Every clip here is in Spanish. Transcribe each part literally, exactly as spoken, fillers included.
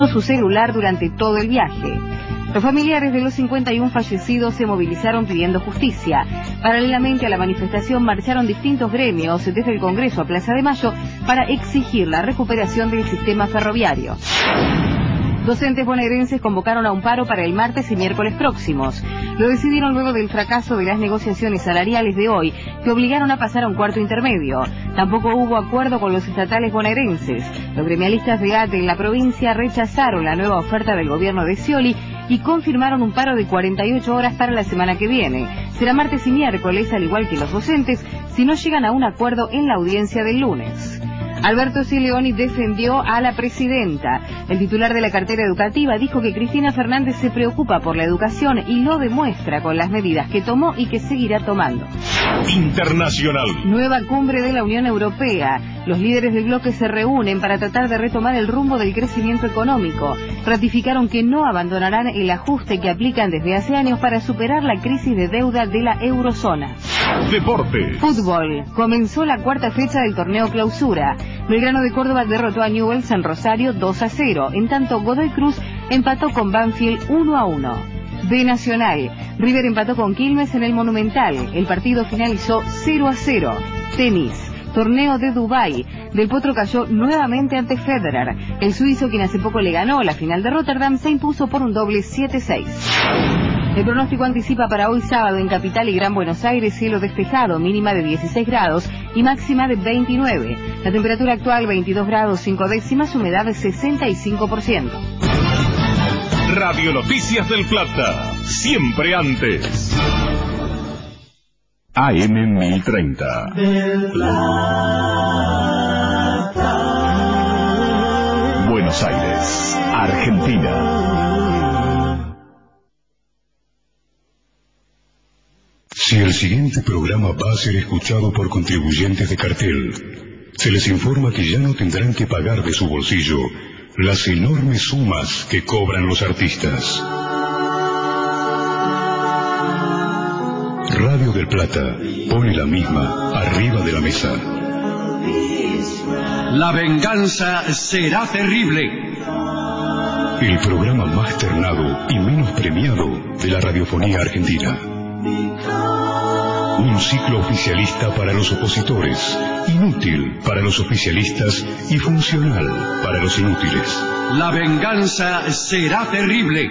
su celular durante todo el viaje. Los familiares de los cincuenta y uno fallecidos se movilizaron pidiendo justicia. Paralelamente a la manifestación marcharon distintos gremios desde el Congreso a Plaza de Mayo para exigir la recuperación del sistema ferroviario. Docentes bonaerenses convocaron a un paro para el martes y miércoles próximos. Lo decidieron luego del fracaso de las negociaciones salariales de hoy, que obligaron a pasar a un cuarto intermedio. Tampoco hubo acuerdo con los estatales bonaerenses. Los gremialistas de A T E en la provincia rechazaron la nueva oferta del gobierno de Scioli y confirmaron un paro de cuarenta y ocho horas para la semana que viene. Será martes y miércoles, al igual que los docentes, si no llegan a un acuerdo en la audiencia del lunes. Alberto Sileoni defendió a la presidenta. El titular de la cartera educativa dijo que Cristina Fernández se preocupa por la educación y lo demuestra con las medidas que tomó y que seguirá tomando. Internacional. Nueva cumbre de la Unión Europea. Los líderes del bloque se reúnen para tratar de retomar el rumbo del crecimiento económico. Ratificaron que no abandonarán el ajuste que aplican desde hace años para superar la crisis de deuda de la eurozona. Deporte. Fútbol. Comenzó la cuarta fecha del torneo Clausura. Belgrano de Córdoba derrotó a Newell's en Rosario dos a cero. En tanto, Godoy Cruz empató con Banfield uno a uno. B Nacional. River empató con Quilmes en el Monumental. El partido finalizó cero a cero. Tenis. Torneo de Dubái. Del Potro cayó nuevamente ante Federer. El suizo, quien hace poco le ganó la final de Rotterdam, se impuso por un doble siete seis. El pronóstico anticipa para hoy sábado en Capital y Gran Buenos Aires cielo despejado, mínima de dieciséis grados y máxima de veintinueve. La temperatura actual veintidós grados cinco décimas, humedad de sesenta y cinco por ciento. Radio Noticias del Plata, siempre antes. A M mil treinta. Del Plata. Buenos Aires, Argentina. Si el siguiente programa va a ser escuchado por contribuyentes de cartel, se les informa que ya no tendrán que pagar de su bolsillo las enormes sumas que cobran los artistas. Radio del Plata pone la misma arriba de la mesa. La venganza será terrible. El programa más ternado y menos premiado de la radiofonía argentina. Un ciclo oficialista para los opositores, inútil para los oficialistas y funcional para los inútiles. La venganza será terrible.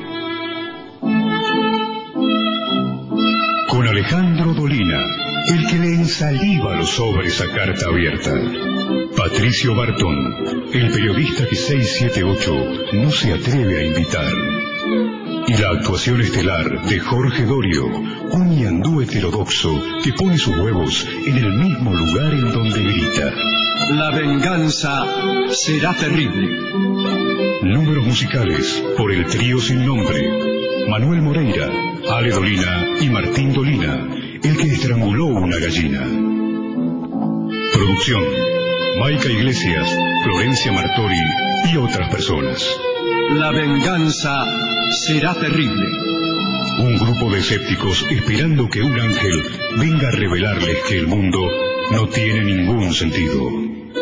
Con Alejandro Dolina, el que le ensaliva los sobres a carta abierta. Patricio Bartón, el periodista que seiscientos setenta y ocho no se atreve a invitar. Y la actuación estelar de Jorge Dorio, un ñandú heterodoxo que pone sus huevos en el mismo lugar en donde grita. La venganza será terrible. Números musicales por el trío sin nombre. Manuel Moreira, Ale Dolina y Martín Dolina, el que estranguló una gallina. Producción: Maica Iglesias, Florencia Martori y otras personas. La venganza será terrible. Un grupo de escépticos esperando que un ángel venga a revelarles que el mundo no tiene ningún sentido.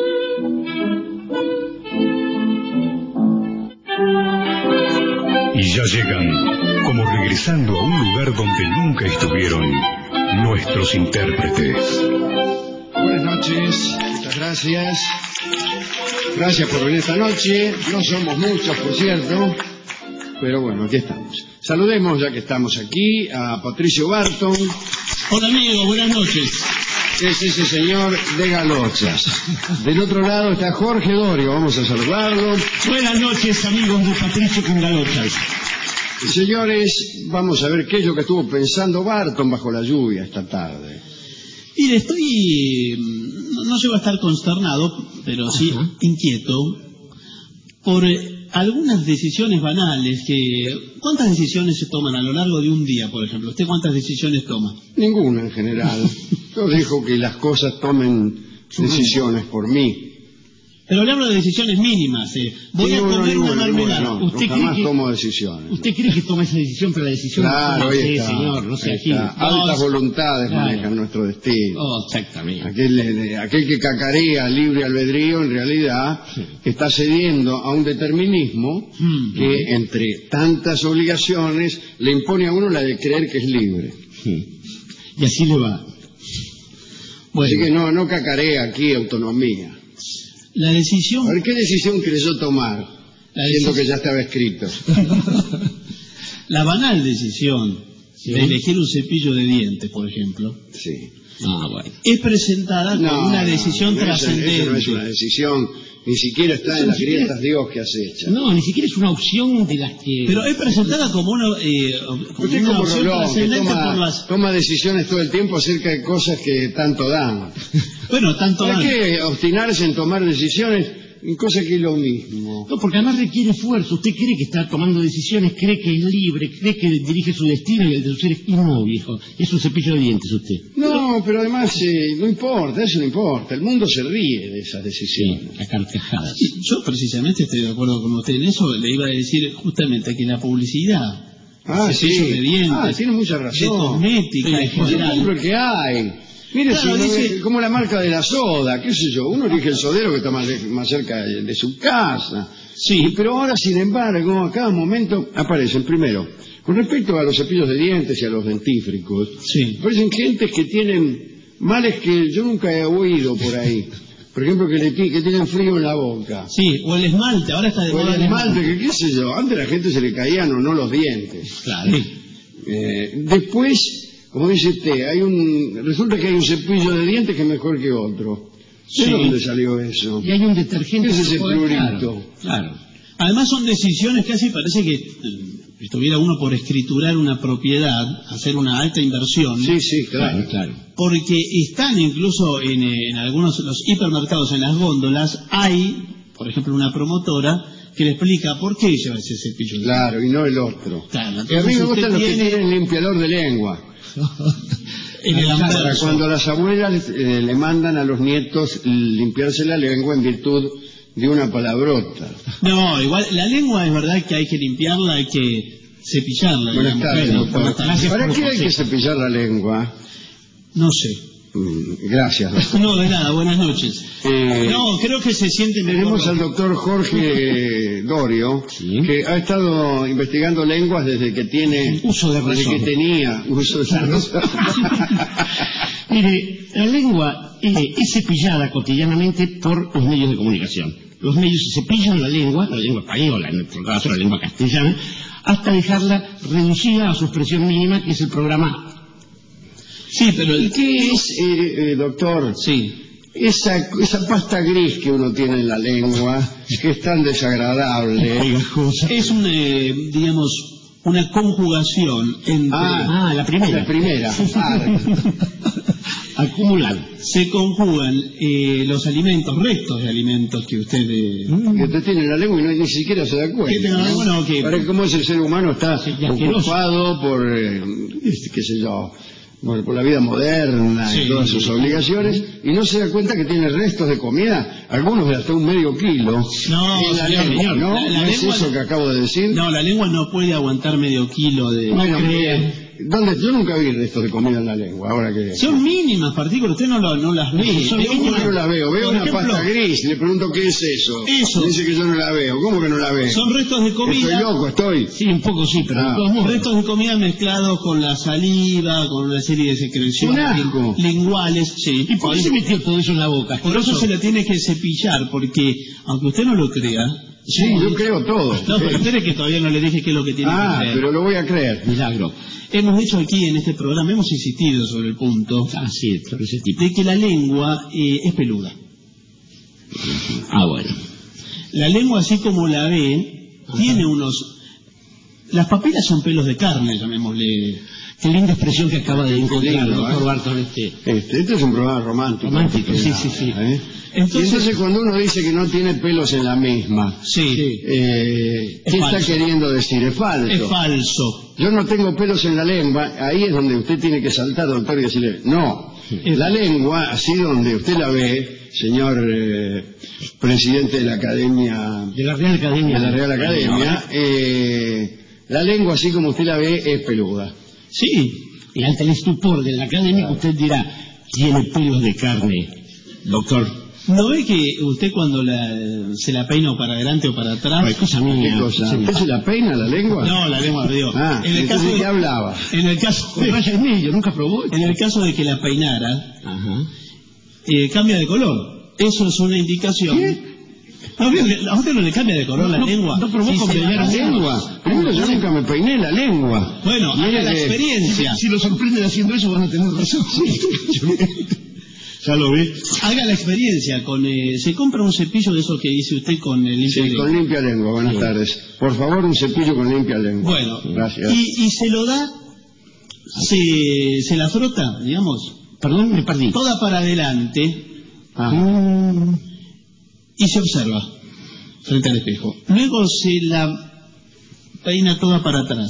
Y ya llegan, como regresando a un lugar donde nunca estuvieron, nuestros intérpretes. Buenas noches, muchas gracias. Gracias por venir esta noche. No somos muchos, por cierto, pero bueno, aquí estamos. Saludemos, ya que estamos aquí, a Patricio Barton. Hola amigo, buenas noches. Es ese señor de Galochas. Del otro lado está Jorge Dorio, vamos a saludarlo. Buenas noches amigos de Patricio con Galochas. Señores, vamos a ver qué es lo que estuvo pensando Barton bajo la lluvia esta tarde. Mire, estoy... no llego a estar consternado, pero sí Ajá. inquieto por eh, algunas decisiones banales que... ¿Cuántas decisiones se toman a lo largo de un día, por ejemplo? ¿Usted cuántas decisiones toma? Ninguna en general. Yo dejo que las cosas tomen decisiones por mí. Pero le hablo de decisiones mínimas. Eh. Voy Sí, a bueno, comer no, una no, mermelada. no, no, ¿Usted jamás cree que- tomo decisiones. ¿Usted cree que toma esa decisión, pero la decisión Claro, no ahí sé, está, señor, no sé ahí aquí. está. No, Altas voluntades claro. manejan nuestro destino. Oh, exactamente. Aquel, eh, aquel que cacarea libre albedrío, en realidad, está cediendo a un determinismo Mm. que, entre tantas obligaciones, le impone a uno la de creer que es libre. Sí. Y así le va. Bueno, Así que no, no cacarea aquí autonomía. La decisión... A ver, ¿qué decisión creyó tomar? La Siendo decisión- que ya estaba escrito. La banal decisión Sí. de elegir un cepillo de dientes, por ejemplo, Sí. ah, bueno. es presentada como una decisión no, eso- trascendente. Eso no es una decisión, ni siquiera está Eso en las ni siquiera- grietas Dios que acecha. No, ni siquiera es una opción de las que... Pero es presentada como una, eh, como Usted una como opción Rolón, que trascendente toma, por las... toma decisiones todo el tiempo acerca de cosas que tanto dan. Bueno, tanto ¿Para dan. qué obstinarse en tomar decisiones en cosas que es lo mismo? No, porque además requiere esfuerzo. Usted cree que está tomando decisiones, cree que es libre, cree que dirige su destino y el de sus seres. Y no, viejo. Es un cepillo de dientes usted. No, pero además eh, no importa, eso no importa. El mundo se ríe de esas decisiones. A carcajadas. Sí, yo precisamente estoy de acuerdo con usted en eso. Le iba a decir justamente que la publicidad, Ah, sí. cepillos de dientes, Ah, tiene mucha de razón. cosmética en Yo general. compro el que hay. Mire, Claro, si no- dice- como la marca de la soda, qué sé yo. Uno elige el sodero que está más, le- más cerca de, de su casa. Sí. Pero ahora, sin embargo, a cada momento aparecen, primero, con respecto a los cepillos de dientes y a los dentífricos, Sí. aparecen gentes que tienen males que yo nunca he oído por ahí. Por ejemplo, que, le ti- que tienen frío en la boca. Sí, o el esmalte, ahora está de O moda el esmalte, que qué sé yo. Antes a la gente se le caían o no los dientes. Claro. Eh, después, como dice usted, hay un, resulta que hay un cepillo de dientes que es mejor que otro. ¿De Sí. dónde salió eso? Y hay un detergente... ¿Qué es que ese puede- prurito? Claro, claro. Además son decisiones que casi parece que eh, estuviera uno por escriturar una propiedad, hacer una alta inversión, Sí, sí, claro. Claro, claro. porque están incluso en, eh, en algunos los hipermercados, en las góndolas, hay, por ejemplo, una promotora que le explica por qué lleva ese cepillo. Claro, y no el otro. Claro, Y a mí entonces me usted gustan los que tiene- tienen limpiador de lengua. En el Para anverso. cuando las abuelas eh, le mandan a los nietos limpiarse la lengua en virtud de una palabrota. No, igual, la lengua es verdad que hay que limpiarla, hay que cepillarla. Buenas digamos. tardes, Bueno, doctor. buenas tardes. ¿Para qué hay que cepillar la lengua? No sé. Mm, Gracias, doctor. No, de nada, buenas noches. Eh, No, creo que se siente mejor. Tenemos al doctor Jorge Dorio, Sí. que ha estado investigando lenguas desde que tiene Uso de desde razón. que tenía uso de razón. Mire, la lengua eh, es cepillada cotidianamente por los medios de comunicación. Los medios cepillan la lengua, la lengua española, en nuestro caso la lengua castellana, hasta dejarla reducida a su expresión mínima, que es el programa. Sí, pero ¿Y el... qué es, eh, eh, doctor, Sí. esa, esa pasta gris que uno tiene en la lengua, que es tan desagradable? Pegajosa. Es un, eh, digamos, una conjugación entre... Ah, la primera. La primera. Ah, Acumulan. Se conjugan eh, los alimentos, restos de alimentos que usted... eh, que usted tiene en la lengua y no, ni siquiera se da cuenta. ¿Qué tengo en la lengua? No, que- Para cómo es el ser humano está Sí, y asqueroso. ocupado por, eh, este, qué sé yo, bueno, por la vida moderna Sí. y todas sus obligaciones, y no se da cuenta que tiene restos de comida, algunos de hasta un medio kilo. No, en la señor, lengua, ¿no? la- la ¿No es lengua- eso que acabo de decir? No, la lengua no puede aguantar medio kilo de... Bueno, cree. ¿dónde? Yo nunca vi restos de comida en la lengua, ahora que... Son mínimas partículas, usted no, lo- no las ve. Son Pero ¿Cómo ¿cómo que no la veo? Veo Por una ejemplo, pasta gris, le pregunto qué es eso. Eso. Dice que yo no la veo. ¿Cómo que no la veo? Son restos de comida... Estoy loco, estoy. Sí, un poco sí, pero Ah. de todos modos. Restos de comida mezclados con la saliva, con una serie de secreciones Un asco. linguales, sí. ¿Y por qué se metió todo eso en la boca? Por eso se la tiene que cepillar, porque aunque usted no lo crea, Sí, yo creo todo. no, pero espere que todavía no le dije qué es lo que tiene Ah, que creer. pero lo voy a creer. Milagro. Hemos dicho aquí en este programa, hemos insistido sobre el punto Ah, sí, sobre ese tipo. de que la lengua eh, es peluda. Ah, bueno. La lengua, así como la ve, tiene unos... Las papilas son pelos de carne, llamémosle. Qué linda expresión que acaba de encontrar, lindo, doctor ¿eh? Barton. Este. Este, este es un programa romántico. Romántico, sí, sí, sí. ¿Eh? Entonces- y entonces cuando uno dice que no tiene pelos en la misma, Sí, eh, Es ¿qué está falso. queriendo decir? Es falso. es falso. Yo no tengo pelos en la lengua, ahí es donde usted tiene que saltar, doctor, y decirle, no, La lengua, así donde usted la ve, señor eh, presidente de la Academia... De la Real Academia. De la Real Academia, eh, la lengua, así como usted la ve, es peluda. Sí, y ante el estupor de la Academia usted dirá, tiene pelos de carne, doctor. ¿No ve que usted cuando la, se la peina o para adelante o para atrás? Ay, cosa mía. ¿Qué cosa? ¿Usted se la peina la lengua? No, la lengua, digo. Ah, en el caso ¿de de qué hablaba? En el caso de, Vaya medio, nunca probó. en el caso de que la peinara, Ajá. eh, cambia de color. Eso es una indicación. ¿Qué? ¿No, vio? ¿A usted no le cambia de color la No, lengua? no probó Sí, con se peinar la la Lengua. Primero, yo nunca me peiné la lengua. Bueno, haga la Mire, experiencia. Si lo sorprenden haciendo eso van a tener razón. ¿Ya lo vi? Haga la experiencia con... Eh, se compra un cepillo de esos que dice usted con el limpia Sí, lengua. con limpia lengua. Buenas Sí. tardes. Por favor, un cepillo con limpia lengua. Bueno, Gracias. y, y se lo da, se, se la frota, digamos, Perdón, me perdí. toda para adelante Ah. Mm, y se observa frente al espejo. Luego se la peina toda para atrás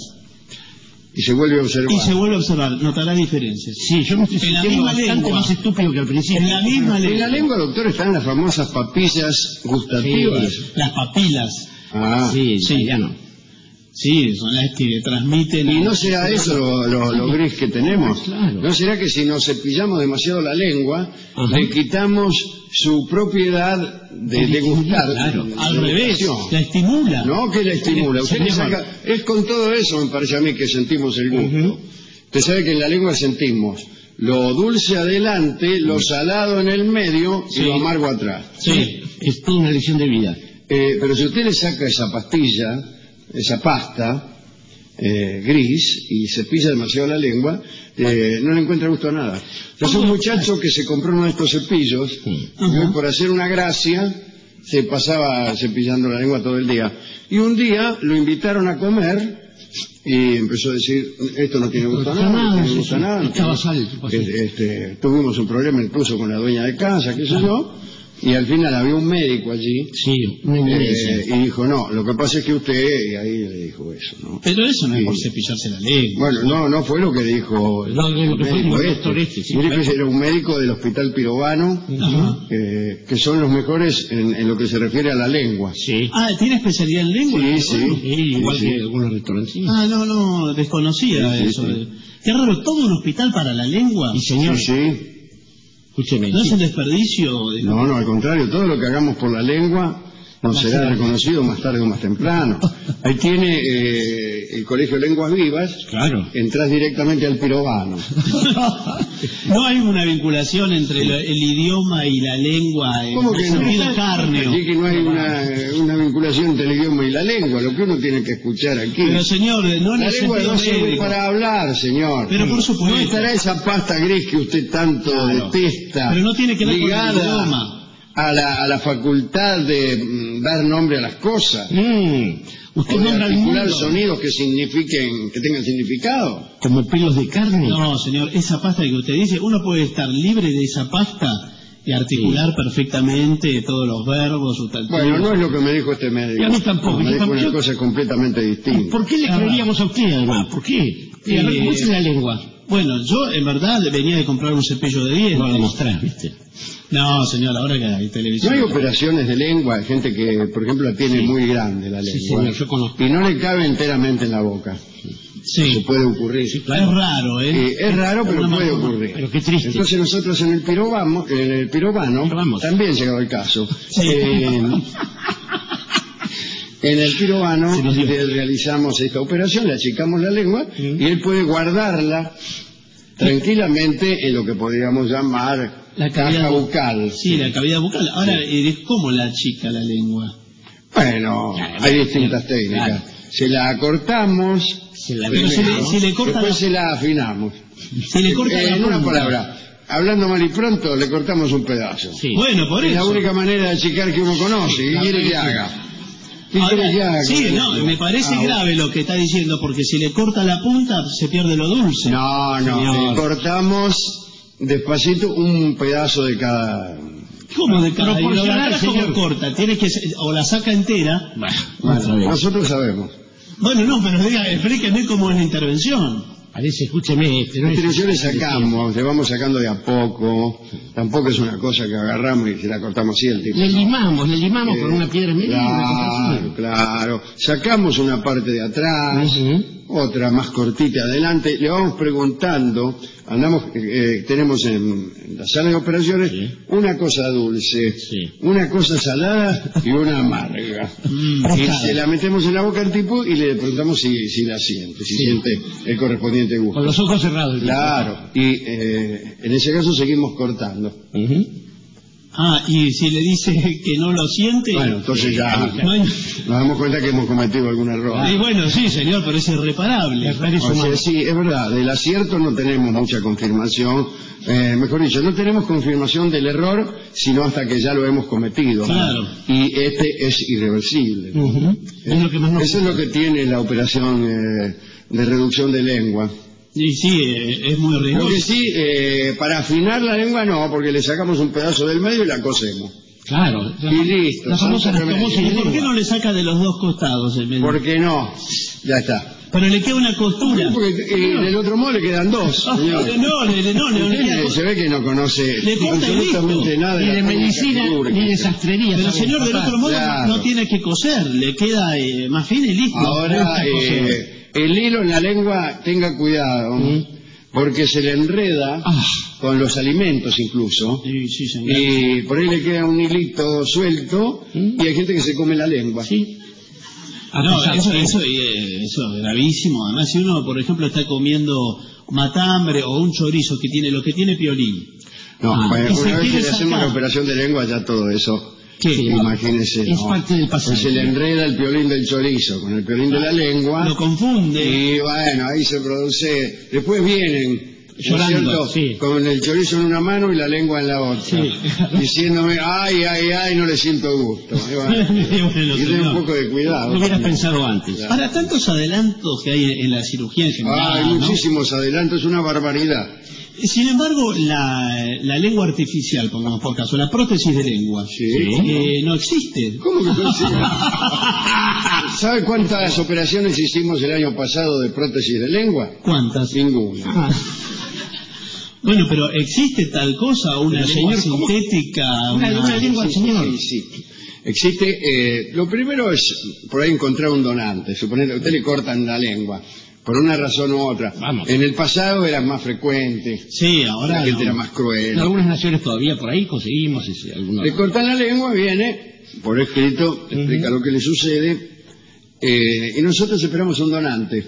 Y se vuelve a observar. y se vuelve a observar. Notará diferencias. sí, yo me estoy En la sintiendo misma bastante lengua. más estúpido que al principio. En la misma En la lengua. lengua, doctor, están las famosas papillas gustativas. Las papilas. Ah. Sí, Sí. ya no. Sí, son las que transmiten... ¿Y no será eso lo, lo- lo gris que tenemos? Claro. ¿No será que si nos cepillamos demasiado la lengua, Ajá. le quitamos su propiedad de, de gustar? Claro. de Al revés, gustación? la estimula. No, que la estimula. Usted le Sería saca- es con todo eso, me parece a mí, que sentimos el gusto. Usted sabe que en la lengua sentimos lo dulce adelante, lo salado en el medio y Sí. lo amargo atrás. Sí. Es toda una lección de vida. Eh, pero si usted le saca esa pastilla, esa pasta eh, gris y cepilla demasiado la lengua, eh, no le encuentra gusto a nada. Yo soy un muchacho que se compró uno de estos cepillos y hoy, por hacer una gracia, se pasaba cepillando la lengua todo el día. Y un día lo invitaron a comer y empezó a decir, esto no tiene gusto a nada, no tiene gusto a nada. no Estaba tiene- sal. Este, este, tuvimos un problema incluso con la dueña de casa, qué sé yo, y al final había un médico allí Sí, una eminencia. eh, y dijo, no, lo que pasa es que usted, y ahí le dijo eso, ¿no? Pero eso no es Sí. por cepillarse la lengua. Bueno, no, no fue lo que dijo el No, lo que fue médico el este. doctor este, sí, Mire claro. que era un médico del Hospital Pirovano, Ajá. eh, que son los mejores en, en lo que se refiere a la lengua. Sí. Ah, ¿tiene especialidad en lengua? Sí, sí. Sí, igual Sí, que sí. algunos restaurantes. Ah, no, no, desconocía Sí, sí, eso. sí. Qué raro, todo un hospital para la lengua. Y señor, Sí, sí. escúcheme. ¿No es un desperdicio? de- No, no, al contrario, todo lo que hagamos por la lengua nos será reconocido más tarde o más temprano. Ahí tiene eh, el Colegio Lenguas Vivas, Claro. entras directamente al Pirovano. No hay una vinculación entre el, el idioma y la lengua en ¿Cómo que el no? sentido carneo. Aquí que no hay una, una vinculación entre el idioma y la lengua, lo que uno tiene que escuchar aquí. Pero señor, no en La el lengua sentido no sirve médico. para hablar, señor. Pero por supuesto. No estará esa pasta gris que usted tanto Claro. detesta, Pero no tiene que ver con el ligada idioma. a la, a la facultad de mm, dar nombre a las cosas, Mm, usted o de nombra al articular mundo sonidos que signifiquen, que tengan significado. como pelos de carne. No, señor, esa pasta que usted dice, uno puede estar libre de esa pasta y articular perfectamente todos los verbos. O tal, Bueno, no es lo que me dijo este médico. Y a mí tampoco, Me yo dijo una tampoco. cosa completamente distinta. ¿Por qué le Ah. creeríamos a usted, además? ¿Por qué? Y a ver, Eh, ¿cómo es la lengua? Bueno, yo en verdad venía de comprar un cepillo de dientes. No lo mostrás, ¿viste? No, señor, ahora que hay No televisión. hay operaciones de lengua, hay gente que, por ejemplo, la tiene muy grande la Sí, lengua señor, yo conozco. y no le cabe enteramente en la boca. Sí. Eso puede ocurrir. Es raro, ¿eh? Eh, es raro, pero Una puede mamá. ocurrir. Pero qué triste. Entonces nosotros en el pirovano, en el pirovano Pirovamos. también llegado el caso. Sí. Eh, en el pirovano Se nos dio. le realizamos esta operación, le achicamos la lengua y él puede guardarla tranquilamente en lo que podríamos llamar La caja cavidad bu- bucal. Sí, la cavidad bucal. Ahora, eh, ¿cómo la chica la lengua? Bueno, hay distintas técnicas. Claro. Se la acortamos, Se la Pero si primero, le- si le corta después la- se la afinamos. Si le corta Eh, la en una punta. palabra, hablando mal y pronto, le cortamos un pedazo. Sí. Bueno, por Es la eso. única manera de achicar que uno conoce. ¿Qué quiere que haga? ¿Qué Ahora, quiere que haga? sí, no, me parece Ah, grave lo que está diciendo, porque si le corta la punta, se pierde lo dulce. No, no, Señor. le cortamos despacito un pedazo de cada... ¿Cómo de cada? Y lo Proporcional, agarra como señor. corta. Tiene que ser- o la saca entera. Bueno, Bueno, otra vez. nosotros sabemos. Bueno, no, pero diga, explíqueme cómo es la intervención. Parece, escúcheme, este no es... Estribillo le sacamos, le vamos sacando de a poco. Tampoco es una cosa que agarramos y se la cortamos así el tipo. Le limamos, le limamos Eh, con una piedra medida. Claro, claro. Sacamos una parte de atrás, Ujú. otra más cortita adelante. Le vamos preguntando, andamos, eh, tenemos en, en la sala de operaciones Sí. una cosa dulce, Sí. una cosa salada y una amarga. Mm, Y claro. se la metemos en la boca al tipo y le preguntamos si, si la siente, si Sí. siente el correspondiente gusto. Con los ojos cerrados. Claro, y eh, en ese caso seguimos cortando. Ujú. Ah, y si le dice que no lo siente... Bueno, entonces ya No hay- nos damos cuenta que hemos cometido algún error. Y bueno, sí, señor, pero es irreparable. O sea, sí, es verdad, del acierto no tenemos mucha confirmación, eh, mejor dicho, no tenemos confirmación del error, sino hasta que ya lo hemos cometido. Claro. Y este es irreversible. Ujú. Es lo que más nos... Eso es lo que tiene la operación eh, de reducción de lengua. Y sí, eh, es muy Lo que riesgoso. sí, eh, para afinar la lengua no, porque le sacamos un pedazo del medio y la cosemos. Claro. Y listo. La famosa santo anastomosis remedio. ¿Y por qué no le saca de los dos costados el medio? ¿Por qué no? Ya está. Pero le queda una costura. Porque eh, del otro modo le quedan dos, señor. No, le, le- no, le, le queda Eh, Se ve que no conoce Le corta y absolutamente listo. nada de Ni la de técnica medicina, quirúrgica. ni de sastrería. Pero ¿sabes, señor, del papá? otro modo no- Claro. no tiene que coser, le queda eh, más fino y listo. Ahora, Gusta coser. eh, el hilo en la lengua, tenga cuidado, porque se le enreda Ah. con los alimentos incluso, Sí, sí, señor. y por ahí le queda un hilito suelto, y hay gente que se come la lengua. Sí. Ah, no, pesar, eso, sí. eso, eh, eso es gravísimo. Además, si uno, por ejemplo, está comiendo matambre o un chorizo que tiene lo que tiene Piolín. No, Ah, bueno, y se una vez que quiere le hacemos sacar. la operación de lengua, ya todo eso, ¿Qué? imagínese. Es ¿no? parte del Pues pasaje. se le enreda el piolín del chorizo con el piolín de la lengua. Lo confunde. Y bueno, ahí se produce. Después vienen, ¿no es Llorando, cierto? sí. Con el chorizo en una mano y la lengua en la otra. Sí. Diciéndome, ay, ay, ay, no le siento gusto. Y bueno, Bueno, y ten señor. un poco de cuidado. Lo hubieras pensado antes. Para tantos adelantos que hay en la cirugía en general, Ah, hay ¿no? muchísimos adelantos, una barbaridad. Sin embargo, la, la lengua artificial, pongamos por caso, la prótesis de lengua, Sí. eh, no existe. ¿Cómo que no existe? ¿Sabe cuántas operaciones hicimos el año pasado de prótesis de lengua? ¿Cuántas? Ninguna. Ah. Bueno, pero ¿existe tal cosa? ¿Una Pero, lengua señor, ¿cómo? sintética? Una- una lengua- Sí, señor. sí, sí. Existe, eh, lo primero es por ahí encontrar un donante. Suponete, a usted le cortan la lengua, por una razón u otra. Vamos. En el pasado era más frecuente, Sí, ahora la gente no. era más cruel. En algunas naciones todavía por ahí conseguimos ese, algunos... Le cortan la lengua, viene, por escrito, explica lo que le sucede, eh, y nosotros esperamos un donante.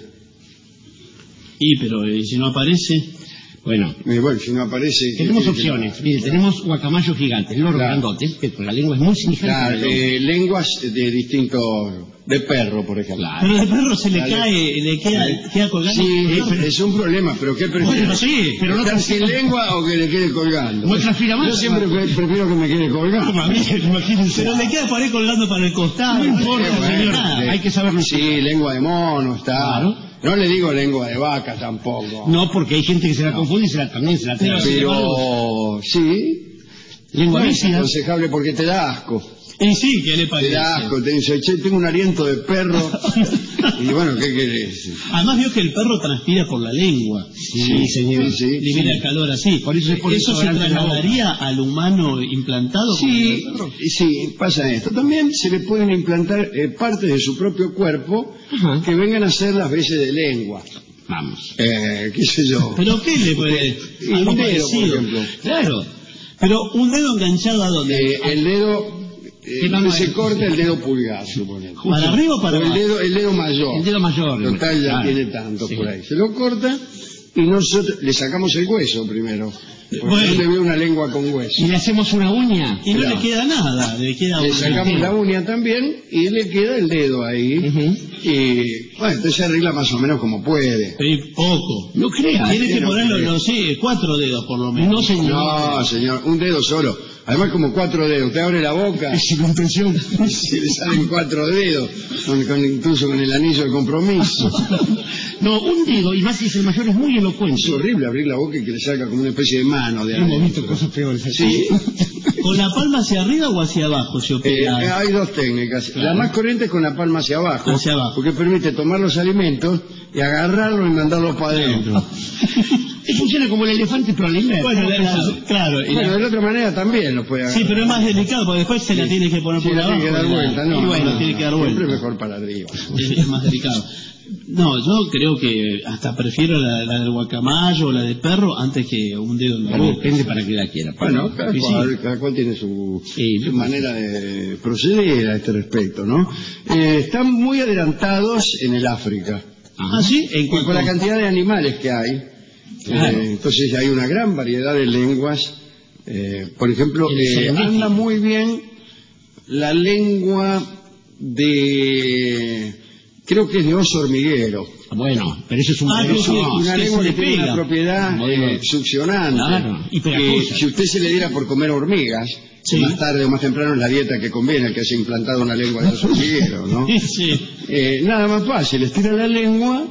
Y, pero ¿y si no aparece? Bueno, Y bueno, si no aparece... tenemos eh, opciones. Mire, tenemos guacamayos gigantes, loros Claro. grandotes, que con la lengua es muy Claro, semejante. eh, lenguas de distintos, de perro, por ejemplo. Claro. Pero el perro se le Dale. cae, le queda, queda colgando. Sí, es, es un problema, pero ¿qué prefiere? Bueno, sí, pero no ¿Estar sin lengua o que le quede colgando? No transfira más. Yo siempre pre- prefiero que me quede colgando. Imagínense. Pero le queda por ahí colgando para el costado. No importa, Eh, bueno, señor. eh, Hay que saberlo. Sí, lengua de mono está. Claro. No le digo lengua de vaca tampoco. No, porque hay gente que se la confunde y se la, también se la trae. Pero sí, Lengua no es vícida. aconsejable porque te da asco. Y sí, ¿qué le Te parece? da asco, te dice, che, tengo un aliento de perro. Y bueno, ¿qué querés? Además vio que el perro transpira por la lengua. Sí, señor. sí, sí. Libera el calor así. Por eso se pone ¿Eso se desodorante en la boca. trasladaría al humano implantado? como Sí, el perro? sí, pasa esto. También se le pueden implantar eh, partes de su propio cuerpo Ajá. que vengan a ser las veces de lengua. Vamos. Eh, qué sé yo. ¿Pero qué le puede...? Y algo un dedo, parecido. por ejemplo. Claro. Pero un dedo enganchado a dónde? Eh, el dedo, eh, ¿Qué mano se es? corta el dedo pulgar, suponemos. ¿Para arriba o para O el abajo? dedo, el dedo mayor. El dedo mayor. Total, ya Claro. tiene tanto Sí. por ahí. Se lo corta y nosotros le sacamos el hueso primero. Porque Bueno. yo le veo una lengua con Y hueso. le hacemos una uña. Y no Claro. le queda nada, le queda Le un- sacamos la uña también y le queda el dedo ahí. Ujú. Y bueno, entonces se arregla más o menos como puede. Sí, poco. No crea. Tiene que pero- ponerlo, no sé, cuatro dedos por lo menos. No, señor. No, señor, un dedo solo. Además, como cuatro dedos. Usted abre la boca Es circuntención. y se le salen cuatro dedos, con, con- incluso con el anillo de compromiso. No, un dedo, y más si es el mayor, es muy elocuente. Es horrible abrir la boca y que le salga como una especie de mano de Hemos adentro. visto cosas peores. Sí, ¿Con la palma hacia arriba o hacia abajo se Eh, opera? hay dos técnicas. La más corriente es con la palma hacia abajo, Hacia abajo. porque permite tomar los alimentos y agarrarlos y mandarlos para adentro. Y funciona como el elefante, pero al inglés. Bueno, la- la- claro. y Bueno, la- de la otra manera también lo puede agarrar. sí, pero es más delicado porque después se la tiene que poner Sí, por la abajo. tiene que dar y la- vuelta, no. y bueno, no, tiene no, que dar siempre vuelta. mejor para arriba. Es, es más delicado. No, yo creo que hasta prefiero la, la del guacamayo o la de perro antes que un dedo en la Bueno, boca. depende para qué la quiera. Bueno, cada Sí, sí. cual, cada cual tiene su, Sí, su manera de proceder a este respecto, ¿no? Eh, están muy adelantados en el África. Ah, sí, en Y cuanto con la cantidad de animales que hay, Claro. eh, entonces hay una gran variedad de lenguas. Eh, por ejemplo, El eh, Serengeti. anda muy bien la lengua de, creo que es de oso hormiguero. Bueno, pero eso es un Ah, modelo. que sí, Una que lengua se que le tiene pega. una propiedad Modelo. eh, succionante. Claro, y que pegajosa. si usted se le diera por comer hormigas, Sí. más tarde o más temprano es la dieta que conviene al que haya implantado una lengua de oso hormiguero, ¿no? sí. Eh, nada más fácil, estira la lengua,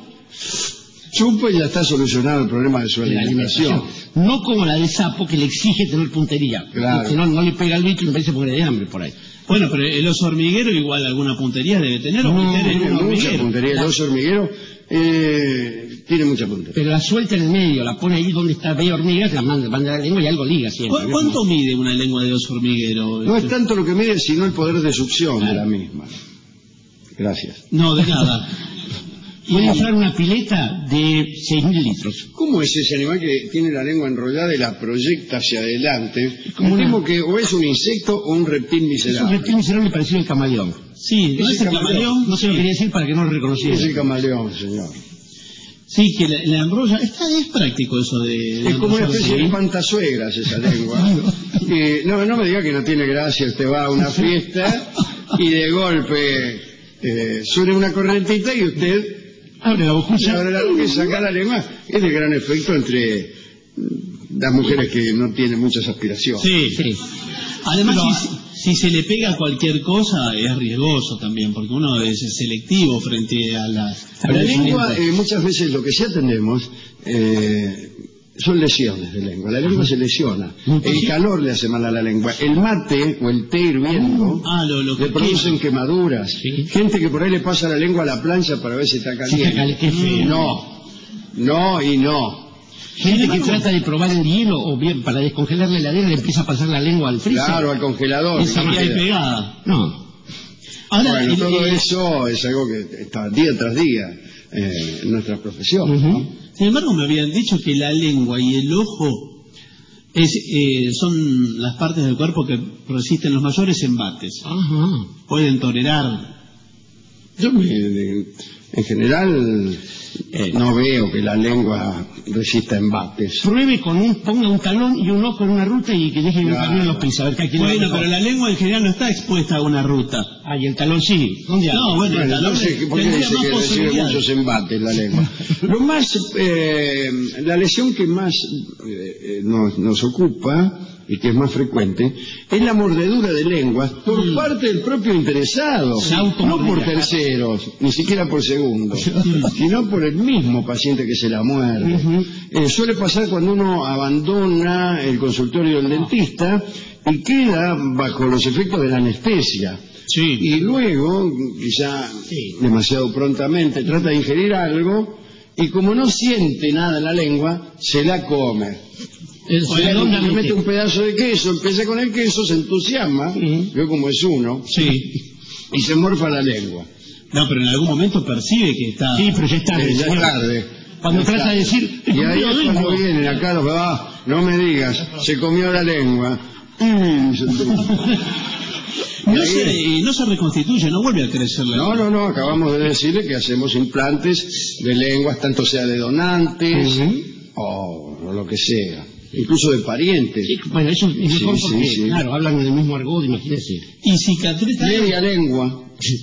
chupa y ya está solucionado el problema de su de la alimentación. alimentación. No como la de sapo que le exige tener puntería. Claro. Si no, no le pega al bicho y me parece muere de hambre por ahí. Bueno, pero el oso hormiguero igual alguna puntería debe tener o No, meter en Tiene un mucha hormiguero. puntería, el oso hormiguero eh, tiene mucha puntería. Pero la suelta en el medio, la pone ahí donde está, ve hormigas, la manda, manda la lengua y algo liga siempre. ¿Cu- ¿Cuánto mide una lengua de oso hormiguero? No es tanto lo que mide, sino el poder de succión de la misma. Gracias. No, de nada. Puede inflar una pileta de seis mil litros. ¿Cómo es ese animal que tiene la lengua enrollada y la proyecta hacia adelante? como Me una- temo que o es un insecto o un reptil Es un miserable. reptil miserable parecido al camaleón. Sí, ¿no Ese es el camaleón. camaleón? No se lo Sí. quería decir para que no lo reconociera. Es el camaleón, señor. Sí, que la, la enrolla. Está, es práctico eso de... de Es como una enrollarla especie de así. espantasuegras esa lengua. Eh, no, no me diga que no tiene gracia, usted va a una fiesta y de golpe eh, suena una correntita y usted Abre la se bocucha. abre la boca y saca la lengua. Es de gran efecto entre mm, las mujeres que no tienen muchas aspiraciones. Sí. Sí. Además, Pero- si, si se le pega cualquier cosa, es riesgoso también, porque uno es selectivo frente a las... a La los lengua, alimentos. eh, muchas veces lo que sí atendemos eh, son lesiones de lengua. La lengua se lesiona. El calor le hace mal a la lengua. El mate o el té hirviendo Ah, lo, lo le que producen quemaduras. Sí. Gente que por ahí le pasa la lengua a la plancha para ver si está Si caliente. está caliente, qué feo. No, no y no. Gente que trata de probar el hielo o bien para descongelar la heladera le empieza a pasar la lengua al freezer. Claro, al congelador. esa ¿no? que hay pegada. No. Ahora, Bueno, el- todo el- eso es algo que está día tras día eh, en nuestra profesión. ¿no? sin embargo, me habían dicho que la lengua y el ojo es, eh, son las partes del cuerpo que resisten los mayores embates. Ajá. Pueden tolerar. Yo me- de- en general eh, no veo que la lengua resista embates. Pruebe con un, ponga un talón y un ojo en una ruta y que deje un Claro. camino en los pies, a ver qué hay que Bueno, pero la lengua en general no está expuesta a una ruta. Ah, y el talón sí. ¿Dónde No, bueno, el Bueno, talón entonces, ¿por qué tendría dice más que recibe posibilidades. muchos embates la lengua? Lo más, eh, la lesión que más eh, eh, nos, nos ocupa y que es más frecuente es la mordedura de lenguas por Mm. parte del propio interesado, Se automordea. no por terceros, ni siquiera por segundos, sino por el mismo paciente que se la muerde. Eh, suele pasar cuando uno abandona el consultorio del dentista y queda bajo los efectos de la anestesia. Sí. Y luego, quizá Sí. demasiado prontamente, trata de ingerir algo y como no siente nada en la lengua, se la come. El O sea, talón le la mete un pedazo de queso, empieza con el queso, se entusiasma, Ujú. ve como es uno, Sí. y se morfa la lengua. No, pero en algún momento percibe que está... Sí, pero ya es tarde, Eh, ya es señor. tarde. Cuando Ya trata está. de decir, Y ahí "Yo es vengo". cuando vienen acá los ah, no me digas, se comió la lengua. Mm, se entusiasma. No se, y no se reconstituye, no vuelve a crecer la No, no, no, acabamos de decirle que hacemos implantes de lenguas, tanto sea de donantes o, o lo que sea, incluso de parientes. Sí, bueno, eso es mejor Sí, sí, porque, sí. claro, hablan del mismo argot, imagínese. Y cicatriz... Media lengua,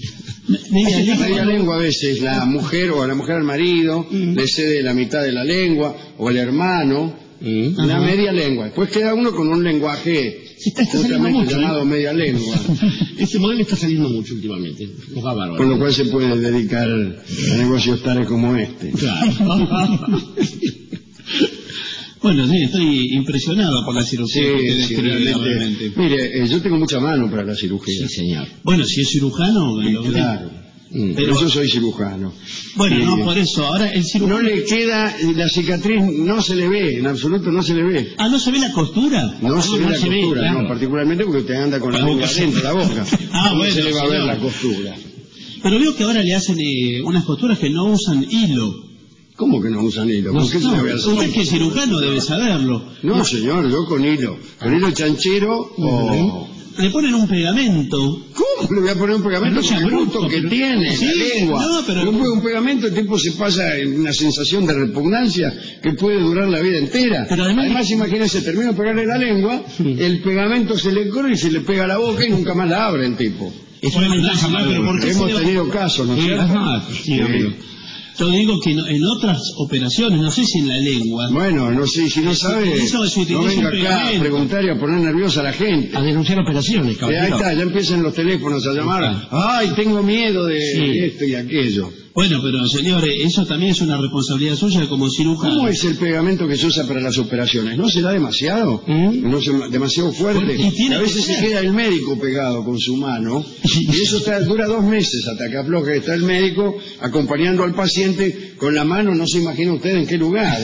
Media lengua. media lengua a veces, la mujer o a la mujer al marido le cede la mitad de la lengua, o el hermano, una Ajá. media lengua. Después queda uno con un lenguaje Sí, está- está saliendo justamente mucho, llamado ¿eh? media lengua, Ese modelo está saliendo mucho últimamente. Nos va bárbaro. con lo cual se puede dedicar a negocios tales como este. Claro. Bueno, sí, estoy impresionado por la cirugía Sí, que usted sí, describe, realmente. realmente. Mire, eh, yo tengo mucha mano para la cirugía. Sí, señor. Bueno, si es cirujano, Sí, lo que- claro. Mm. Pero yo soy cirujano. Bueno, Y no, por eso, ahora el cirujano... no le queda, la cicatriz no se le ve, en absoluto no se le ve. Ah, ¿no se ve la costura? No, se ve no la se ve, costura, claro. no, particularmente porque usted anda con la La lengua boca. dentro de la boca. Ah, no bueno, se le va a ver señor. la costura. Pero veo que ahora le hacen eh, unas costuras que no usan hilo. ¿Cómo que no usan hilo? ¿Por qué se le va a hacer? Usted que es cirujano debe saberlo. No, señor, yo con hilo. Con hilo chanchero o... Le ponen un pegamento. ¿Cómo le voy a poner un pegamento Pero no sea con el gusto bruto, que pero- tiene Sí, la lengua? no, pero- Le pongo un pegamento, el tiempo se pasa en una sensación de repugnancia que puede durar la vida entera. Pero además- imagínese, termino de pegarle la lengua, el pegamento se le corre y se le pega a la boca y nunca más la abre el tipo. Es Bueno, una no, ventaja no, más pero de- ¿por qué Hemos se le- tenido casos, ¿no es Sí, cierto? ajá, sí, Sí. amigo. Yo digo que no- en otras operaciones, no sé si en la lengua, Bueno, no sé, si no sabe, Eso se utiliza no venga un acá a pegamento. preguntar y a poner nerviosa a la gente. A denunciar operaciones, Eh, caballero. ahí está, ya empiezan los teléfonos a llamar. Ay, tengo miedo de Sí. esto y aquello. bueno, pero señor, eso también es una responsabilidad suya como cirujano. ¿Cómo es el pegamento que se usa para las operaciones? ¿No se da demasiado? ¿Mm? ¿No se demasiado fuerte? Y tiene A veces que se ser. queda el médico pegado con su mano y eso está- dura dos meses hasta que afloje. Está el médico acompañando al paciente con la mano, no se imagina usted en qué lugar.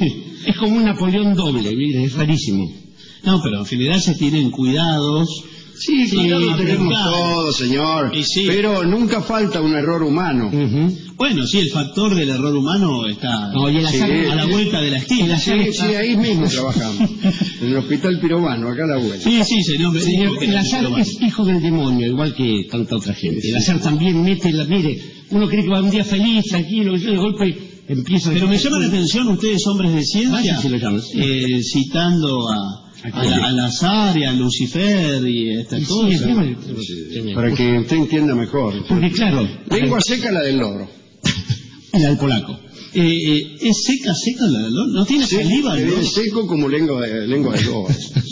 Es como un Napoleón doble, mire, es rarísimo. No, pero en general se tienen cuidados. Sí, claro, lo tenemos claro. todo, señor. Y sí. Pero nunca falta un error humano. Ujú. Bueno, sí, el factor del error humano está No, y el Sí. azar, a la vuelta de la esquina. Sí, sí, ahí mismo trabajamos. En el hospital Pirobano, acá a la vuelta. Sí, sí, señor. me dijo Señor, que el era azar cirujano. es hijo del demonio, igual que tanta otra gente. El azar también mete la... Mire, uno cree que va un día feliz, tranquilo, y de golpe empieza... Pero me llama la atención ustedes, hombres de ciencia, Vaya, si lo llaman, sí. eh, citando a, a la- al azar y a Lucifer y estas Sí, cosas. es verdad. Para que usted entienda mejor. Porque claro, Lengua seca la del loro. y la del polaco. Eh, eh, ¿Es seca, seca la no, no tiene Sí, saliva, que ¿no? viene seco como lengua de, lengua de lobo.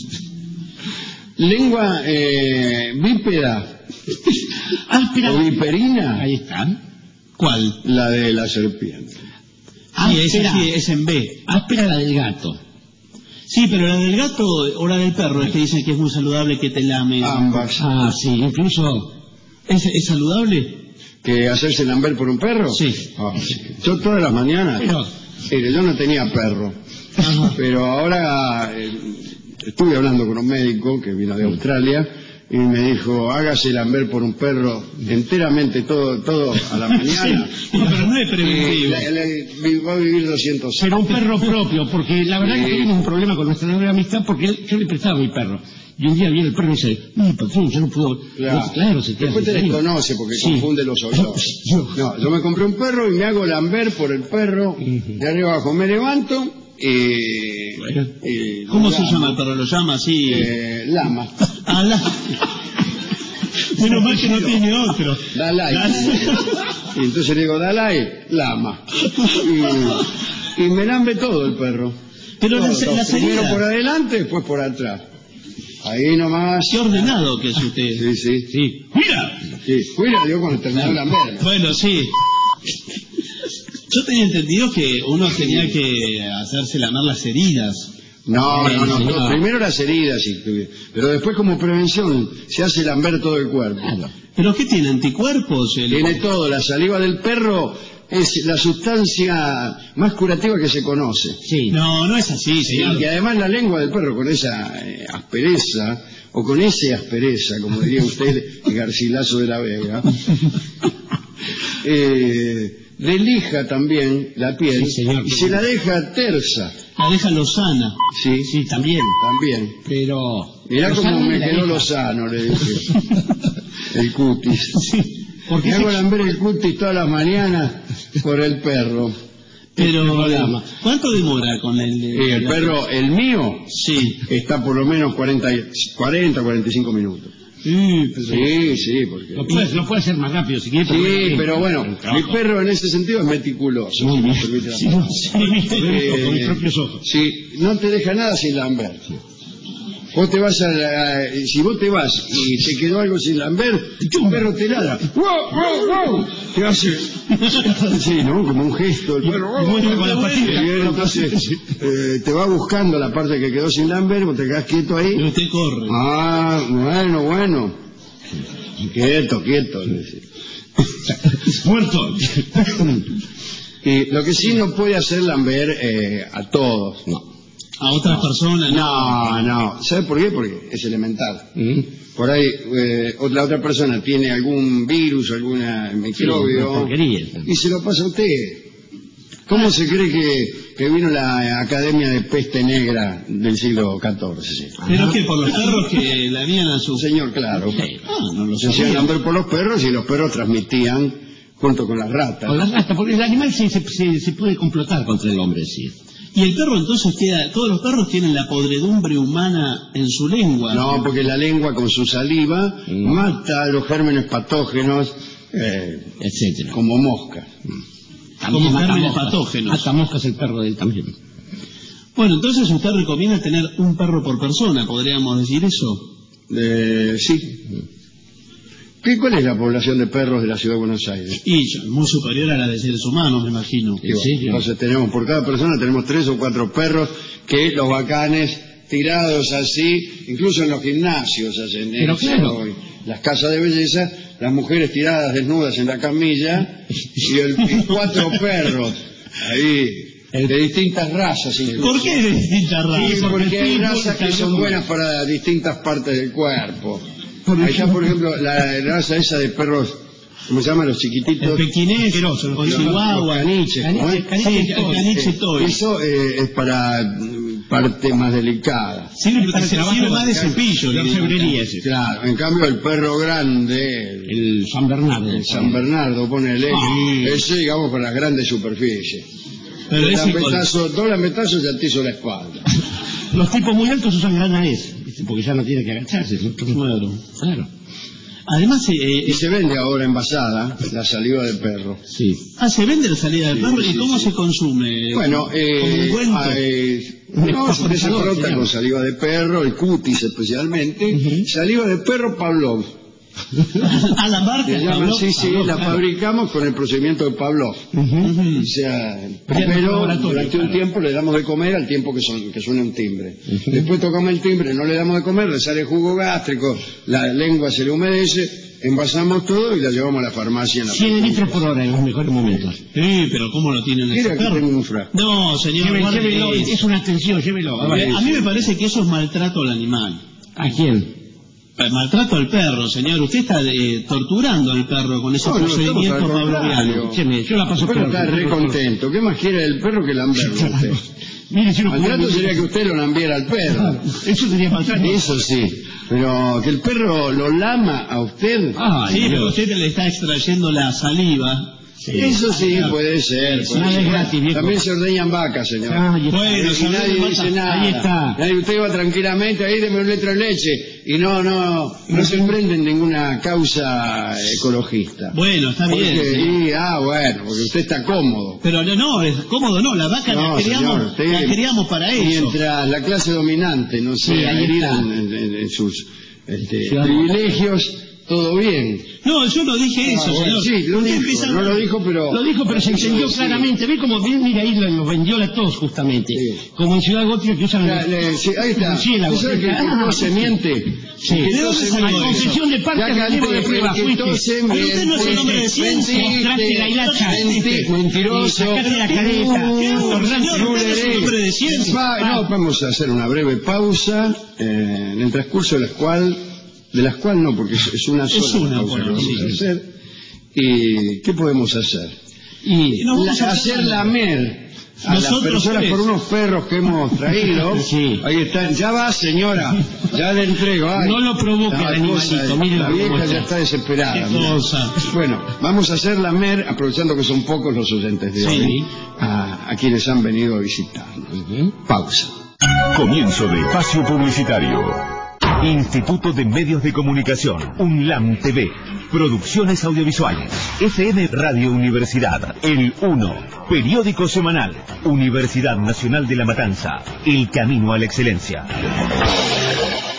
Lengua eh, bípeda Áspera. o viperina, Ahí está. ¿Cuál? la de la serpiente. Sí, esa Áspera. sí, es en B. Áspera la del gato. Sí, pero la del gato o la del perro es que dicen que es muy saludable que te lame. Ambas. Ah, sí, incluso... ¿Es, es saludable? ¿Que hacerse lamber por un perro? Sí. Ah, sí. Yo todas las mañanas, Pero- mire, yo no tenía perro, pero ahora eh, estuve hablando con un médico que vino de Australia y me dijo, hágase lamber por un perro enteramente todo todo a la mañana. Sí, no, pero no es Y preventivo. la- la- va a vivir doscientos Pero un perro propio, porque la verdad que Sí. tuvimos un problema con nuestra nueva amistad, porque él- yo le prestaba a mi perro. Y un día viene el perro y dice, no, Patrón, yo no puedo... Claro, No, claro, se queda después te sin cariño. desconoce porque Sí. confunde los olores. Yo- No, yo me compré un perro y me hago lamber por el perro, Ujú. de arriba abajo me levanto y... Bueno. y ¿Cómo lo se llamo, llama el perro? ¿Lo llama así? Eh, lama. Ah, la- Menos mal que no tiene otro. Dalai. Y entonces le digo, Dalai, lama. Y, y me lambe todo el perro. Pero Todo, las, todo. las Primero heridas, por adelante, después por atrás. Ahí nomás. qué ordenado que es usted. Sí, sí. Sí. ¡Mira! Sí, cuida, yo cuando terminó de lamberme. Bueno, sí. Yo tenía entendido que uno tenía que hacerse lamer las heridas. No, no, no, señor. no. Primero las heridas, sí, tuve. Pero después como prevención se hace lamber todo el cuerpo. Claro. ¿Pero qué tiene? ¿Anticuerpos? El- Tiene todo, la saliva del perro es la sustancia más curativa que se conoce. Sí. No, no es así, señor. Y además la lengua del perro con esa eh, aspereza, o con ese aspereza, como diría usted, el Garcilaso de la Vega, eh, le lija también la piel Sí, señor. y se la deja tersa. La deja lozana. Sí, Sí, también. también. Pero... Mirá Los cómo árboles me la quedó dejan. lozano, le dije. El cutis. Porque Me hago se- lamber el cutis todas las mañanas por el perro. Pero, programa. ¿cuánto demora con el... Y el perro, el mío, Sí. está por lo menos cuarenta, y- cuarenta, cuarenta y cinco minutos. Sí, pero- Sí, sí, porque... Lo puede, lo puede hacer más rápido si quiere. Sí, pero bueno, El mi trabajo. perro en ese sentido es meticuloso. Muy si me bien. permite la Sí, palabra. sí, lo he visto, lo he visto con mis Eh, propios ojos. Sí, no te deja nada sin lamber. Vos te vas a, la, si vos te vas y te quedó algo sin lamber, un perro te ladra. ¡Wow, wow, wow! Te hace, sí, ¿no? Como un gesto. El perro, wow, wow, con la patita. Y entonces eh, te va buscando la parte que quedó sin lamber, vos te quedás quieto ahí. Y usted corre. Ah, bueno, bueno. Quieto, quieto. Muerto. Y lo que sí no puede hacer lamber eh, a todos. No. A otras personas. No, no. ¿Sabe por qué? Porque es elemental. ¿Mm? Por ahí eh, la otra persona tiene algún virus, alguna microbio, sí, y se lo pasa a usted. ¿Cómo ah. se cree que, que vino la Academia de Peste Negra del siglo catorce? ¿Pero qué? ¿Por los perros que la habían a su...? Señor, claro. Sí. Ah, no lo se hacían lamber por los perros y los perros transmitían junto con las ratas. Con las ratas, porque el animal se, se, se, se puede complotar contra el hombre, sí. Y el perro entonces queda, todos los perros tienen la podredumbre humana en su lengua. No, porque la lengua con su saliva mm. mata a los gérmenes patógenos, eh, etcétera, como moscas. Mm. Como gérmenes patógenos. Hasta moscas el perro de él también. Bueno, entonces usted recomienda tener un perro por persona, ¿podríamos decir eso? Eh, sí. ¿Qué, ¿Cuál es la población de perros de la Ciudad de Buenos Aires? Y muy superior a la de seres humanos, me imagino. Sí, sí, entonces tenemos, por cada persona tenemos tres o cuatro perros que los bacanes tirados así, incluso en los gimnasios hacen Pero eso, claro. hoy. Las casas de belleza, las mujeres tiradas desnudas en la camilla y, el, y cuatro perros ahí de distintas razas. Incluso. ¿Por qué de distintas razas? Sí, porque hay razas que son buenas para distintas partes del cuerpo. Ahí está, por ejemplo, la raza esa de perros, ¿cómo se llaman los chiquititos? El pequinés, el chihuahua, caniche. Caniche toy. Eso eh, es para parte más delicada. Sirve para sirve más de cepillo. La orfebrería ese. Claro, en cambio el perro grande, el, el San Bernardo. El San Bernardo, ponele, ah. ese digamos para las grandes superficies. Pero ese lambetazo, dos lambetazos ya te hizo la espalda. Los tipos muy altos usan gran arnés, porque ya no tiene que agacharse. Claro. Claro. Además, eh, y se vende ahora envasada la saliva de perro. Sí. Ah, se vende la saliva de sí, perro. sí, ¿Y cómo sí. se consume? Bueno, eh, eh, no, se frota con saliva de perro, el cutis especialmente, uh-huh. Saliva de perro Pavlov. A la marca llaman, sí, sí, Pavlov, la claro. Fabricamos con el procedimiento de Pavlov. Uh-huh. O sea, primero durante un tiempo le damos de comer al tiempo que, son, que suena un timbre. Uh-huh. Después tocamos el timbre, no le damos de comer, le sale jugo gástrico, la lengua se le humedece, envasamos todo y la llevamos a la farmacia. En la cien litros por hora en los mejores momentos. Sí, pero ¿cómo lo tienen ese perro? Tengo un frasco. No, señor. Llévelo, llévelo, es una atención, llévelo. A, ver, a mí me parece que eso es maltrato al animal. ¿A quién? Maltrato al perro, señor. Usted está eh, torturando al perro con ese no, procedimiento no, pavloviano. Yo la paso por el perro. Está re contento. ¿Qué más quiere el perro que lamberlo usted? Mire, si no maltrato sería que usted lo lambiera al perro. Eso sería maltrato. Eso sí. Pero que el perro lo lama a usted. Ah, sí, pero usted le está extrayendo la saliva. Sí. Eso sí, puede ser. Puede nada ser. Es gratis, viejo. También se ordeñan vacas, señor. Ah, bueno, y nadie dice nada. Ahí está. Nadie, usted va tranquilamente, ahí deme un litro de leche. Y no, no, no se emprende en ninguna causa ecologista. Bueno, está porque, bien. Y, ah, bueno, porque usted está cómodo. Pero no, no, es cómodo no, la vaca no, la, criamos, señor, usted, la criamos para eso. Mientras la clase dominante no se sí, adherida en, en, en sus este, sí, privilegios, todo bien. No, yo no dije eso, ah, bueno, señor. Sí, lo dijo, empieza... no lo dijo, pero... Lo dijo, pero se entendió sí. claramente. Ve como bien, mira, ahí los vendió a todos, justamente. Sí. Como en Ciudad Gótica que usan... La, le, sí, ahí está. ¿Tú sabes que el que no se miente? Sí. ¿De dónde se miente? Concesión de parques de libro de pruebas, fuiste. Pero usted no es un hombre de ciencia. Mostraste la hilacha. Mentiroso. Sacaste la careta. Usted es un hombre de ciencia. No, vamos a hacer una breve pausa, eh, en el transcurso de la cual... De las cuales no, porque es una sola es una, pausa bueno, que vamos sí. a hacer. ¿Y qué podemos hacer? Y la, hacer, hacer lamer a las personas tres. Por unos perros que hemos traído. Sí. Ahí están. Ya va, señora. Ya le entrego. Ay, no lo provoque el animalito. Mire la vieja ya está desesperada. ¿Qué cosa? Bueno, vamos a hacer lamer, aprovechando que son pocos los oyentes de sí. hoy, a, a quienes han venido a visitarnos. Uh-huh. Pausa. Comienzo de espacio publicitario. Instituto de Medios de Comunicación, UNLAM T V, Producciones Audiovisuales, F M Radio Universidad, El uno, Periódico Semanal, Universidad Nacional de La Matanza, El Camino a la Excelencia.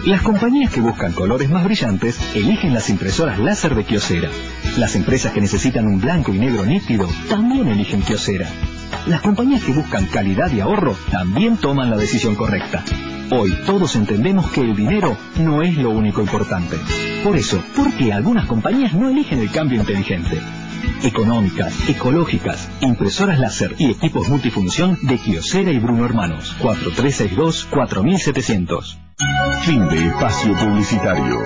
Las compañías que buscan colores más brillantes eligen las impresoras láser de Kyocera. Las empresas que necesitan un blanco y negro nítido también eligen Kyocera. Las compañías que buscan calidad y ahorro también toman la decisión correcta. Hoy todos entendemos que el dinero no es lo único importante. Por eso, ¿por qué algunas compañías no eligen el cambio inteligente? Económicas, ecológicas, impresoras láser y equipos multifunción de Kyocera y Bruno Hermanos. cuatro tres seis dos, cuatro siete cero cero. Fin de espacio publicitario.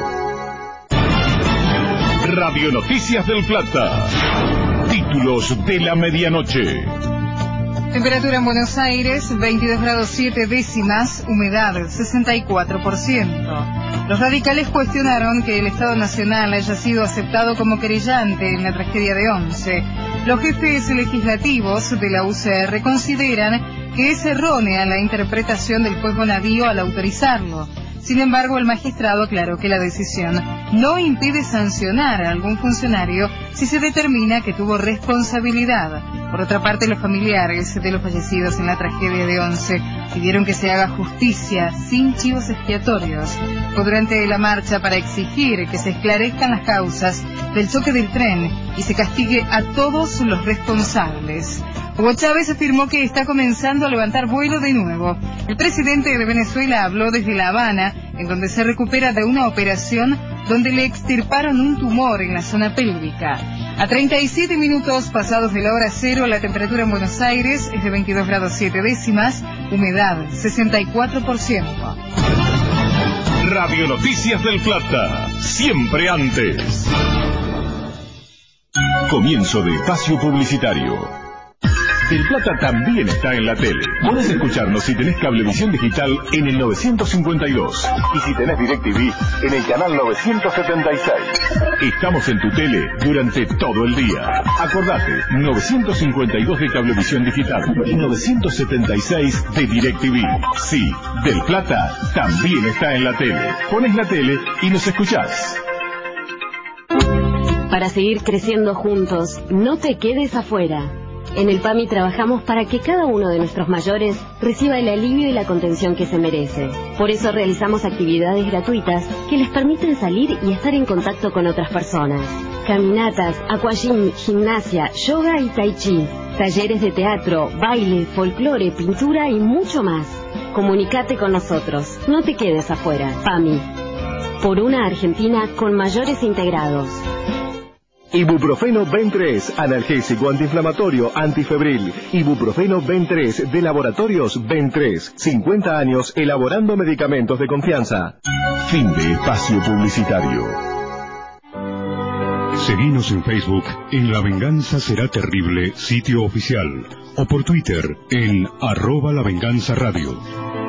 Radio Noticias del Plata. Títulos de la medianoche. Temperatura en Buenos Aires, veintidós grados siete décimas, humedad sesenta y cuatro por ciento. Los radicales cuestionaron que el Estado Nacional haya sido aceptado como querellante en la tragedia de Once. Los jefes legislativos de la U C R consideran que es errónea la interpretación del juez Bonadio al autorizarlo. Sin embargo, el magistrado aclaró que la decisión no impide sancionar a algún funcionario si se determina que tuvo responsabilidad. Por otra parte, los familiares de los fallecidos en la tragedia de Once pidieron que se haga justicia sin chivos expiatorios. Fue durante la marcha para exigir que se esclarezcan las causas del choque del tren y se castigue a todos los responsables. Hugo Chávez afirmó que está comenzando a levantar vuelo de nuevo. El presidente de Venezuela habló desde La Habana, en donde se recupera de una operación donde le extirparon un tumor en la zona pélvica. A treinta y siete minutos pasados de la hora cero, la temperatura en Buenos Aires es de veintidós grados siete décimas, humedad sesenta y cuatro por ciento. Radio Noticias del Plata, siempre antes. Comienzo de espacio publicitario. Del Plata también está en la tele. Podés escucharnos si tenés Cablevisión Digital en el novecientos cincuenta y dos. Y si tenés DirecTV en el canal novecientos setenta y seis. Estamos en tu tele durante todo el día. Acordate, novecientos cincuenta y dos de Cablevisión Digital y novecientos setenta y seis de DirecTV. Sí, Del Plata también está en la tele. Pones la tele y nos escuchás. Para seguir creciendo juntos, no te quedes afuera. En el PAMI trabajamos para que cada uno de nuestros mayores reciba el alivio y la contención que se merece. Por eso realizamos actividades gratuitas que les permiten salir y estar en contacto con otras personas. Caminatas, aquagym, gimnasia, yoga y tai chi. Talleres de teatro, baile, folclore, pintura y mucho más. Comunicate con nosotros. No te quedes afuera. PAMI. Por una Argentina con mayores integrados. Ibuprofeno Ben tres, analgésico, antiinflamatorio, antifebril. Ibuprofeno Ben tres, de Laboratorios Ben tres. cincuenta años elaborando medicamentos de confianza. Fin de espacio publicitario. Seguinos en Facebook en La Venganza Será Terrible, sitio oficial. O por Twitter en arroba La Venganza Radio.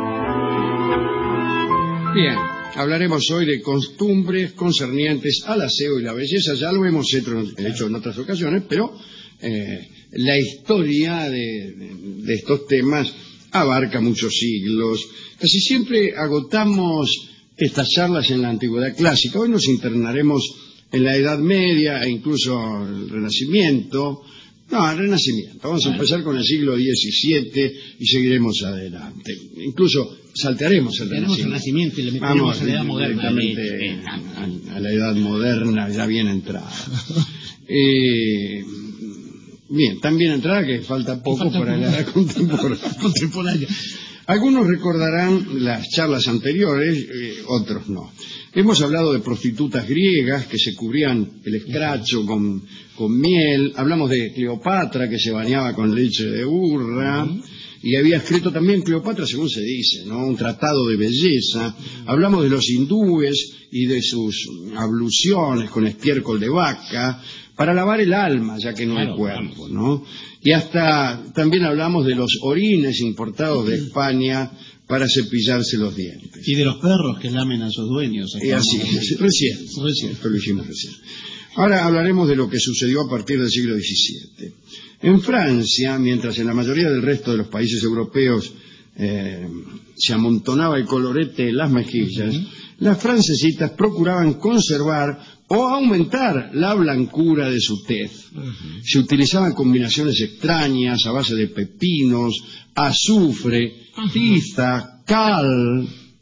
Bien. Hablaremos hoy de costumbres concernientes al aseo y la belleza. Ya lo hemos hecho, hecho en otras ocasiones, pero eh, la historia de, de, de estos temas abarca muchos siglos. Casi siempre agotamos estas charlas en la antigüedad clásica. Hoy nos internaremos en la Edad Media e incluso el Renacimiento. No, el Renacimiento. Vamos a empezar con el siglo diecisiete y seguiremos adelante. Incluso saltearemos el Renacimiento. el Renacimiento y le meteremos Vamos, a la Edad Moderna. A, a la Edad Moderna ya bien entrada. eh, bien, tan bien entrada que falta poco falta para poco. La Edad contemporánea. contemporánea. Algunos recordarán las charlas anteriores, eh, otros no. Hemos hablado de prostitutas griegas que se cubrían el escracho con, con miel. Hablamos de Cleopatra que se bañaba con leche de burra. Uh-huh. Y había escrito también Cleopatra, según se dice, ¿no? Un tratado de belleza. Uh-huh. Hablamos de los hindúes y de sus abluciones con estiércol de vaca para lavar el alma, ya que no claro, hay cuerpo, ¿no? Y hasta también hablamos de los orines importados de España para cepillarse los dientes. Y de los perros que lamen a sus dueños. Y así, recién, recién, esto lo hicimos recién. Ahora hablaremos de lo que sucedió a partir del siglo diecisiete. En Francia, mientras en la mayoría del resto de los países europeos eh, se amontonaba el colorete en las mejillas, uh-huh. las francesitas procuraban conservar o aumentar la blancura de su tez. Uh-huh. Se utilizaban combinaciones extrañas a base de pepinos, azufre, uh-huh. tiza, cal,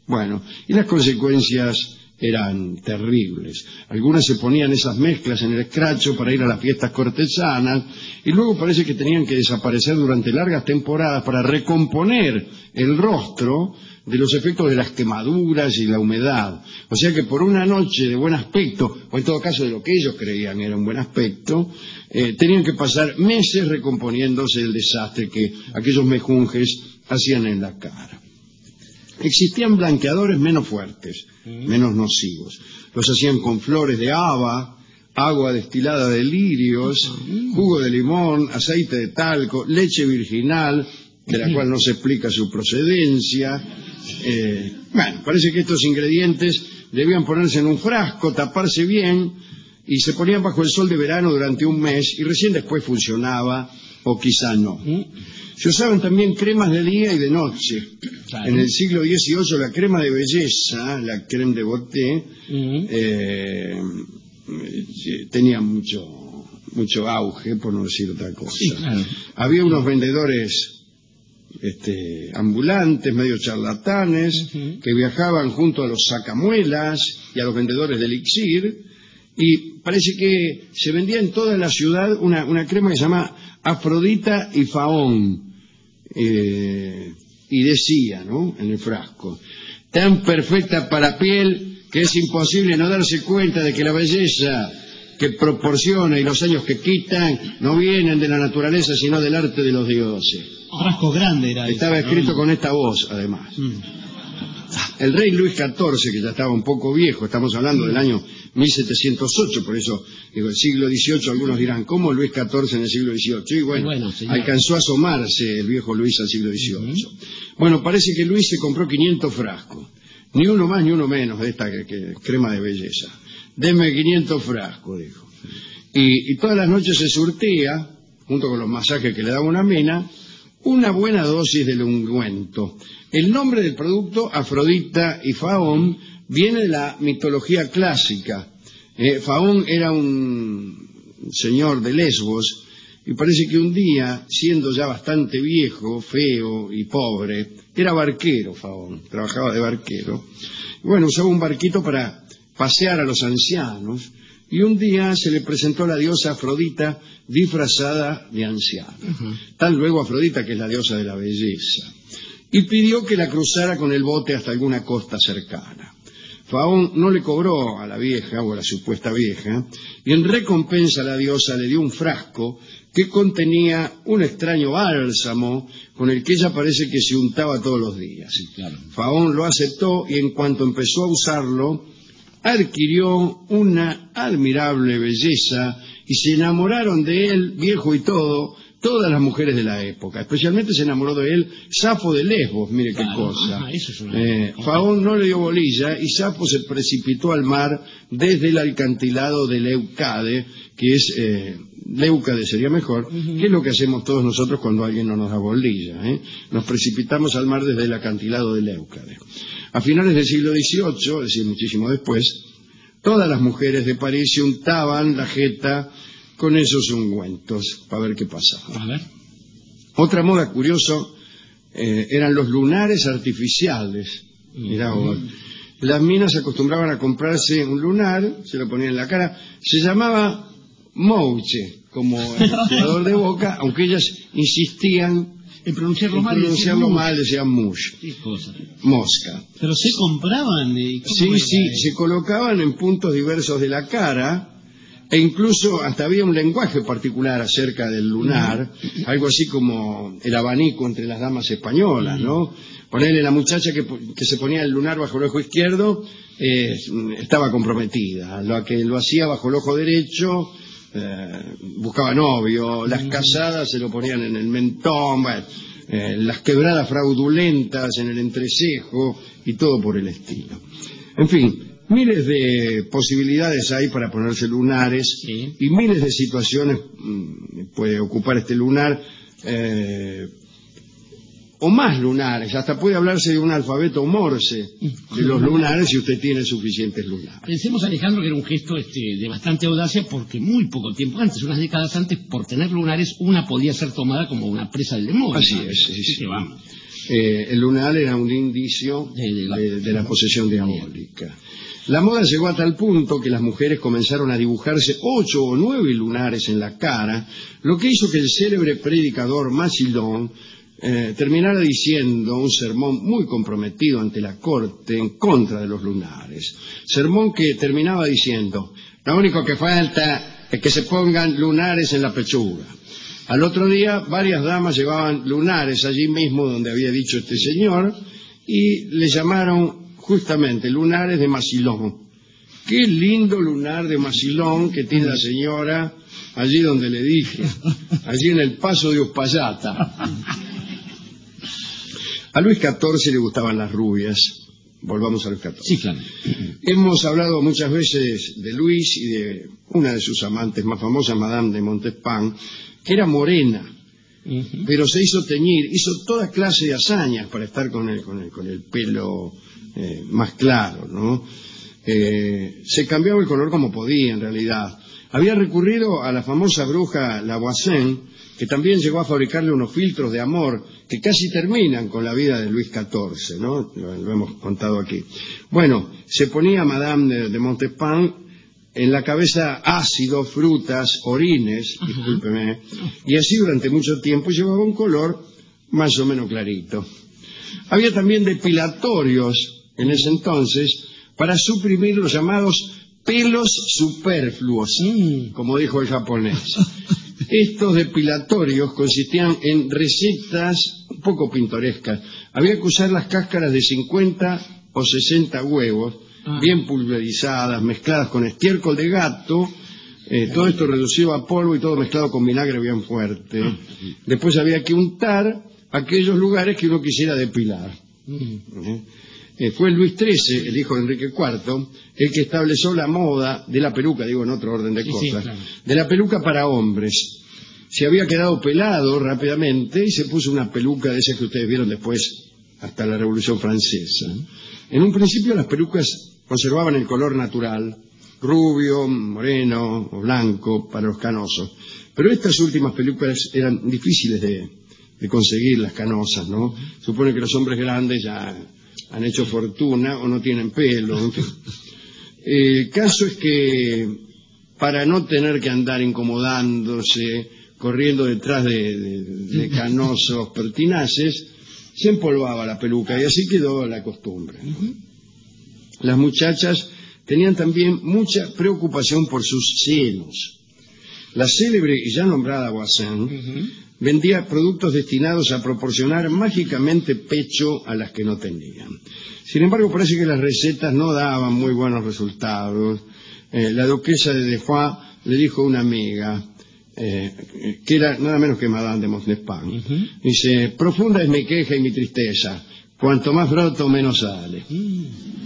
Bueno, y las consecuencias eran terribles. Algunas se ponían esas mezclas en el escracho para ir a las fiestas cortesanas y luego parece que tenían que desaparecer durante largas temporadas para recomponer el rostro de los efectos de las quemaduras y la humedad. O sea que por una noche de buen aspecto, o en todo caso de lo que ellos creían era un buen aspecto, eh, tenían que pasar meses recomponiéndose el desastre que aquellos mejunjes hacían en la cara. Existían blanqueadores menos fuertes, menos nocivos. Los hacían con flores de haba, agua destilada de lirios, jugo de limón, aceite de talco, leche virginal, de la cual no se explica su procedencia. Eh, bueno, parece que estos ingredientes debían ponerse en un frasco, taparse bien, y se ponían bajo el sol de verano durante un mes, y recién después funcionaba, o quizá no. Se usaban también cremas de día y de noche. Claro. En el siglo dieciocho la crema de belleza, la crème de beauté, uh-huh. eh, tenía mucho, mucho auge, por no decir otra cosa. Sí, claro. Había unos vendedores este, ambulantes, medio charlatanes, uh-huh. que viajaban junto a los sacamuelas y a los vendedores de elixir, y parece que se vendía en toda la ciudad una, una crema que se llama Afrodita y Faón. Eh, y decía, ¿no?, en el frasco, tan perfecta para piel que es imposible no darse cuenta de que la belleza que proporciona y los años que quitan no vienen de la naturaleza sino del arte de los dioses. Un frasco grande era. Estaba ese, escrito ¿no? con esta voz, además. Mm. El rey Luis catorce, que ya estaba un poco viejo, estamos hablando del año mil setecientos ocho, por eso digo el siglo dieciocho, algunos dirán, ¿cómo Luis catorce en el siglo dieciocho? Y bueno, bueno alcanzó a asomarse el viejo Luis al siglo dieciocho. Uh-huh. Bueno, parece que Luis se compró quinientos frascos, ni uno más ni uno menos de esta que, que, crema de belleza. Deme quinientos frascos, dijo. Y, y todas las noches se surtía, junto con los masajes que le daba una mina, una buena dosis del ungüento. El nombre del producto, Afrodita y Faón, viene de la mitología clásica. Eh, Faón era un señor de Lesbos y parece que un día, siendo ya bastante viejo, feo y pobre, era barquero Faón, trabajaba de barquero. Bueno, usaba un barquito para pasear a los ancianos y un día se le presentó la diosa Afrodita disfrazada de anciana. Uh-huh. Tal luego Afrodita, que es la diosa de la belleza, y pidió que la cruzara con el bote hasta alguna costa cercana. Faón no le cobró a la vieja, o a la supuesta vieja, y en recompensa la diosa le dio un frasco que contenía un extraño bálsamo con el que ella parece que se untaba todos los días. Sí, claro. Faón lo aceptó y en cuanto empezó a usarlo, adquirió una admirable belleza y se enamoraron de él, viejo y todo, todas las mujeres de la época. Especialmente se enamoró de él Safo de Lesbos, mire claro. qué cosa. Ah, eso es una... eh, Faón no le dio bolilla y Safo se precipitó al mar desde el alcantilado de Leucade, que es, eh, Leucade sería mejor, uh-huh. que es lo que hacemos todos nosotros cuando alguien no nos da bolilla. ¿eh? Nos precipitamos al mar desde el acantilado de Leucade. A finales del siglo dieciocho, es decir, muchísimo después, todas las mujeres de París se untaban la jeta con esos ungüentos para ver qué pasaba. A ver. Otra moda curioso eh, eran los lunares artificiales. Mirá vos. Las minas se acostumbraban a comprarse un lunar, se lo ponían en la cara, se llamaba mouche, como el jugador de Boca, aunque ellas insistían en pronunciarlo en mal, pronunciarlo decían mal, decían mush. ¿Qué cosa? Mosca. Pero se compraban. ¿Y sí, sí, era? Se colocaban en puntos diversos de la cara. E incluso hasta había un lenguaje particular acerca del lunar, algo así como el abanico entre las damas españolas, ¿no? Ponerle la muchacha que, que se ponía el lunar bajo el ojo izquierdo, eh, estaba comprometida. La que lo hacía bajo el ojo derecho, eh, buscaba novio. Las casadas se lo ponían en el mentón, bueno, eh, las quebradas fraudulentas en el entrecejo y todo por el estilo. En fin. Miles de posibilidades hay para ponerse lunares sí. y miles de situaciones mmm, puede ocupar este lunar, eh, o más lunares, hasta puede hablarse de un alfabeto morse de los lunares si usted tiene suficientes lunares. Pensemos, Alejandro, que era un gesto este, de bastante audacia porque muy poco tiempo antes, unas décadas antes, por tener lunares, una podía ser tomada como una presa del demonio. Así es, sí, sí. Que vamos. Eh, el lunar era un indicio de, de la posesión diabólica. La moda llegó a tal punto que las mujeres comenzaron a dibujarse ocho o nueve lunares en la cara, lo que hizo que el célebre predicador Massillon eh, terminara diciendo un sermón muy comprometido ante la corte en contra de los lunares. Sermón que terminaba diciendo: lo único que falta es que se pongan lunares en la pechuga. Al otro día, varias damas llevaban lunares allí mismo donde había dicho este señor y le llamaron justamente lunares de Massillon. Qué lindo lunar de Massillon que tiene la señora allí donde le dije, allí en el paso de Uspallata. A Luis catorce le gustaban las rubias. Volvamos a Luis catorce. Sí, claro. Hemos hablado muchas veces de Luis y de una de sus amantes más famosas, Madame de Montespan, que era morena, uh-huh. pero se hizo teñir, hizo toda clase de hazañas para estar con el, con el, con el pelo eh, más claro, ¿no? Eh, se cambiaba el color como podía, en realidad. Había recurrido a la famosa bruja Lavoisier, que también llegó a fabricarle unos filtros de amor que casi terminan con la vida de Luis catorce, ¿no? Lo, lo hemos contado aquí. Bueno, se ponía Madame de, de Montespan en la cabeza ácido, frutas, orines, uh-huh. discúlpeme, y así durante mucho tiempo llevaba un color más o menos clarito. Había también depilatorios en ese entonces para suprimir los llamados pelos superfluos, mm. como dijo el japonés. Estos depilatorios consistían en recetas un poco pintorescas. Había que usar las cáscaras de cincuenta o sesenta huevos, ah. bien pulverizadas, mezcladas con estiércol de gato, eh, todo esto reducido a polvo y todo mezclado con vinagre bien fuerte. Ah. Después había que untar aquellos lugares que uno quisiera depilar. Mm. ¿Eh? Eh, fue Luis trece, el hijo de Enrique cuarto, el que estableció la moda de la peluca, digo en otro orden de sí, cosas, sí, claro. de la peluca para hombres. Se había quedado pelado rápidamente y se puso una peluca de esas que ustedes vieron después hasta la Revolución Francesa. En un principio las pelucas conservaban el color natural, rubio, moreno o blanco para los canosos, pero estas últimas pelucas eran difíciles de, de conseguir, las canosas, ¿no? Supone que los hombres grandes ya han hecho fortuna o no tienen pelo, en fin. El caso es que para no tener que andar incomodándose, corriendo detrás de, de, de canosos pertinaces, se empolvaba la peluca y así quedó la costumbre. Las muchachas tenían también mucha preocupación por sus senos. La célebre y ya nombrada Voisin uh-huh. vendía productos destinados a proporcionar mágicamente pecho a las que no tenían. Sin embargo, parece que las recetas no daban muy buenos resultados. Eh, la duquesa de Defoix le dijo a una amiga, eh, que era nada menos que Madame de Montespan, uh-huh. dice: profunda es mi queja y mi tristeza, cuanto más broto menos sale. Uh-huh.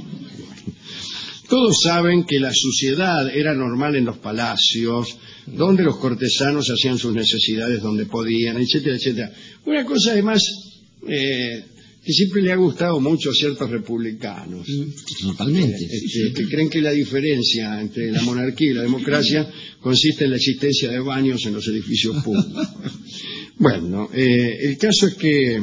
Todos saben que la suciedad era normal en los palacios, donde los cortesanos hacían sus necesidades donde podían, etcétera, etcétera. Una cosa además eh, que siempre le ha gustado mucho a ciertos republicanos. Totalmente. Eh, este, que creen que la diferencia entre la monarquía y la democracia consiste en la existencia de baños en los edificios públicos. Bueno, eh, el caso es que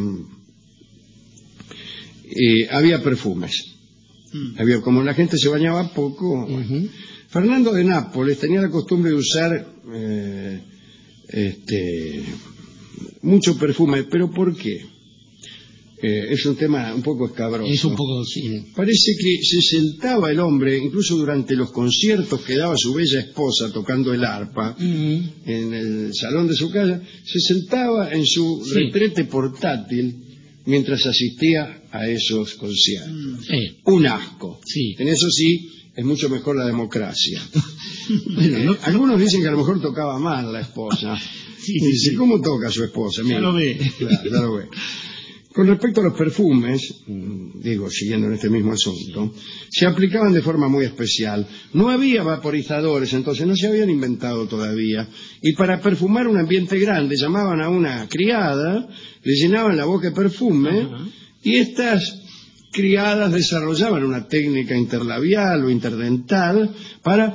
eh, había perfumes. Había, como la gente se bañaba poco. Uh-huh. Fernando de Nápoles tenía la costumbre de usar eh, este, mucho perfume, pero ¿por qué? Eh, es un tema un poco escabroso. Es un poco, sí. Parece que se sentaba el hombre, incluso durante los conciertos que daba su bella esposa tocando el arpa, uh-huh. en el salón de su casa, se sentaba en su sí. retrete portátil mientras asistía a esos conciertos. Sí. Un asco. Sí. En eso sí, es mucho mejor la democracia. Bueno, ¿no? Algunos dicen que a lo mejor tocaba mal la esposa. Sí, y dice, sí. ¿cómo toca su esposa? Mira, ya lo ve. Claro, ya lo ve. Con respecto a los perfumes, digo, siguiendo en este mismo asunto, se aplicaban de forma muy especial. No había vaporizadores, entonces no se habían inventado todavía. Y para perfumar un ambiente grande llamaban a una criada, le llenaban la boca de perfume, uh-huh. y estas criadas desarrollaban una técnica interlabial o interdental para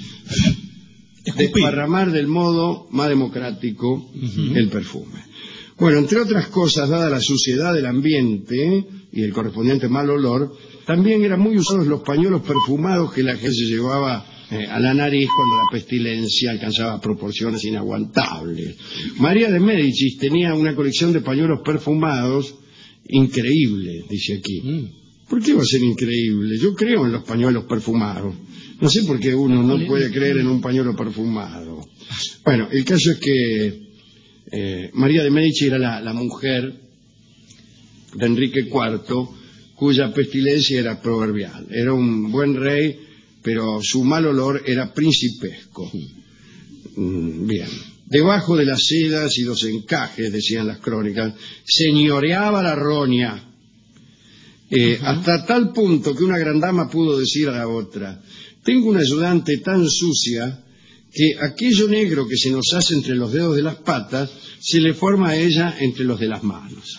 desparramar del modo más democrático uh-huh. el perfume. Bueno, entre otras cosas, dada la suciedad del ambiente y el correspondiente mal olor, también eran muy usados los pañuelos perfumados que la gente se llevaba eh, a la nariz cuando la pestilencia alcanzaba proporciones inaguantables. María de Médicis tenía una colección de pañuelos perfumados increíble, dice aquí. ¿Por qué va a ser increíble? Yo creo en los pañuelos perfumados. No sé por qué uno no puede creer en un pañuelo perfumado. Bueno, el caso es que eh, María de Médicis era la, la mujer de Enrique cuarto, cuya pestilencia era proverbial. Era un buen rey, pero su mal olor era principesco. Mm, bien. Debajo de las sedas y los encajes, decían las crónicas, señoreaba la roña. Eh, hasta tal punto que una gran dama pudo decir a la otra: tengo una ayudante tan sucia que aquello negro que se nos hace entre los dedos de las patas se le forma a ella entre los de las manos.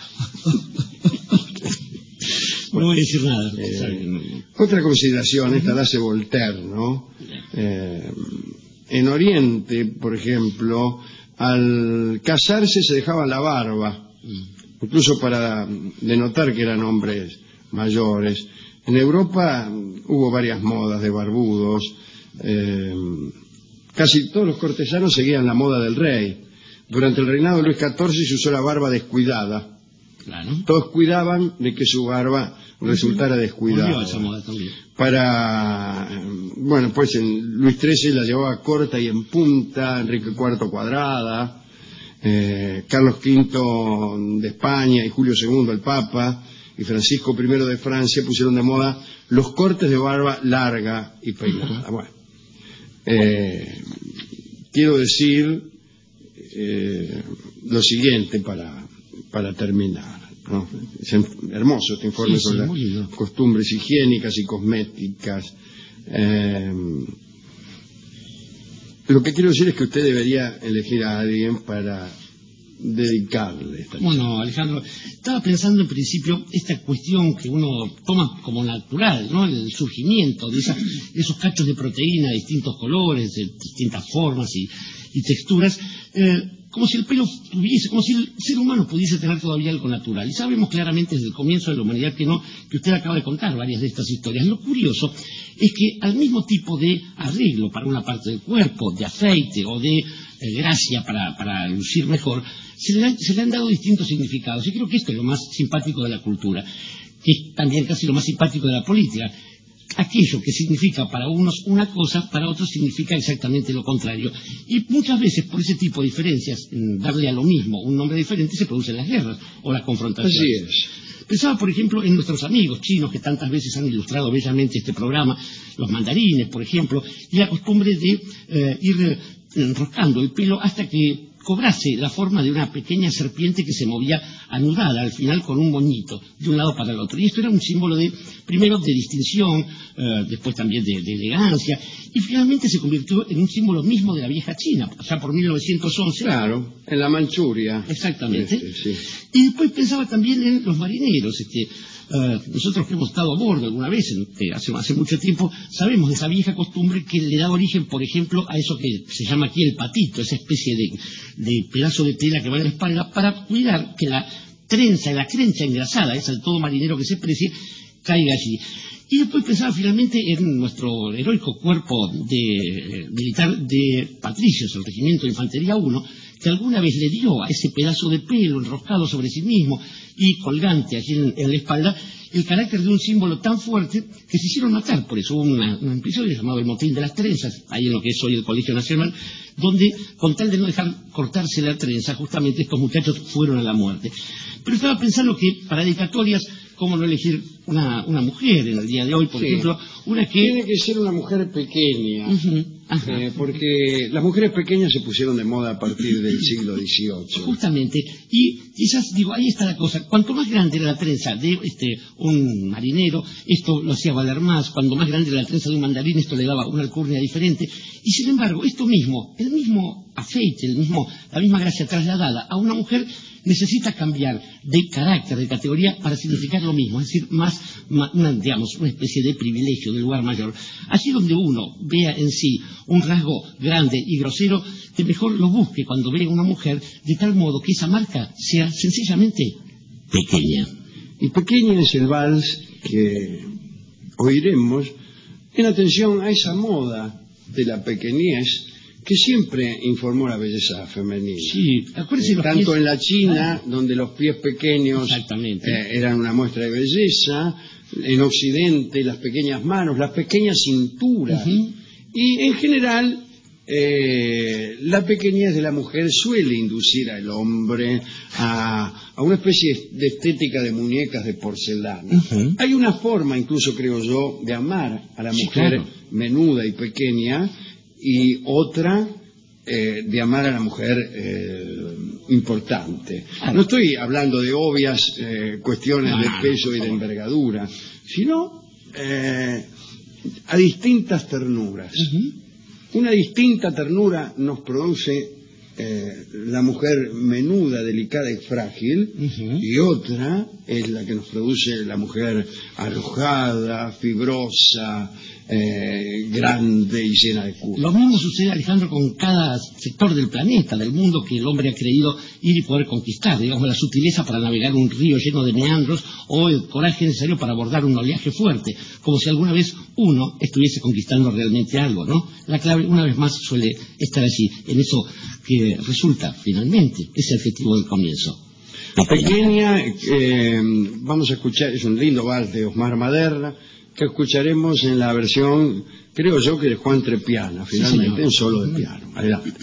No voy a decir nada. Eh, otra consideración, esta la hace Voltaire, ¿no? Eh, en Oriente, por ejemplo, al casarse se dejaban la barba, incluso para denotar que eran hombres mayores. En Europa hubo varias modas de barbudos. Eh, casi todos los cortesanos seguían la moda del rey. Durante el reinado de Luis catorce se usó la barba descuidada. Claro. Todos cuidaban de que su barba resultara descuidada. Esa moda también. Para, bueno, pues en Luis trece la llevaba corta y en punta, Enrique cuarto cuadrada, eh, Carlos quinto de España y Julio segundo el Papa y Francisco primero de Francia pusieron de moda los cortes de barba larga y peinada. Bueno, eh, quiero decir eh, lo siguiente para, para terminar, ¿no? Es hermoso este informe sí, sobre sí, las costumbres higiénicas y cosméticas. Eh, lo que quiero decir es que usted debería elegir a alguien para dedicarle esta Bueno, chica. Alejandro, estaba pensando en principio esta cuestión que uno toma como natural, ¿no? El surgimiento de, esa, de esos cachos de proteína de distintos colores, de distintas formas y, y texturas, eh, como si el pelo tuviese, como si el ser humano pudiese tener todavía algo natural. Y sabemos claramente desde el comienzo de la humanidad que no, que usted acaba de contar varias de estas historias. Lo curioso es que al mismo tipo de arreglo para una parte del cuerpo, de aceite o de eh, gracia para, para lucir mejor, se le, han, se le han dado distintos significados. Y creo que esto es lo más simpático de la cultura, que es también casi lo más simpático de la política. Aquello que significa para unos una cosa, para otros significa exactamente lo contrario. Y muchas veces por ese tipo de diferencias, en darle a lo mismo un nombre diferente, se producen las guerras o las confrontaciones. Así es. Pensaba, por ejemplo, en nuestros amigos chinos que tantas veces han ilustrado bellamente este programa, los mandarines, por ejemplo, y la costumbre de eh, ir enroscando el pelo hasta que cobrase la forma de una pequeña serpiente que se movía anudada al final con un moñito de un lado para el otro. Y esto era un símbolo de, primero, de distinción, eh, después también de, de elegancia, y finalmente se convirtió en un símbolo mismo de la vieja China, ya por mil novecientos once. Claro, en la Manchuria. Exactamente. Este, sí. Y después pensaba también en los marineros, este... Uh, nosotros que hemos estado a bordo alguna vez, eh, hace, hace mucho tiempo, sabemos de esa vieja costumbre que le da origen, por ejemplo, a eso que se llama aquí el patito, esa especie de, de pedazo de tela que va en la espalda, para cuidar que la trenza, la crencha engrasada, esa de todo marinero que se precie, caiga allí. Y después pensaba finalmente en nuestro heroico cuerpo de, militar de patricios, el Regimiento de Infantería uno, que alguna vez le dio a ese pedazo de pelo enroscado sobre sí mismo y colgante allí en, en la espalda el carácter de un símbolo tan fuerte que se hicieron matar. Por eso hubo una, un episodio llamado el motín de las trenzas, ahí en lo que es hoy el Colegio Nacional, donde con tal de no dejar cortarse la trenza, justamente estos muchachos fueron a la muerte. Pero estaba pensando que para dedicatorias, ¿cómo no elegir una, una mujer en el día de hoy, por sí. ejemplo? Una que... Tiene que ser una mujer pequeña, uh-huh. eh, porque las mujeres pequeñas se pusieron de moda a partir del siglo dieciocho. Justamente, y quizás, digo, ahí está la cosa, cuanto más grande era la trenza de este un marinero, esto lo hacía valer más, cuanto más grande era la trenza de un mandarín, esto le daba una alcurnia diferente, y sin embargo, esto mismo, el mismo afeite, el mismo, la misma gracia trasladada a una mujer, necesita cambiar de carácter, de categoría, para significar lo mismo, es decir, más más, una, digamos, una especie de privilegio del lugar mayor. Allí donde uno vea en sí un rasgo grande y grosero, que mejor lo busque cuando ve a una mujer, de tal modo que esa marca sea sencillamente pequeña. Y pequeña es el vals que oiremos en atención a esa moda de la pequeñez que siempre informó la belleza femenina. Sí, acuérdense los Tanto pies... en la China, ah, donde los pies pequeños eh, eran una muestra de belleza, en Occidente las pequeñas manos, las pequeñas cinturas, uh-huh. y en general eh, la pequeñez de la mujer suele inducir al hombre a, a una especie de estética de muñecas de porcelana. Uh-huh. Hay una forma, incluso creo yo, de amar a la sí, mujer claro. menuda y pequeña, y otra eh, de amar a la mujer eh, importante. No estoy hablando de obvias eh, cuestiones de peso y de envergadura, sino eh, a distintas ternuras. Uh-huh. Una distinta ternura nos produce eh, la mujer menuda, delicada y frágil, uh-huh. y otra es la que nos produce la mujer arrojada, fibrosa, Eh, grande y llena de curvas. Lo mismo sucede, Alejandro, con cada sector del planeta, del mundo que el hombre ha creído ir y poder conquistar, digamos, la sutileza para navegar un río lleno de meandros o el coraje necesario para abordar un oleaje fuerte, como si alguna vez uno estuviese conquistando realmente algo, ¿no? La clave, una vez más, suele estar allí, en eso que resulta, finalmente, ese adjetivo del comienzo. Pequeña, eh, vamos a escuchar, es un lindo vals de Osmar Maderna, que escucharemos en la versión, creo yo, que de Juan Trepiana, finalmente, sí, un solo de piano. Adelante.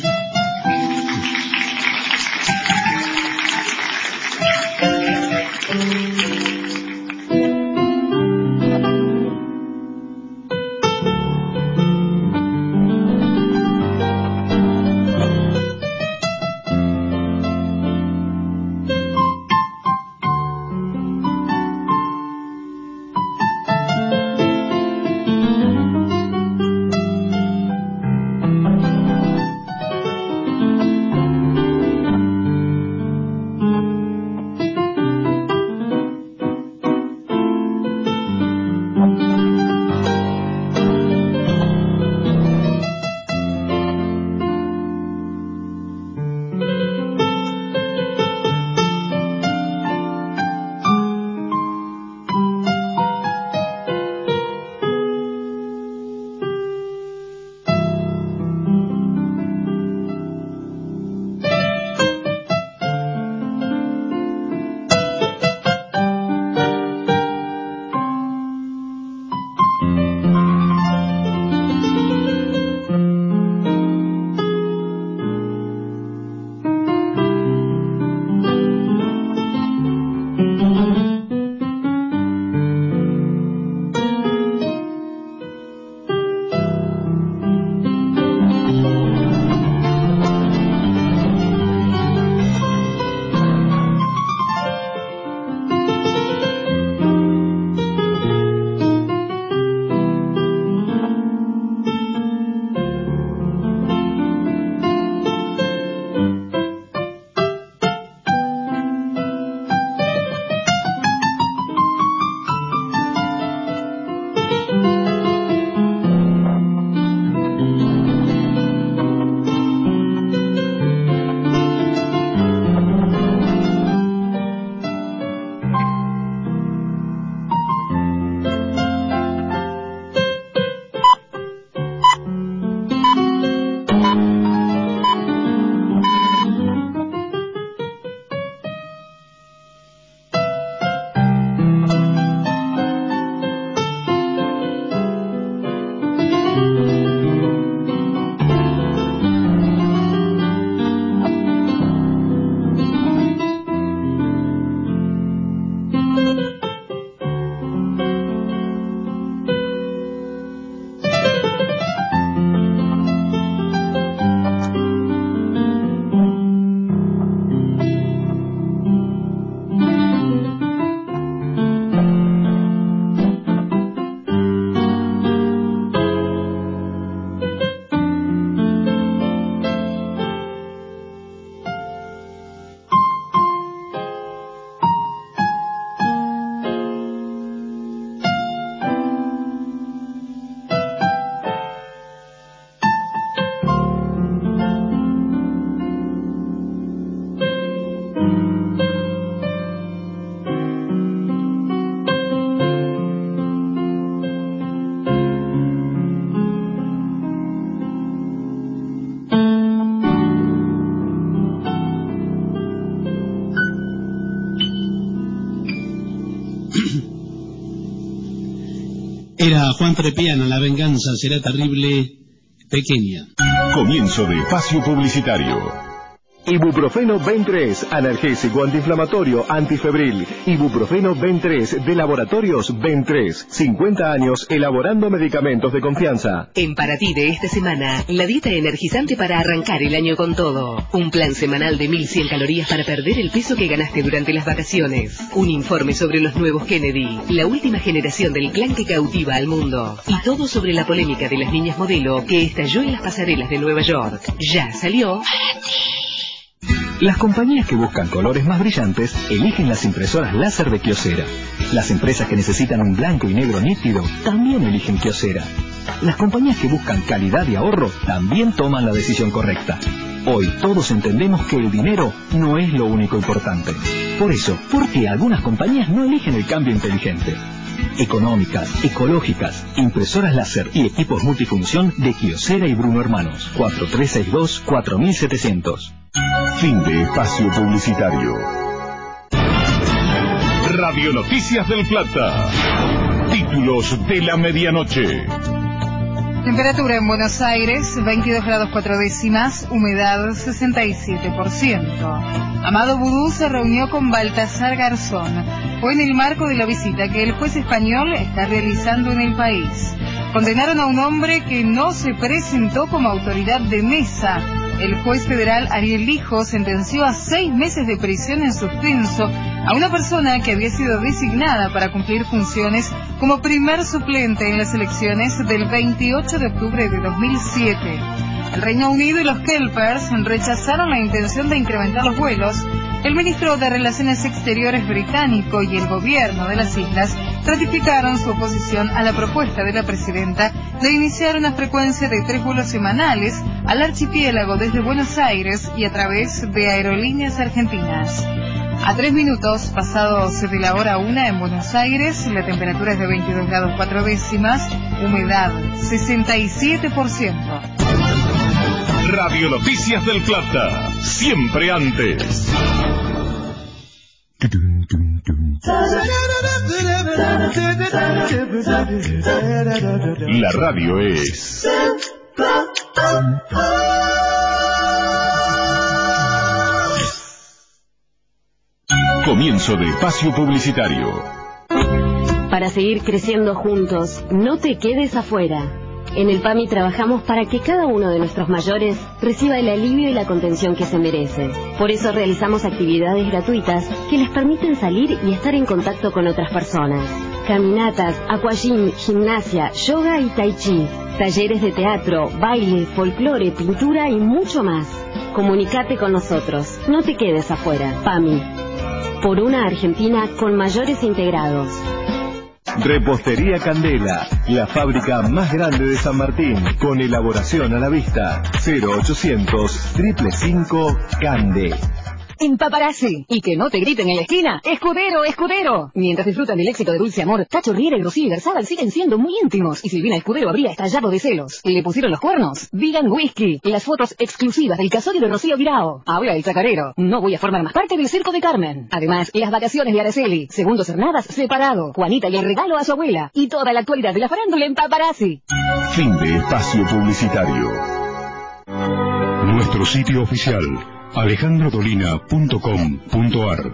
Era Juan Trepiano, La venganza será terrible, pequeña. Comienzo de espacio publicitario. Ibuprofeno Ben tres, analgésico antiinflamatorio antifebril. Ibuprofeno Ben tres de Laboratorios Ben tres. cincuenta años elaborando medicamentos de confianza. En Para Ti de esta semana, la dieta energizante para arrancar el año con todo. Un plan semanal de mil cien calorías para perder el peso que ganaste durante las vacaciones. Un informe sobre los nuevos Kennedy, la última generación del clan que cautiva al mundo. Y todo sobre la polémica de las niñas modelo que estalló en las pasarelas de Nueva York. Ya salió Para Ti. Las compañías que buscan colores más brillantes eligen las impresoras láser de Kyocera. Las empresas que necesitan un blanco y negro nítido también eligen Kyocera. Las compañías que buscan calidad y ahorro también toman la decisión correcta. Hoy todos entendemos que el dinero no es lo único importante. Por eso, ¿por qué algunas compañías no eligen el cambio inteligente? Económicas, ecológicas, impresoras láser y equipos multifunción de Kyocera y Bruno Hermanos. cuatro tres seis dos, cuatro siete cero cero. Fin de espacio publicitario. Radio Noticias del Plata. Títulos de la medianoche. Temperatura en Buenos Aires, veintidós grados cuatro décimas, humedad sesenta y siete por ciento. Amado Vudú se reunió con Baltasar Garzón. Fue en el marco de la visita que el juez español está realizando en el país. Condenaron a un hombre que no se presentó como autoridad de mesa. El juez federal Ariel Lijo sentenció a seis meses de prisión en suspenso a una persona que había sido designada para cumplir funciones como primer suplente en las elecciones del veintiocho de octubre de dos mil siete. El Reino Unido y los Kelpers rechazaron la intención de incrementar los vuelos. El ministro de Relaciones Exteriores británico y el gobierno de las islas ratificaron su oposición a la propuesta de la presidenta de iniciar una frecuencia de tres vuelos semanales al archipiélago desde Buenos Aires y a través de aerolíneas argentinas. A tres minutos pasados de la hora una en Buenos Aires, la temperatura es de veintidós grados cuatro décimas, humedad sesenta y siete por ciento. Radio Noticias del Plata, siempre antes. La radio es... Comienzo de espacio publicitario. Para seguir creciendo juntos, no te quedes afuera. En el PAMI trabajamos para que cada uno de nuestros mayores reciba el alivio y la contención que se merece. Por eso realizamos actividades gratuitas que les permiten salir y estar en contacto con otras personas. Caminatas, aquagym, gimnasia, yoga y tai chi. Talleres de teatro, baile, folclore, pintura y mucho más. Comunicate con nosotros. No te quedes afuera. PAMI. Por una Argentina con mayores integrados. Repostería Candela, la fábrica más grande de San Martín, con elaboración a la vista. cero ochocientos, cinco cinco cinco, Cande. En Paparazzi. Y que no te griten en la esquina. ¡Escudero, escudero! Mientras disfrutan del éxito de Dulce Amor, Tacho Riera y Rocío Garzábal siguen siendo muy íntimos. Y Silvina Escudero habría estallado de celos. ¿Le pusieron los cuernos? Digan whisky. Las fotos exclusivas del casorio de Rocío Virao. Habla el chacarero. No voy a formar más parte del circo de Carmen. Además, las vacaciones de Araceli. Segundos Hernadas separado. Juanita y el regalo a su abuela. Y toda la actualidad de la farándula en Paparazzi. Fin de espacio publicitario. Nuestro sitio oficial, alejandro dolina punto com punto ar.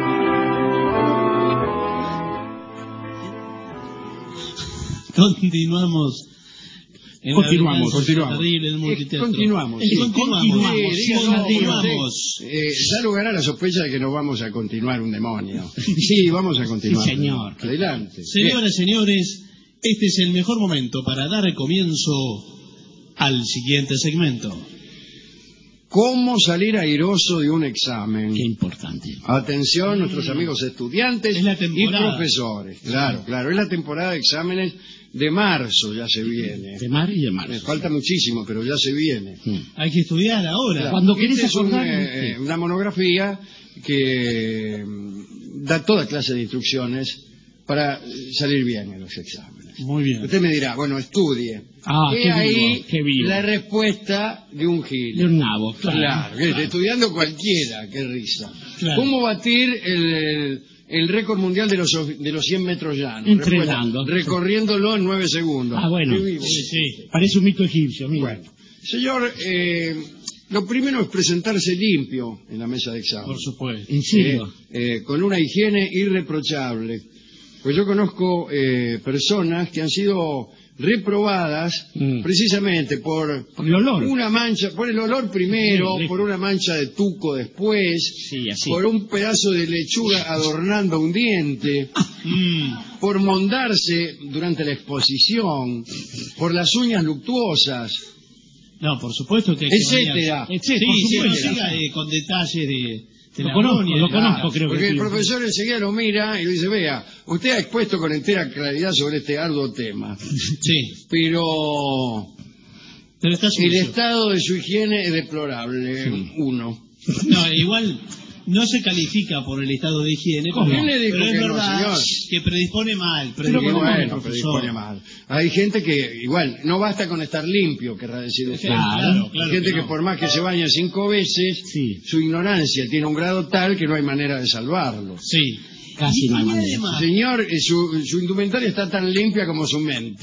Continuamos. En continuamos, continuamos. Terrible, el multiteatro. Continuamos. Eh, continuamos. Sí, Continuamos. Eh, da lugar a la sospecha de que no vamos a continuar un demonio. Sí, vamos a continuar. Sí, señor. Adelante. Señoras, señores, este es el mejor momento para dar comienzo al siguiente segmento. ¿Cómo salir airoso de un examen? Qué importante. Atención, nuestros amigos estudiantes Es la y temporada. profesores. Claro, claro, es la temporada de exámenes de marzo, ya se viene. De mar y de mar. Me falta muchísimo, pero ya se viene. Mm. Hay que estudiar ahora. Claro. Cuando Esta querés es un, acordar, eh, ¿viste? una monografía que mm, da toda clase de instrucciones para salir bien en los exámenes. Muy bien. Usted me dirá, bueno, estudie. Ah, He qué ahí vivo, qué vivo. la respuesta de un gil. De un nabo, claro. Claro, que esté estudiando cualquiera, qué risa. Claro. ¿Cómo batir el, el, el récord mundial de los, de los cien metros llanos. Entrenando. Recorriéndolo en nueve segundos. Ah, bueno. Sí, sí, sí. Parece un mito egipcio, mira. Bueno, señor, eh, lo primero es presentarse limpio en la mesa de examen. Por supuesto. ¿En serio? Eh, eh, con una higiene irreprochable. Pues yo conozco eh, personas que han sido reprobadas mm. precisamente por, por el olor. Una mancha, por el olor primero, sí, sí. por una mancha de tuco después, sí, así. por un pedazo de lechuga adornando un diente, mm. por mondarse durante la exposición, por las uñas luctuosas. No, por supuesto que hay etcétera. Que sí, sí, sí, siga eh, con detalles de... Lo conozco, lo claro, conozco, creo porque que el sí. profesor enseguida lo mira y le dice, vea, usted ha expuesto con entera claridad sobre este arduo tema. Sí. Pero, pero está el estado de su higiene es deplorable, sí. uno. No, igual no se califica por el estado de higiene. ¿Cómo? ¿Quién le dijo pero es que verdad no, señor? Que predispone mal. Predispone pero bueno, mal, predispone mal. Hay gente que, igual, no basta con estar limpio, querrá decir usted. Claro, claro. Hay gente que, que no. por más que se baña cinco veces, sí. su ignorancia tiene un grado tal que no hay manera de salvarlo. Sí. Casi no hay manera. Señor, su, su indumentaria está tan limpia como su mente.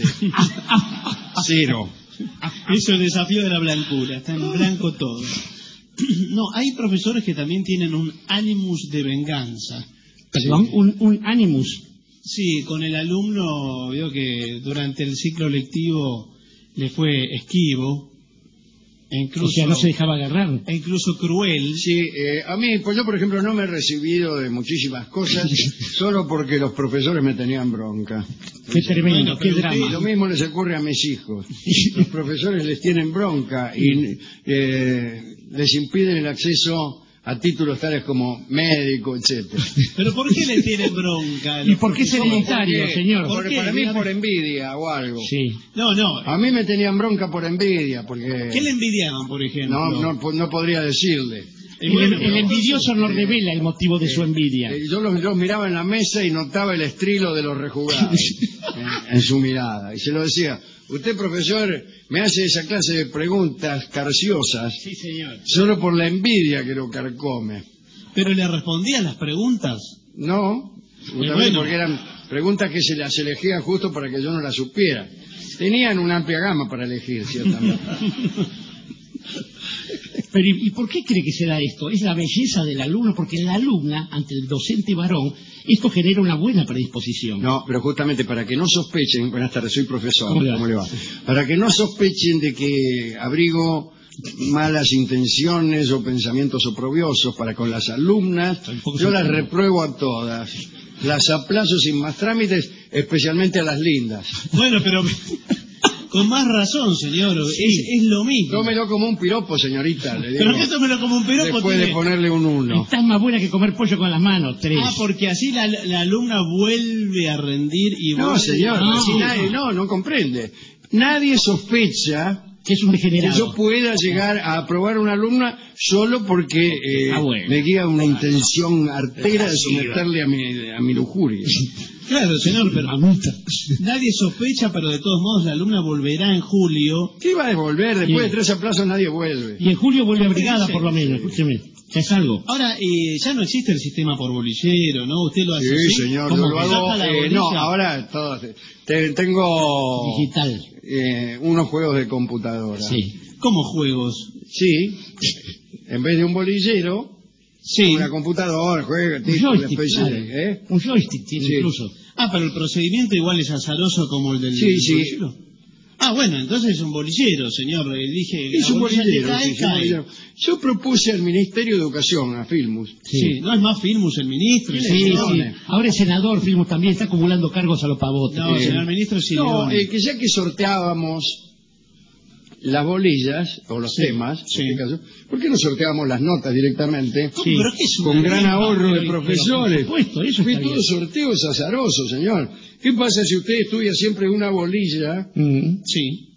Cero. Eso es el desafío de la blancura, está en blanco todo. No, hay profesores que también tienen un animus de venganza. ¿Perdón? ¿Un, un animus? Sí, con el alumno, veo que durante el ciclo lectivo le fue esquivo. E incluso, o sea, no se dejaba agarrar. E incluso cruel. Sí, eh, a mí, pues yo por ejemplo no me he recibido de muchísimas cosas solo porque los profesores me tenían bronca. Qué tremendo, bueno, qué drama. Lo mismo les ocurre a mis hijos. Los profesores les tienen bronca y eh, les impiden el acceso a títulos tales como médico, etcétera. ¿Pero por qué le tienen bronca? ¿Y por qué es hereditario, señor? ¿Por qué? Para mí por envidia o algo. Sí. No, no. A mí me tenían bronca por envidia, porque... ¿Qué le envidiaban, por ejemplo? No, no, no podría decirle. El, bueno, el envidioso no revela el motivo de eh, su envidia. Eh, yo los, los miraba en la mesa y notaba el estrilo de los rejugados en, en su mirada. Y se lo decía, usted, profesor, me hace esa clase de preguntas carciosas. Sí, señor. Solo por la envidia que lo carcome. ¿Pero le respondían las preguntas? No, justamente bueno. porque eran preguntas que se las elegían justo para que yo no las supiera. Tenían una amplia gama para elegir, ciertamente. Pero ¿y por qué cree que se da esto? Es la belleza del alumno, porque la alumna, ante el docente varón, esto genera una buena predisposición. No, pero justamente para que no sospechen, buenas tardes, soy profesor, ¿cómo, ¿cómo le va? Para que no sospechen de que abrigo malas intenciones o pensamientos oprobiosos para con las alumnas, yo las repruebo a todas. Las aplazo sin más trámites, especialmente a las lindas. Bueno, pero... Con más razón, señor, sí. es, es lo mismo. Tómelo como un piropo, señorita. Le digo, ¿pero qué tómelo como un piropo? Después tiene... de ponerle un uno. Estás más buena que comer pollo con las manos, tres. Ah, porque así la, la alumna vuelve a rendir y... No, señor, no, así nadie, no, no comprende. Nadie sospecha... que es un degenerado. Que yo pueda llegar a aprobar a una alumna solo porque eh, ah, bueno. me guía una intención artera de someterle a mi, a mi lujuria. Claro, señor, pero nadie sospecha, pero de todos modos la alumna volverá en julio. ¿Qué va a devolver? Después sí. de tres aplazos nadie vuelve. Y en julio vuelve abrigada, por lo menos, escúcheme. Ya es algo. Ahora, eh, ya no existe el sistema por bolillero, ¿no? ¿Usted lo hace sí, así? Sí, señor, yo lo hago... Eh, no, ahora todo, te, tengo... Digital. Eh, unos juegos de computadora. Sí. ¿Cómo juegos? Sí. En vez de un bolillero... Sí. Una computadora, juega, tipo, un joystick, especie claro. de, ¿eh? Un joystick tiene sí. incluso. Ah, pero el procedimiento igual es azaroso como el del sí, sí. bolillero. Ah, bueno, entonces es un bolillero, señor. Dije, es un bolillero, cae, sí, cae. bolillero. Yo propuse al Ministerio de Educación, a Filmus. Sí, sí. ¿No es más Filmus el ministro? Sí, sí, sí. Ahora es senador, Filmus también está acumulando cargos a los pavotes. No, eh, señor ministro, sí. No, eh, que ya que sorteábamos las bolillas, o los sí, temas, sí. en este caso, ¿por qué no sorteábamos las notas directamente? Sí. ¿Pero qué es con gran ahorro de profesores. Por supuesto, eso Fue todo sorteos azarosos, señor. ¿Qué pasa si usted estudia siempre una bolilla? Mm, sí.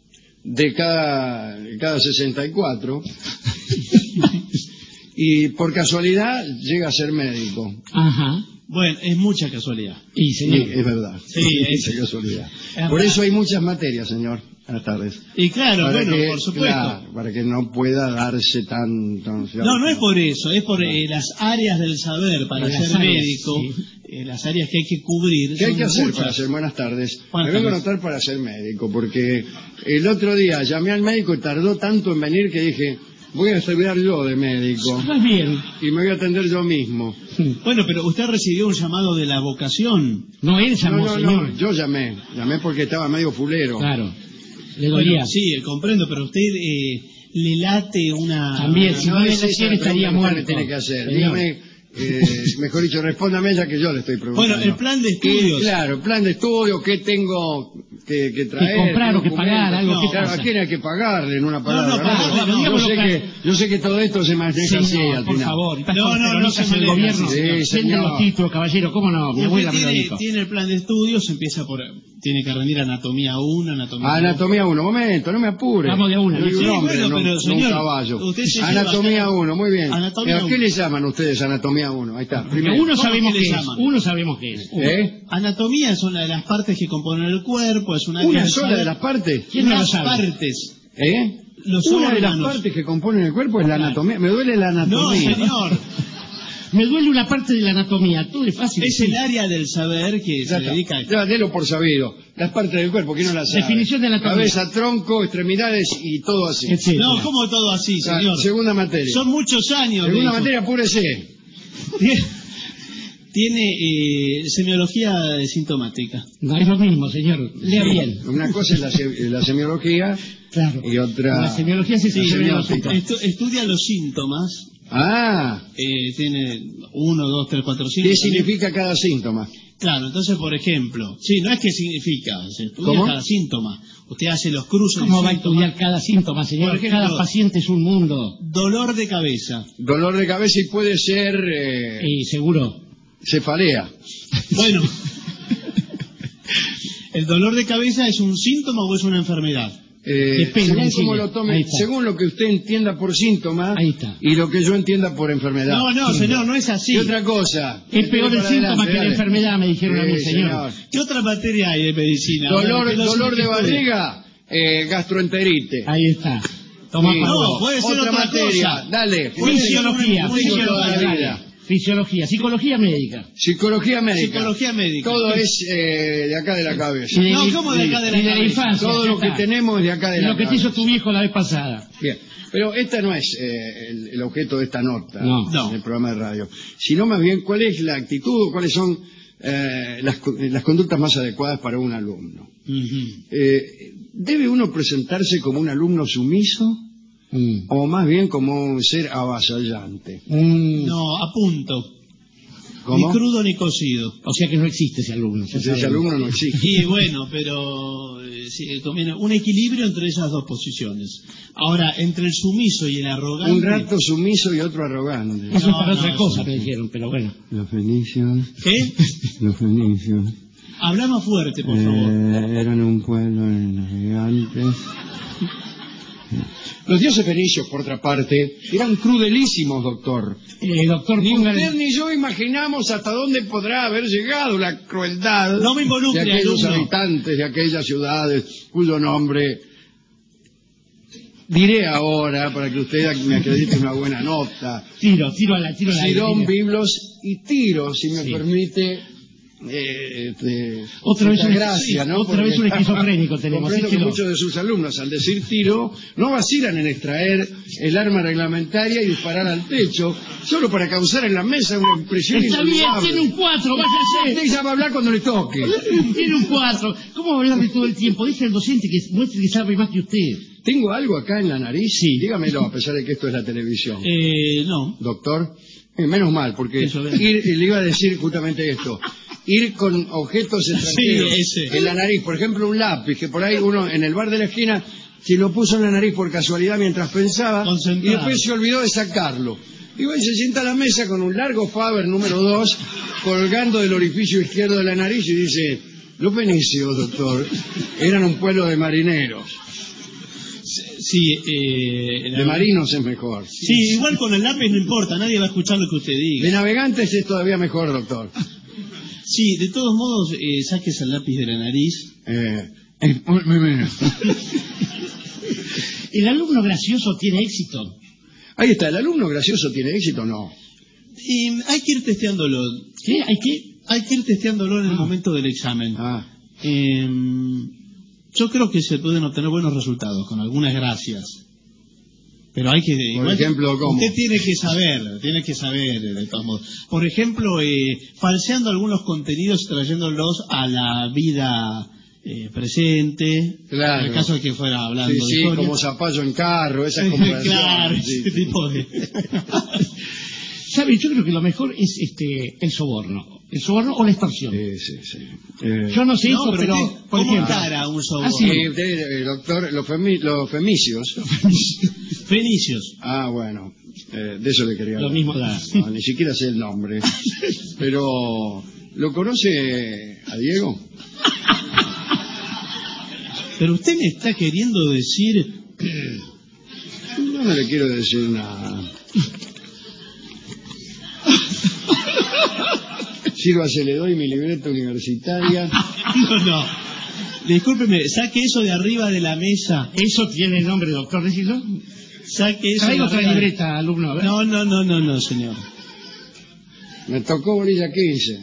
De cada, de cada sesenta y cuatro y por casualidad llega a ser médico? Ajá. Bueno, es mucha casualidad. Y señor, sí, es verdad. Sí, es mucha casualidad. Por eso hay muchas materias, señor. Buenas tardes. Y claro, para bueno, que, por supuesto. Claro, para que no pueda darse tan... tan no, no es por eso, es por eh, las áreas del saber para las ser áreas, médico, sí. eh, las áreas que hay que cubrir. ¿Qué hay que hacer muchas. para ser? Buenas tardes. Buenas Me vengo a tardes. anotar para ser médico, porque el otro día llamé al médico y tardó tanto en venir que dije, voy a estudiar yo de médico. Más bien. Y me voy a atender yo mismo. Bueno, pero usted recibió un llamado de la vocación. No, él llamó, no, no, señor. No, yo llamé. Llamé porque estaba medio fulero. Claro. Le Bueno, dolía. sí, comprendo, pero usted eh, le late una... También, si no, no le es esa latiera estaría pregunta que muerto. usted me tiene que hacer. Señor. Dígame, eh, mejor dicho, respóndame ya que yo le estoy preguntando. Bueno, el plan de ¿Qué, estudios. claro, el plan de estudio, ¿qué tengo que, que traer? Que comprar o que pagar, algo no, que claro, pasa. ¿a quién hay que pagarle en una palabra? No, no, pagarle, no, yo, no, sé no, que, yo sé que todo esto se maneja así Señor, al por final. favor. No, no, no se el maneja gobierno. así, Sí, Venden señor. los títulos, caballero, ¿cómo no? Mi Usted abuela me lo tiene, dijo. tiene el plan de estudios, empieza por... Tiene que rendir anatomía uno, anatomía dos. Anatomía uno, momento, no me apure. Vamos de una. Yo soy un Sí, hombre, bueno, no, pero, no señor, un caballo. usted se Anatomía lleva- uno, muy bien. Anatomía ¿A qué uno. le llaman ustedes anatomía uno? Ahí está. Porque Primero. uno ¿Cómo sabemos que qué le es. llaman? Uno sabemos qué es. ¿Eh? Anatomía es una de las partes que componen el cuerpo, es una ¿Una sola de las partes? ¿Quién no lo las sabe? partes. ¿Eh? Los Una de las órganos. partes que componen el cuerpo es la anatomía. Me duele la No, anatomía. señor. Me duele una parte de la anatomía. Todo es fácil. Es el área del saber que Ya se está. dedica a esto. Ya, délo por sabido. Las partes del cuerpo, ¿quién no las sabe? Definición de anatomía. Cabeza, tronco, extremidades y todo así. Etcétera. No, como todo así, O sea, señor. segunda materia. Son muchos años. me Segunda dijo. materia, apúrese. Tiene, tiene, eh, semiología sintomática. No es lo mismo, señor. Lea bien. Una cosa es la, se- la semiología Claro. y otra... La semiología sí se la lleva los semiótica. síntomas. Estu- estudia los síntomas. Ah, Eh, tiene uno, dos, tres, cuatro, cinco. ¿qué significa cada síntoma? Claro, entonces, por ejemplo, sí, no es que significa, se estudia ¿Cómo? cada síntoma. Usted hace los cruces. ¿Cómo de va a síntomas. estudiar cada síntoma, señor? Por ejemplo, Cada paciente es un mundo. Dolor de cabeza. Dolor de cabeza y puede ser eh, Y seguro. cefalea. Bueno, ¿el dolor de cabeza es un síntoma o es una enfermedad? Eh, Depende, según, decime. cómo lo tome, Ahí está. según lo que usted entienda por síntoma Ahí está. y lo que yo entienda por enfermedad. No, no, señor, no es así. Y otra cosa. Es peor el Para síntoma adelante, que la dale. enfermedad, me dijeron a mí, Sí, señor. ¿Qué otra materia hay de medicina? Dolor, Bueno, que los dolor de estudios. barriga, eh, gastroenterite. Ahí está. Toma Sí. pa' No, vos. puede ser otra otra materia. cosa. Dale. Fisiología, Muy bien, toda la fisiología, vida. fisiología, psicología médica. Psicología médica. Psicología médica. Todo es eh, de acá de la cabeza. Y de, No, la- ¿cómo de acá de la y de la cabeza? infancia. Todo ya lo que está. tenemos es de acá de Y la lo que te cabeza. hizo tu viejo la vez pasada. Bien, pero esta no es eh, el, el objeto de esta nota No. No. en el programa de radio, sino más bien cuál es la actitud o cuáles son eh, las, co- las conductas más adecuadas para un alumno. Ujú. Eh, ¿Debe uno presentarse como un alumno sumiso Mm. o más bien como un ser avasallante? Mm. No, a punto. ¿Cómo? Ni crudo ni cocido. O sea que no existe ese alumno. ya Ese sabemos. alumno no existe. Y bueno, pero eh, sí, conviene un equilibrio entre esas dos posiciones. Ahora, entre el sumiso y el arrogante... Un rato sumiso y otro arrogante. Eso No, es para no, otra eso cosa, no. me dijeron, pero bueno. Los fenicios, ¿Qué? los fenicios Habla más fuerte, por eh, favor. eran un pueblo de navegantes. Los dioses fenicios, por otra parte, eran crudelísimos, doctor. Eh, doctor, Ni póngale... usted ni yo imaginamos hasta dónde podrá haber llegado la crueldad No me involucre, de aquellos alumno. habitantes de aquellas ciudades cuyo nombre diré ahora para que usted me acredite una buena nota. Tiro, tiro a la, tiro a la... Sidón, tiro. Biblos y Tiro, si me Sí. permite. Eh, este, Otra vez cierta un- gracia, ¿no? otra vez un Porque esquizofrénico tenemos, comprendo sí, que que no. muchos de sus alumnos, al decir tiro, no vacilan en extraer el arma reglamentaria y disparar al techo, solo para causar en la mesa una impresión Está bien, inolvidable. tiene un cuatro, váyase. Usted ya va a hablar cuando le toque. Tiene un cuatro. ¿Cómo va a hablar de todo el tiempo? Deje al docente que muestre que sabe más que usted. ¿Tengo algo acá en la nariz? Sí. Dígamelo, a pesar de que esto es la televisión. Eh, no. Doctor, eh, menos mal, porque Eso, ven. ir, le iba a decir justamente esto. Ir con objetos extranjeros Sí, ese. en la nariz, por ejemplo un lápiz, que por ahí uno en el bar de la esquina se lo puso en la nariz por casualidad mientras pensaba y Concentrado. después se olvidó de sacarlo. Y va y se sienta a la mesa con un largo Faber número dos colgando del orificio izquierdo de la nariz y dice, los fenicios, doctor, eran un pueblo de marineros. Sí, eh, De marinos es mejor. Sí, igual con el lápiz no importa, nadie va a escuchar lo que usted De diga. navegantes es todavía mejor, doctor. Sí, de todos modos, eh, saques el lápiz de la nariz. Eh, eh, muy bien. ¿El alumno gracioso tiene éxito? Ahí está, ¿el alumno gracioso tiene éxito o no? Eh, hay que ir testeándolo. ¿Qué? ¿Hay que? Hay que ir testeándolo en el Ah. momento del examen. Ah. Eh, yo creo que se pueden obtener buenos resultados, con algunas gracias. Pero hay que... Por igual ejemplo, ¿cómo? Usted tiene que saber, tiene que saber, de todos modos. Por ejemplo, eh, falseando algunos contenidos, trayéndolos a la vida eh, presente. Claro. En el caso de que fuera hablando Sí, de sí, historia. como zapallo en carro, esas comparaciones. Claro, sí, ese sí. tipo de... ¿Sabe? Yo creo que lo mejor es este el soborno. El soborno o la extorsión. Sí, sí, sí. Eh, Yo no sé No, eso, pero pero, usted, por ¿cómo ejemplo... encara un soborno? Ah, sí. eh, usted, eh, doctor, los, femi- los femicios. Fenicios. Ah, bueno, eh, de eso le quería Lo hablar. mismo da. No, ni siquiera sé el nombre. Pero, ¿lo conoce a Diego? Pero usted me está queriendo decir... No, no le quiero decir nada. Sírvase, le doy mi libreta universitaria. No, no. Discúlpeme, saque eso de arriba de la mesa. ¿Eso tiene nombre, doctor? Decirlo. Saque eso. Traigo de otra arriba. libreta, alumno. A ver. No, no, no, no, no, señor. Me tocó bolilla quince.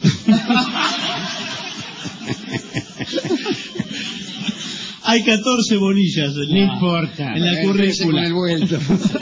Hay catorce bolillas en No la, importa. en la Empecé con el currícula. vuelto.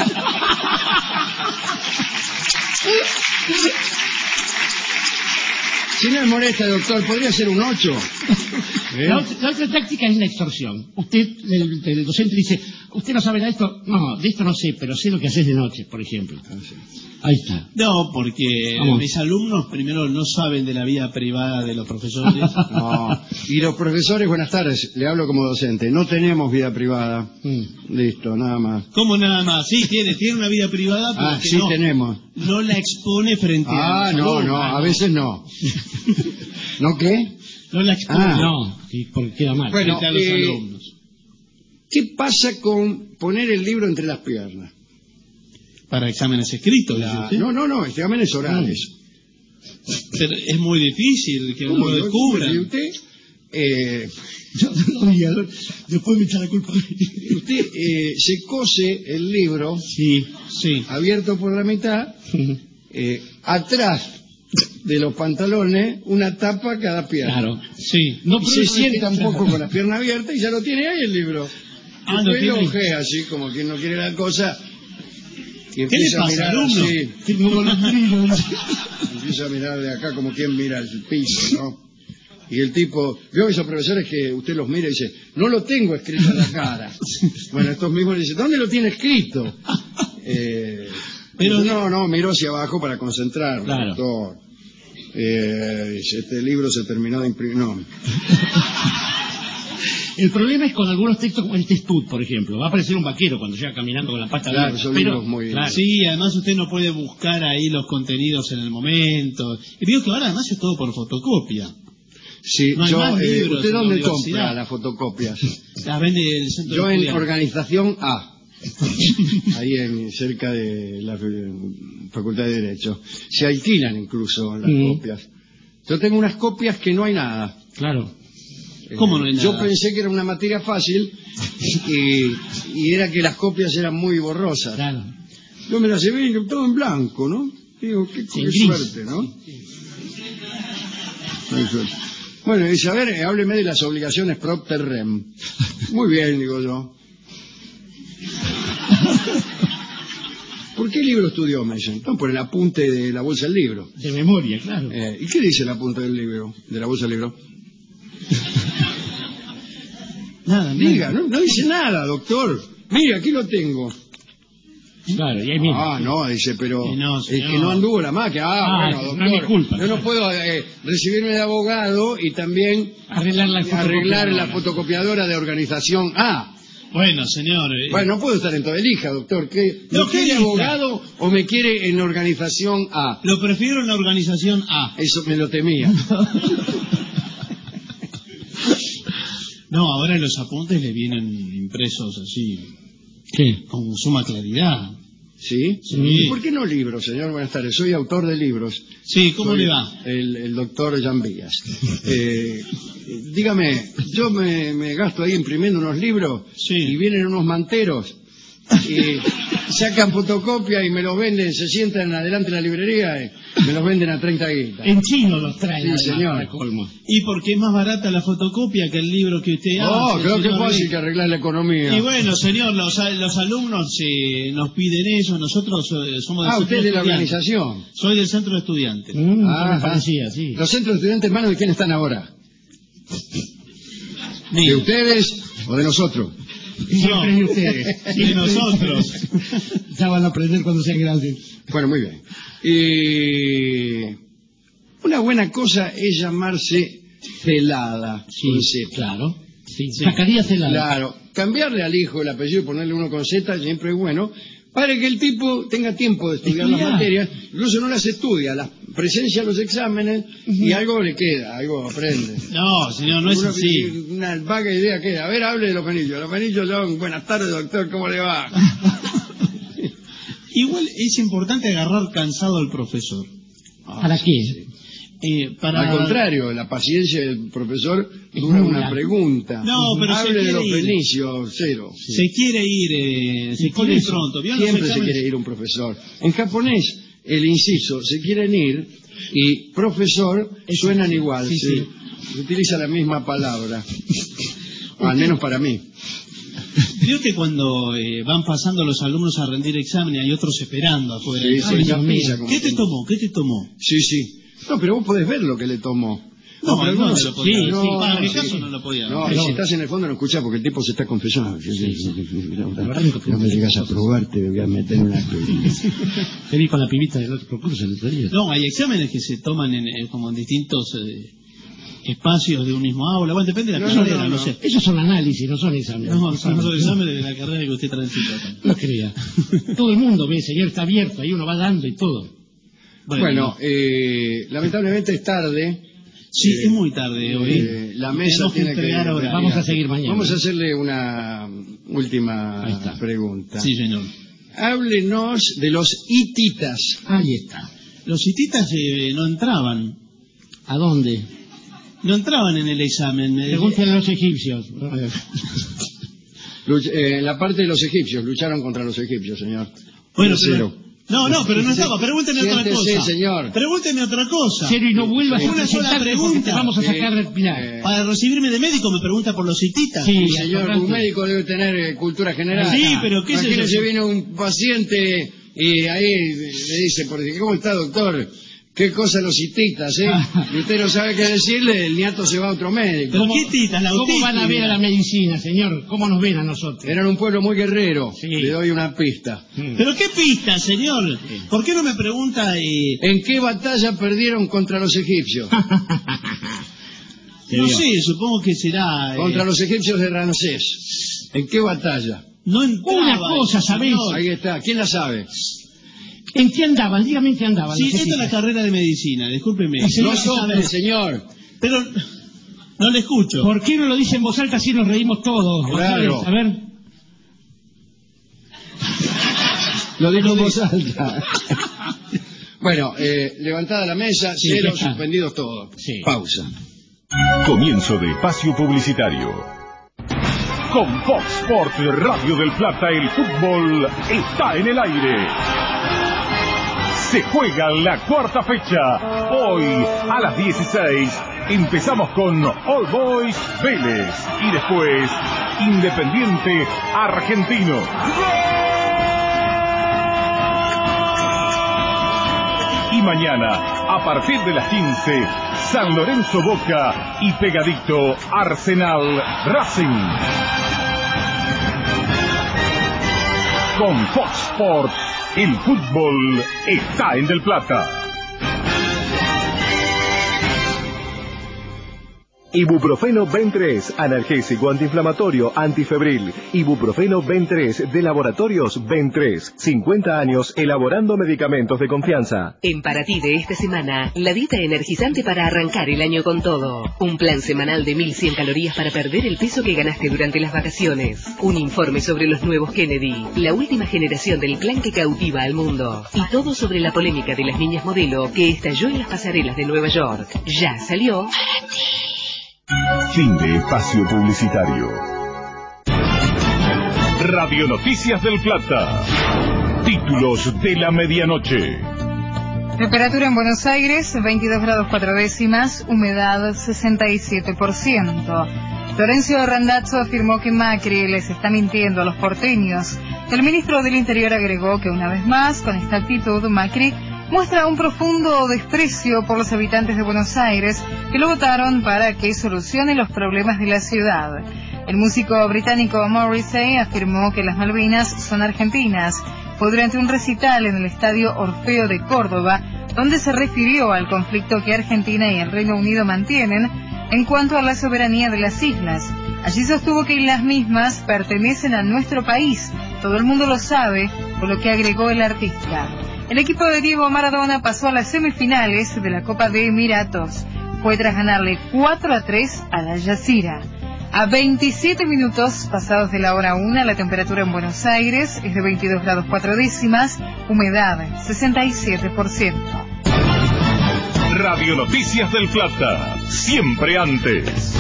Si no me molesta, doctor, ¿podría ser un ocho? ¿Eh? La, otra, la otra táctica es la extorsión. Usted, el, el docente dice, ¿usted no sabe de esto? No, de esto no sé, pero sé lo que haces de noche, por ejemplo. Ahí está. No, porque Vamos. mis alumnos primero no saben de la vida privada de los profesores. No. Y los profesores, buenas tardes, le hablo como docente. No tenemos vida privada. Mm. Listo, nada más. ¿Cómo nada más? Sí, tiene, tiene una vida privada, pero Ah, que sí no, tenemos. no la expone frente a Ah, los no, alumnos. no, a veces no. ¿No qué? No la expone. Ah. No, sí, porque queda mal. Bueno, frente a los eh, alumnos. ¿qué pasa con poner el libro entre las piernas? Para exámenes escritos, dice La- usted. No, no, no, exámenes orales. Pero es muy difícil que uno ¿Cómo lo lo descubra. ¿Y usted? Eh, Yo no lo diga, después me echa la culpa. usted eh, se cose el libro Sí, sí. abierto por la mitad, eh, atrás de los pantalones, una tapa a cada pierna. Claro. Sí. No, Y pero se eso es sienta que- un poco con las piernas abiertas y ya lo tiene ahí el libro. Ah, lo Después lo tiene. ojea así como quien no quiere la cosa. Y ¿Qué le empieza a pasa, mirar alumno? así, Tengo golondrinas. empieza a mirar de acá como quien mira el piso, ¿no? Y el tipo, veo esos profesores que usted los mira y dice, no lo tengo escrito en la cara. Bueno, estos mismos le dicen, ¿dónde lo tiene escrito? Eh, Pero- dice, no, no, miró hacia abajo para concentrarme, Claro. doctor. Eh, dice, este libro se terminó de imprimir. No. El problema es con algunos textos como el Testud, por ejemplo. Va a aparecer un vaquero cuando llega caminando con la pata Claro, larga. son Pero- libros muy- claro. Sí, además usted no puede buscar ahí los contenidos en el momento. Y digo que ahora además es todo por fotocopia. Sí, No hay yo, más eh, libros ¿usted en la dónde universidad. compra las fotocopias? Las vende el centro Yo de en estudiantes. organización A. Ahí en, cerca de la eh, Facultad de Derecho. Se alquilan incluso las Mm. copias. Yo tengo unas copias que no hay nada. Claro. Eh, ¿Cómo no hay Yo nada? pensé que era una materia fácil y, y era que las copias eran muy borrosas. Claro. Yo me las llevé y todo en blanco, ¿no? Digo, qué, Sí, qué gris. suerte, ¿no? Qué suerte. Bueno, dice, a ver, eh, hábleme de las obligaciones propter rem. Muy bien, digo yo. ¿Por qué libro estudió, me dicen? No, por el apunte de la bolsa del libro. De memoria, claro. Eh, ¿Y qué dice el apunte del libro, de la bolsa del libro? Nada, Diga, no, no dice nada, doctor. Mire, aquí lo tengo. Claro, y ahí mismo. Ah, no, dice, pero Que no, es señor. que no anduvo la máquina. Ah, Ah, bueno, no doctor. es mi culpa. Yo no puedo eh, recibirme de abogado y también Arreglar la arreglar la fotocopiadora. fotocopiadora de organización A. Bueno, señor. eh, Bueno, no puedo estar en toda elija, doctor. ¿Qué, No, ¿Me quiere elija. abogado o me quiere en organización A? Lo prefiero en la organización A. Eso me lo temía. No, ahora los apuntes le vienen impresos así, ¿Qué? con suma claridad. ¿Sí? Sí. ¿Y por qué no libros, señor? Buenas tardes. Soy autor de libros. Sí, ¿cómo Soy le va? El, el doctor Jan Villas. Eh, dígame, yo me, me gasto ahí imprimiendo unos libros Sí. y vienen unos manteros y sacan fotocopia y me los venden, se sientan adelante de la librería y me los venden a treinta guitas. En chino los traen. Sí, además, señor. para colmo. Y porque es más barata la fotocopia que el libro que usted No, hace. creo que es señor. fácil que arreglar la economía. Y bueno, señor, los, los alumnos eh, nos piden eso, nosotros eh, somos del Ah, usted centro es de la estudiantes. organización. Soy del centro de estudiantes. Mm, Ah, me parecía, sí. ¿Los centros de estudiantes, hermano, de quién están ahora? Mire, ¿De ustedes o de nosotros? Siempre no, de ustedes. de nosotros. Ya van a aprender cuando sean grandes. Bueno, muy bien. Y una buena cosa es llamarse Celada. Sí, con Z. claro. Sí. Zacarías Celada. Claro. Cambiarle al hijo el apellido y ponerle uno con Z siempre es bueno, para que el tipo tenga tiempo de estudiar Estudiar. las materias. Incluso no las estudia, las presencia los exámenes y algo le queda, algo aprende. No, señor, no es Una, así. una vaga idea queda. A ver, hable de los penillos. Los penillos son, buenas tardes, doctor, ¿cómo le va? Igual es importante agarrar cansado al profesor. ¿Para qué? Eh, para... Al contrario, la paciencia del profesor dura muy una larga. pregunta. No, pero se hable de quiere los ir. fenicios, cero. Se quiere ir, eh, se quiere ir Por eso, pronto. ¿Vio los siempre se exámenes? quiere ir un profesor. En japonés, el inciso, se quieren ir, y profesor suenan igual. Sí, se, sí. se utiliza la misma palabra. O al menos para mí. Vio que cuando eh, van pasando los alumnos a rendir exámenes hay otros esperando afuera. Sí, Ay, sí, Dios ya mío. pisa como ¿Qué te que- tomó? ¿Qué te tomó? Sí, sí. No, pero vos podés ver lo que le tomó. No, pero no, algunos- no lo podía ver. no, Sí, para no, mi sí. caso no lo podía ver. No, y Pero- si estás en el fondo no escuchás porque el tipo se está confesando. verdad No me llegas a probar, te voy a meter en una experiencia. Te vi con la pibita del otro curso el otro día. No, hay exámenes que se toman en, eh, como en distintos eh, espacios de un mismo aula. Bueno, depende de la No, no, carrera, no, no, no. sé. Esos son análisis, no son exámenes. No, son los exámenes de la carrera que usted transita. No crea. Todo el mundo ve, señor, está abierto, ahí uno va dando y todo. Bueno, eh, lamentablemente es tarde. Sí, Eh, es muy tarde hoy. Eh, la mesa Tenemos que tiene que... entregar ahora. Vamos a seguir mañana. Vamos a hacerle una Ahí última está. pregunta. Sí, señor. Háblenos de los hititas. Ahí está. Los hititas eh, no entraban. ¿A dónde? No entraban en el examen. eh, Pregúntenle a los egipcios. Luch- eh, en la parte de los egipcios, lucharon contra los egipcios, señor. Bueno, Cero. pero... No, no, pero no estaba. Pregúnteme otra Siéntese, cosa. señor. Pregúnteme otra cosa. Cero y no vuelvas Sí. a Una sola presentarte porque pregunta. te vamos a Sí. sacar del pilar. Eh, Para recibirme de médico me pregunta por los hititas. Sí, Señor, atorrante. un médico debe tener eh, cultura general. Sí, pero ¿qué es Imagínese, eso? viene un paciente y ahí le dice, por decir, ¿cómo está, doctor? ¿Qué cosa los hititas, eh? Y usted no sabe qué decirle, el niato se va a otro médico. ¿Pero qué hititas? La ¿Cómo otitis. van a ver a la medicina, señor? ¿Cómo nos ven a nosotros? Eran un pueblo muy guerrero. Sí. Le doy una pista. ¿Pero qué pista, señor? ¿Por qué no me pregunta? Eh... ¿En qué batalla perdieron contra los egipcios? No sé, supongo que será... eh, Contra los egipcios de Ramsés. ¿En qué batalla? No entraba, Una cosa, ¿sabés? señor. Ahí está. ¿Quién la sabe? ¿En qué andaban? Dígame en qué andaban. Sí, los esta es la egipcios. carrera de medicina, discúlpeme. Sí, No señor, sople, señor. Pero no le escucho. ¿Por qué no lo dice en voz alta así nos reímos todos? Claro. A ver. Lo dijo en voz alta. Bueno, eh, levantada la mesa, Sí, cero, ya está. suspendidos todos. Sí. Pausa. Comienzo de espacio publicitario. Con Fox Sports Radio del Plata, el fútbol está en el aire. Se juega la cuarta fecha. Hoy a las dieciséis empezamos con All Boys Vélez y después Independiente Argentino. Y mañana, a partir de las quince, San Lorenzo Boca y pegadito Arsenal Racing. Con Fox Sports, el fútbol está en Del Plata. Ibuprofeno Ben tres, analgésico antiinflamatorio antifebril. Ibuprofeno Ben tres de Laboratorios Ben tres. cincuenta años elaborando medicamentos de confianza. En Para Ti de esta semana, la dieta energizante para arrancar el año con todo. Un plan semanal de mil cien calorías para perder el peso que ganaste durante las vacaciones. Un informe sobre los nuevos Kennedy, la última generación del clan que cautiva al mundo. Y todo sobre la polémica de las niñas modelo que estalló en las pasarelas de Nueva York. Ya salió Para Ti. Fin de espacio publicitario. Radio Noticias del Plata. Títulos de la medianoche. Temperatura en Buenos Aires, veintidós grados cuatro décimas, humedad sesenta y siete por ciento. Florencio Randazzo afirmó que Macri les está mintiendo a los porteños. El ministro del Interior agregó que una vez más, con esta actitud, Macri muestra un profundo desprecio por los habitantes de Buenos Aires que lo votaron para que solucione los problemas de la ciudad. El músico británico Morrissey afirmó que las Malvinas son argentinas. Fue durante un recital en el Estadio Orfeo de Córdoba, donde se refirió al conflicto que Argentina y el Reino Unido mantienen en cuanto a la soberanía de las islas. Allí sostuvo que las mismas pertenecen a nuestro país. Todo el mundo lo sabe, por lo que agregó el artista. El equipo de Diego Maradona pasó a las semifinales de la Copa de Emiratos. Fue tras ganarle cuatro a tres a la Jazeera. A veintisiete minutos pasados de la hora una, la temperatura en Buenos Aires es de veintidós grados cuatro décimas, humedad sesenta y siete por ciento. Radio Noticias del Plata, siempre antes.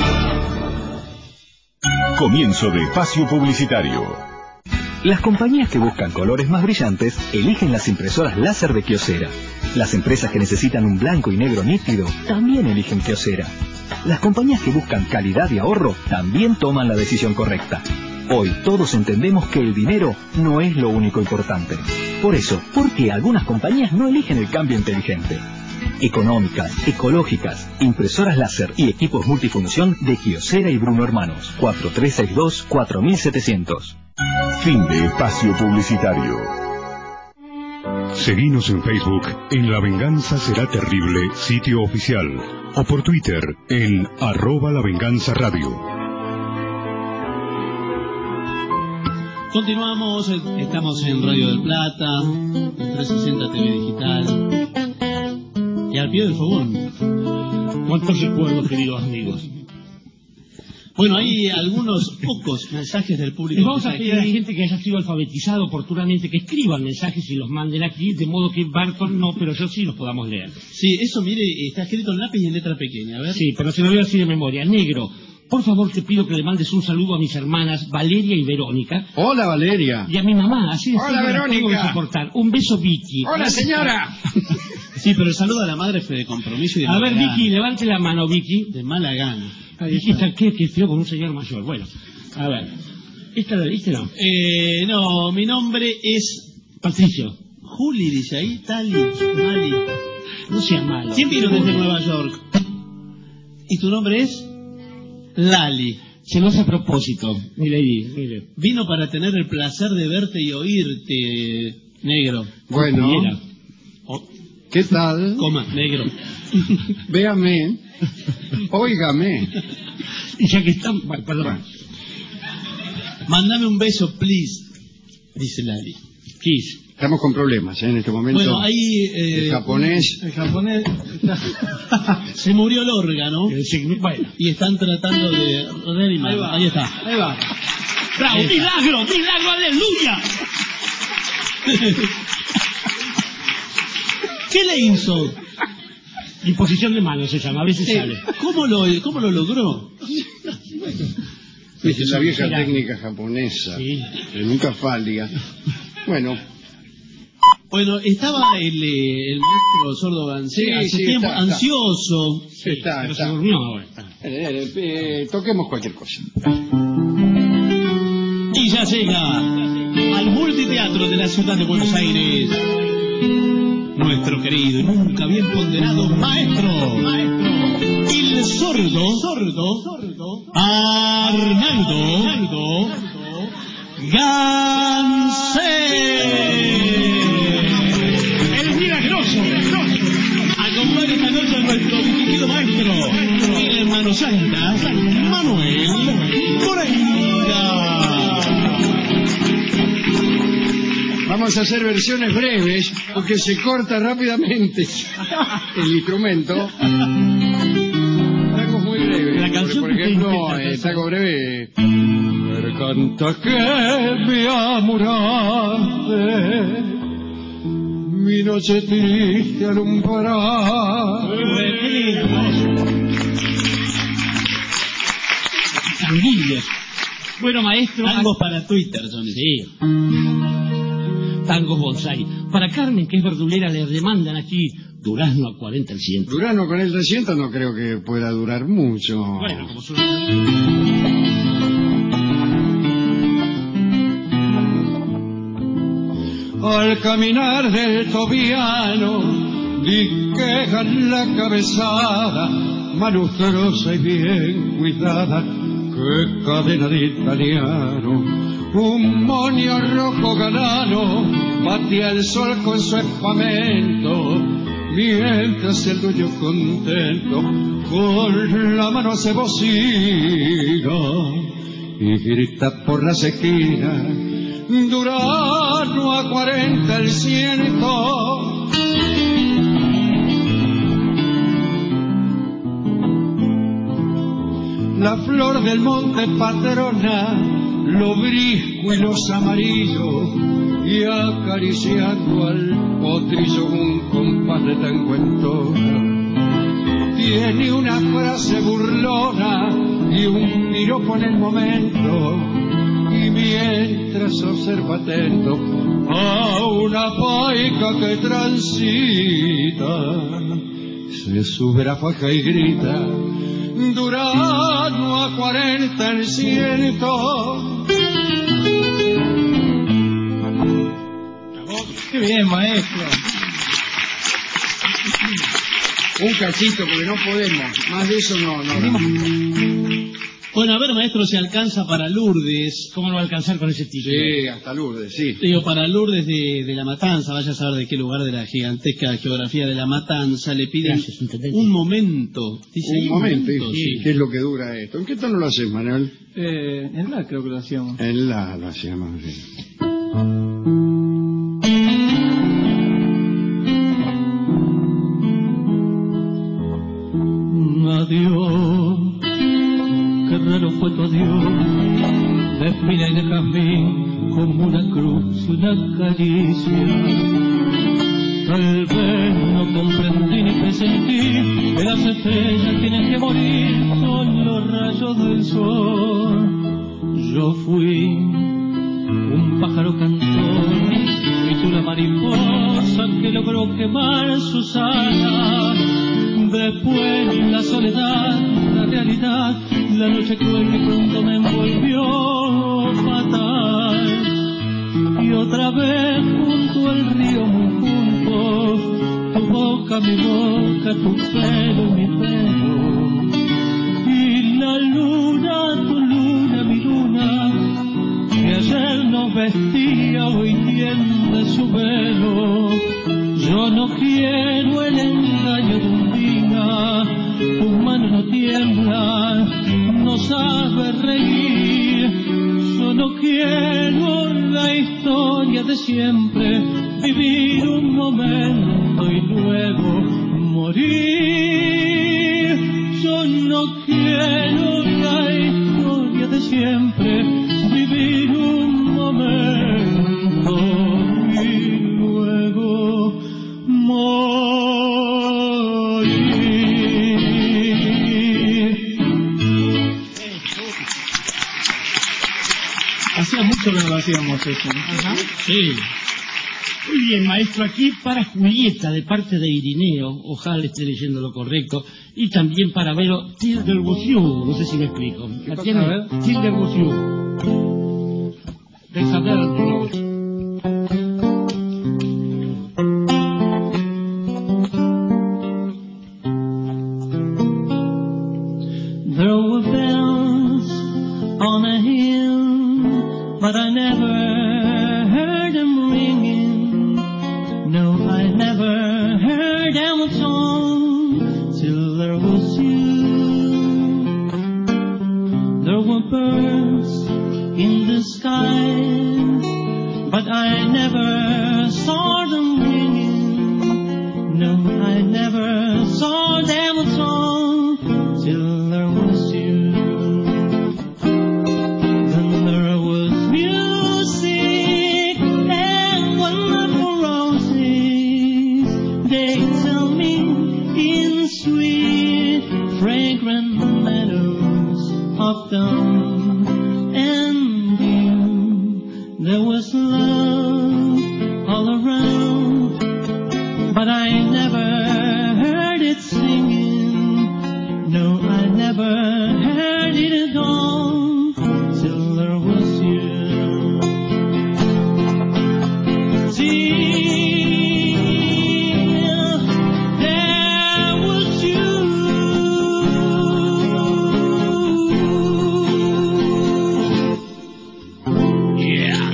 Comienzo de espacio publicitario. Las compañías que buscan colores más brillantes eligen las impresoras láser de Kyocera. Las empresas que necesitan un blanco y negro nítido también eligen Kyocera. Las compañías que buscan calidad y ahorro también toman la decisión correcta. Hoy todos entendemos que el dinero no es lo único importante. Por eso, ¿por qué algunas compañías no eligen el cambio inteligente? Económicas, ecológicas, impresoras láser y equipos multifunción de Kyocera y Bruno Hermanos. cuatro tres seis dos cuatro siete cero cero. Fin de espacio publicitario. Seguinos en Facebook en La Venganza Será Terrible, sitio oficial, o por Twitter en arroba La Venganza Radio. Continuamos, estamos en Radio del Plata, en trescientos sesenta T V Digital y al pie del fogón. ¿Cuántos recuerdos, queridos amigos? Bueno, hay algunos pocos mensajes del público. Les vamos a pedir a la gente que haya sido alfabetizado oportunamente que escriban mensajes y los manden aquí, de modo que Barton no, pero yo sí los podamos leer. Sí, eso, mire, está escrito en lápiz y en letra pequeña, a ver. Sí, pero se lo voy a decir de memoria. Negro, por favor te pido que le mandes un saludo a mis hermanas Valeria y Verónica. Hola, Valeria. Y a mi mamá, así de Hola, Verónica. Soportar. Un beso, Vicky. Hola, señora. Sí, pero el saludo a la madre fue de compromiso y de A ver, mala Vicky, gana. levante la mano, Vicky. De mala gana. Vicky está aquí, que feo con un señor mayor. Bueno, a ver. ¿Esta la viste, no? Eh, no, mi nombre es Patricio. Juli, dice ahí, Tali, Mali. No sea malo. ¿Quién vino desde Nueva York? ¿Y tu nombre es? Lali. Se lo hace a propósito. Mire ahí, mire. Vino para tener el placer de verte y oírte, negro. Bueno. Mira. Oh, ¿Qué tal? coma, negro. Véame. Óigame. Y ya que están... Bueno, perdón. Mándame un beso, please, dice Lali. Kiss. Estamos con problemas, ¿eh? En este momento. Bueno, ahí... Eh, el japonés. El japonés... Se murió el órgano. Bueno. Y están tratando de reanimarlo. Ahí, ahí está. Ahí va. ¡Bravo! Ahí está. ¡Milagro! ¡Milagro! ¡Aleluya! ¿Qué le hizo? Imposición de manos se llama, a veces Eh, sale. ¿Cómo lo, cómo lo logró? Es la vieja Era- técnica japonesa. Sí. Que nunca falla. Bueno. Bueno, estaba el, eh, el maestro Sordo Gansé Sí, hace sí, tiempo está, está. ansioso. Sí, está, Pero está. se durmió ahora. Eh, eh, eh, toquemos cualquier cosa. Y ya llega al multiteatro de la ciudad de Buenos Aires nuestro querido y nunca bien ponderado maestro, maestro, el sordo, sordo, sordo, Arnaldo, Arnaldo Gansé. ¡El milagroso! Acompaña esta noche a nuestro distinguido maestro, el hermano presenta Manuel Moreira. Vamos a hacer versiones breves porque se corta rápidamente el instrumento. Tangos muy breves. La canción por, por ejemplo, el tango breve. Canta que me amoraste, mi noche triste alumbrada. ¡Qué lindo! Tanguillos. Bueno, maestro... Tangos para Twitter, son sí. Tangos bonsai. Para Carmen, que es verdulera, le demandan aquí durazno a cuarenta el ciento. Durazno con el trescientos no creo que pueda durar mucho. Bueno, como suena... Al caminar del tobiano, disquejan la cabezada, malustrosa y bien cuidada, qué cadena de italiano. Un monio rojo galano batía el sol con su espamento, mientras el dueño contento con la mano se bocina y grita por las esquinas. Durano a cuarenta el ciento. La flor del monte patrona, lo brisco y los amarillos, y acariciando al potrillo un compás de tango entona. Tiene una frase burlona y un piropo en el momento, y mientras observa atento a una paica que transita, se sube la faja y grita, Durano a cuarenta el ciento. ¡Qué bien, maestro! Un cachito, porque no podemos, más de eso no, no. Bueno, a ver, maestro, si alcanza para Lourdes. ¿Cómo no va a alcanzar con ese título? Sí, hasta Lourdes, sí. Digo, para Lourdes de, de La Matanza, vaya a saber de qué lugar de la gigantesca geografía de La Matanza, le piden Gracias, intendente. un momento. Dice, Un momento, sí. sí. ¿Qué es lo que dura esto? ¿En qué tono lo haces, Manuel? Eh, en la creo que lo hacíamos. En la lo hacíamos, sí. Adiós, qué raro fue tu adiós, de espina y de jazmín, como una cruz y una caricia. Tal vez no comprendí ni presentí que las estrellas tienen que morir con los rayos del sol. Yo fui un pájaro cantor y tú la mariposa que logró quemar sus alas. Después la soledad, la realidad, la noche cruel que pronto me envolvió fatal. Y otra vez junto al río muy juntos, tu boca, mi boca, tu pelo, mi pelo. Y la luna, tu luna, mi luna, que ayer nos vestía, hoy tiende su velo. Yo no quiero el engaño de un día, tus manos no tiemblan, no sabes reír. Yo no quiero la historia de siempre, vivir un momento y luego morir. Yo no quiero la historia de siempre, vivir un momento y luego morir. Hacía mucho que no lo hacíamos eso. Ajá. Sí. Muy bien, maestro, aquí para Julieta, de parte de Irineo, ojalá esté leyendo lo correcto, y también para Vero, Til del Buciú, no sé si me explico. ¿La tiene? A ver. Til del Buciú. De saber no. There were bells on a hill, but I never heard them ringing. No, I never heard them at all till there was you. never saw them at all till there was you. Then there was music and wonderful roses. They tell me in sweet, fragrant meadows of dawn and you. There was love all around, but I never heard it singing. No, I never heard it at all till there was you. Till there was you. Yeah.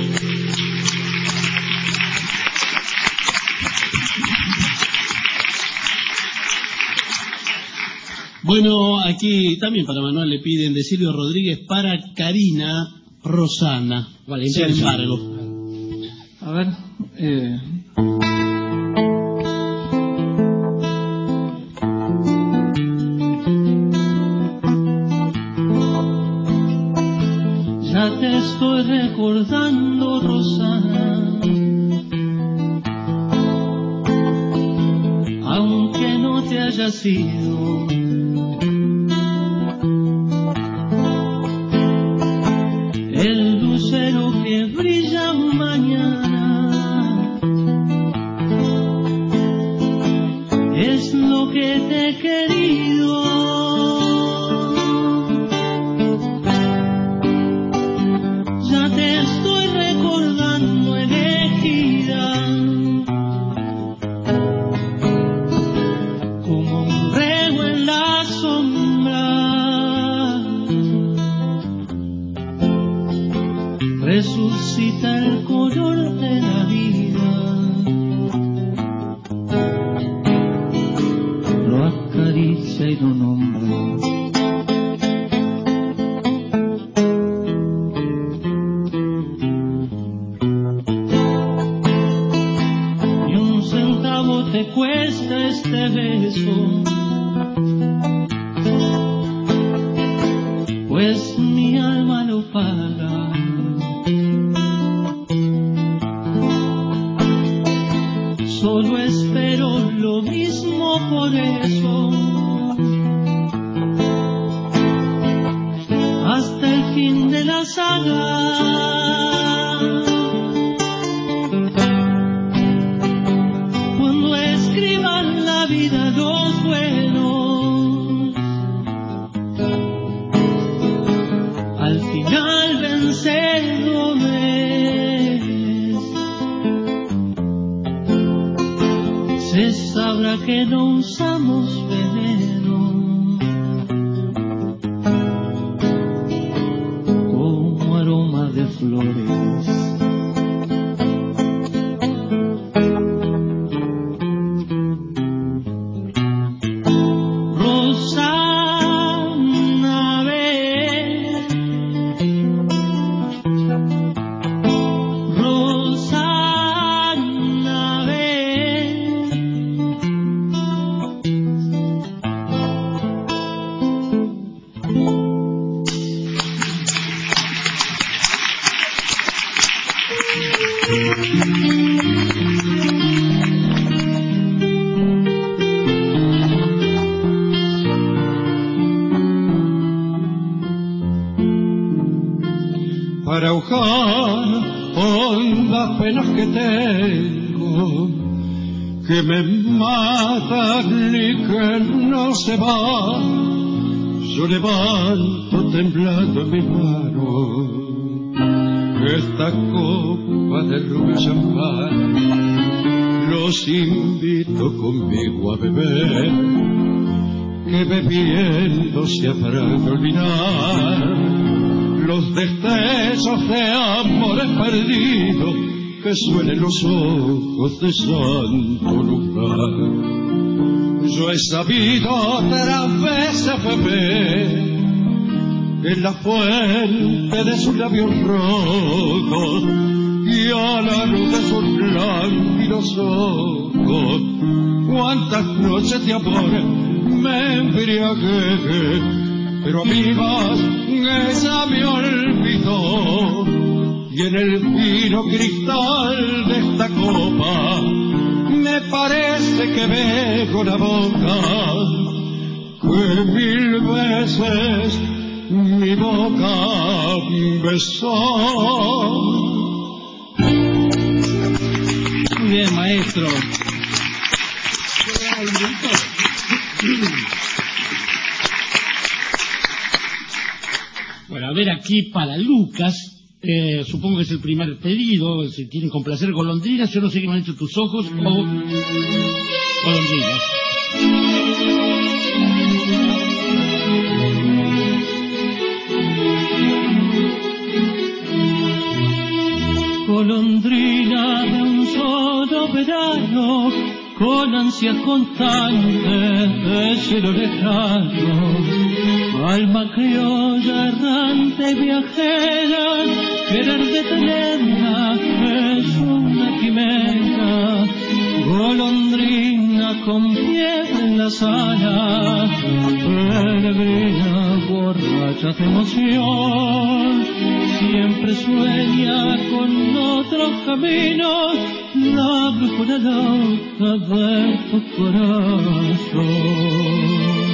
Bueno, aquí también para Manuel le piden de Silvio Rodríguez para Karina Rosana. Vale, Sin empieza. embargo. A ver. Eh. Ya te estoy recordando, Rosana, aunque no te haya sido. El lucero que brilla mañana es lo que te he querido. Ya te estoy recordando, elegida, como un reo en la sombra. Resucita el color de la vida, lo acaricia y lo nombra. Ni un centavo te cuesta este beso, pues mi alma lo paga. Solo espero lo mismo por eso, hasta el fin de la saga. Cuando escriban la vida los buenos, al final vencedores, se sabrá que no usamos veneno, como aroma de flores. Rosana, ven. Rosana, ven. Para ahogar hondas penas que tengo, que me matan y que no se van, yo levanto temblando en mis manos esta copa de rubio champán. Los invito conmigo a beber, que bebiendo se habrán de olvidar los destellos de amores perdidos que suelen los ojos de santo lugar. Yo he sabido otras veces beber en la fuente de sus labios rojos y a la luz de sus lánguidos ojos, cuántas noches de amor me embriagué, pero amigas, ella me olvidó, y en el fino cristal de esta copa me parece que veo la boca que mil veces mi boca besó. Muy bien, maestro. Bueno, a ver, aquí para Lucas, eh, supongo que es el primer pedido, si quieren complacer golondrinas, yo no sé qué me han hecho tus ojos, o golondrinas. Golondrina de un solo verano, con ansias constantes de cielo lejano, alma criolla errante viajera, querer detenerla es una quimera. Golondrina con pie en las alas, peregrina borracha de emoción, siempre sueña con otros caminos, la brújula loca de tu corazón.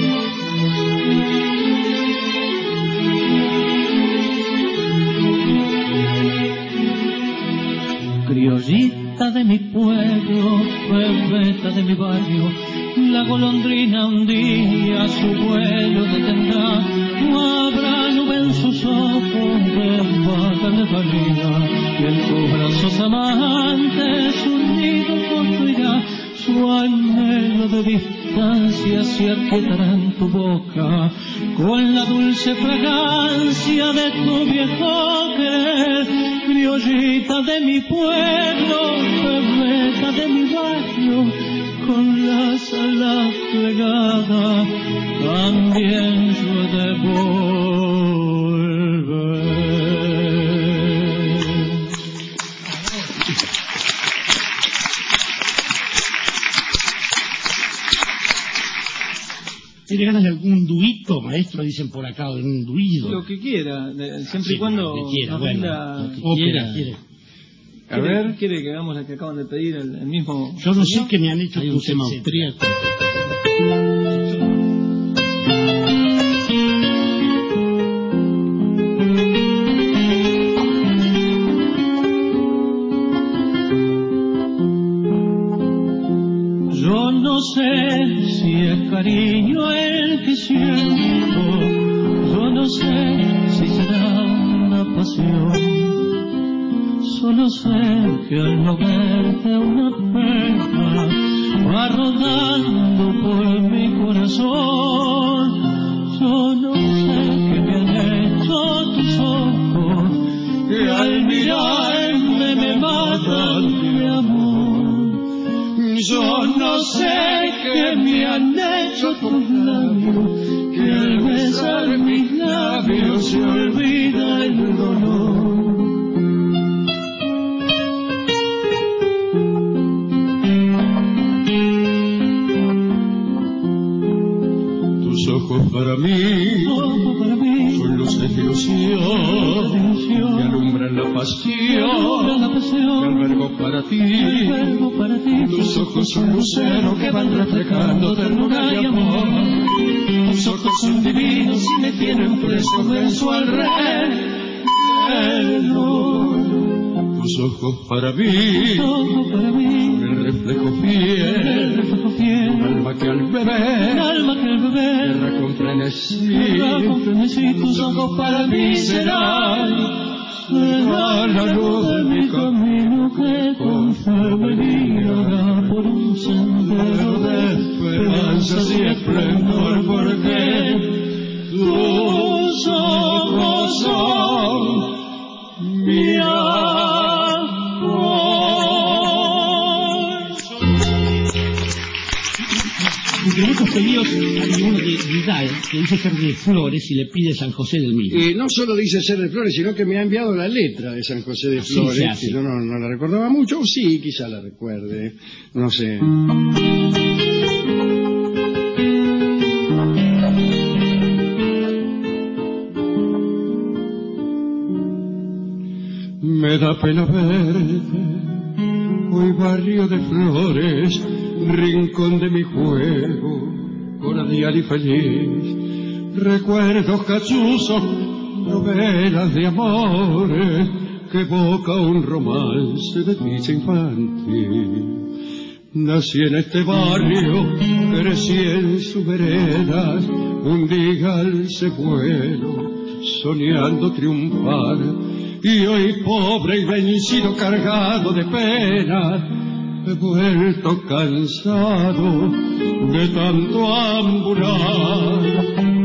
Criollita de mi pueblo, bebeta de mi barrio, la golondrina un día su vuelo detendrá, no habrá nube en sus ojos de vaca de valía, y en tus brazos amantes su nido construirá, su anhelo de distancia se aquietará en tu boca, con la dulce fragancia de tu viejo querer. Criollita de mi pueblo, bebeta de mi barrio, con las alas plegadas, también yo he de volver. ¿Tiene ganas de algún duito, maestro? Dicen por acá, algún duido. Lo que quiera, siempre y cuando lo que quiera, nos bueno, rinda... lo que quiera, quiere. A ver, ¿quiere que hagamos la que acaban de pedir el, el mismo? Yo no sé qué me han hecho. Hay un tema austríaco. Yo no sé si es cariño el que siento, yo no sé si será una pasión. Solo sé que al no verte una pena va rodando por mi corazón. Yo no sé qué me han hecho tus ojos, que al mirarme me matan de amor. Yo no sé qué me han hecho tus labios, que al besar mis labios se olvida el dolor. Ojos para mí, para mí son luz de ilusión que alumbran la pasión que albergo para ti. para ti. Tus ojos son lucero que van reflejando ternura y amor. Tus ojos son divinos y me tienen preso en su alrededor. Tus ojos para mí, para mí son el reflejo fiel, un alma que al beber, alma que al beber guerra con frenesí. con frenesí. Tus ojos para mí serán, será la luz de mi camino que con fe me guiará por un sendero de esperanzas y esplendor, porque tus ojos son mi amor. Entre muchos pedidos hay uno que, Vidal, que dice ser de Flores y le pide San José del Miño. Eh, no solo dice ser de Flores, sino que me ha enviado la letra de San José de Flores, sí, sí, que yo no, no la recordaba mucho, o sí, quizá la recuerde, no sé. Me da pena verte, hoy barrio de Flores, rincón de mi juego, cordial y feliz. Recuerdos cachuzos, novelas de amores, que evoca un romance de dicha infantil. Nací en este barrio, crecí en sus veredas, un día alcé vuelo, soñando triunfar. Y hoy pobre y vencido, cargado de pena, he vuelto cansado de tanto ambular.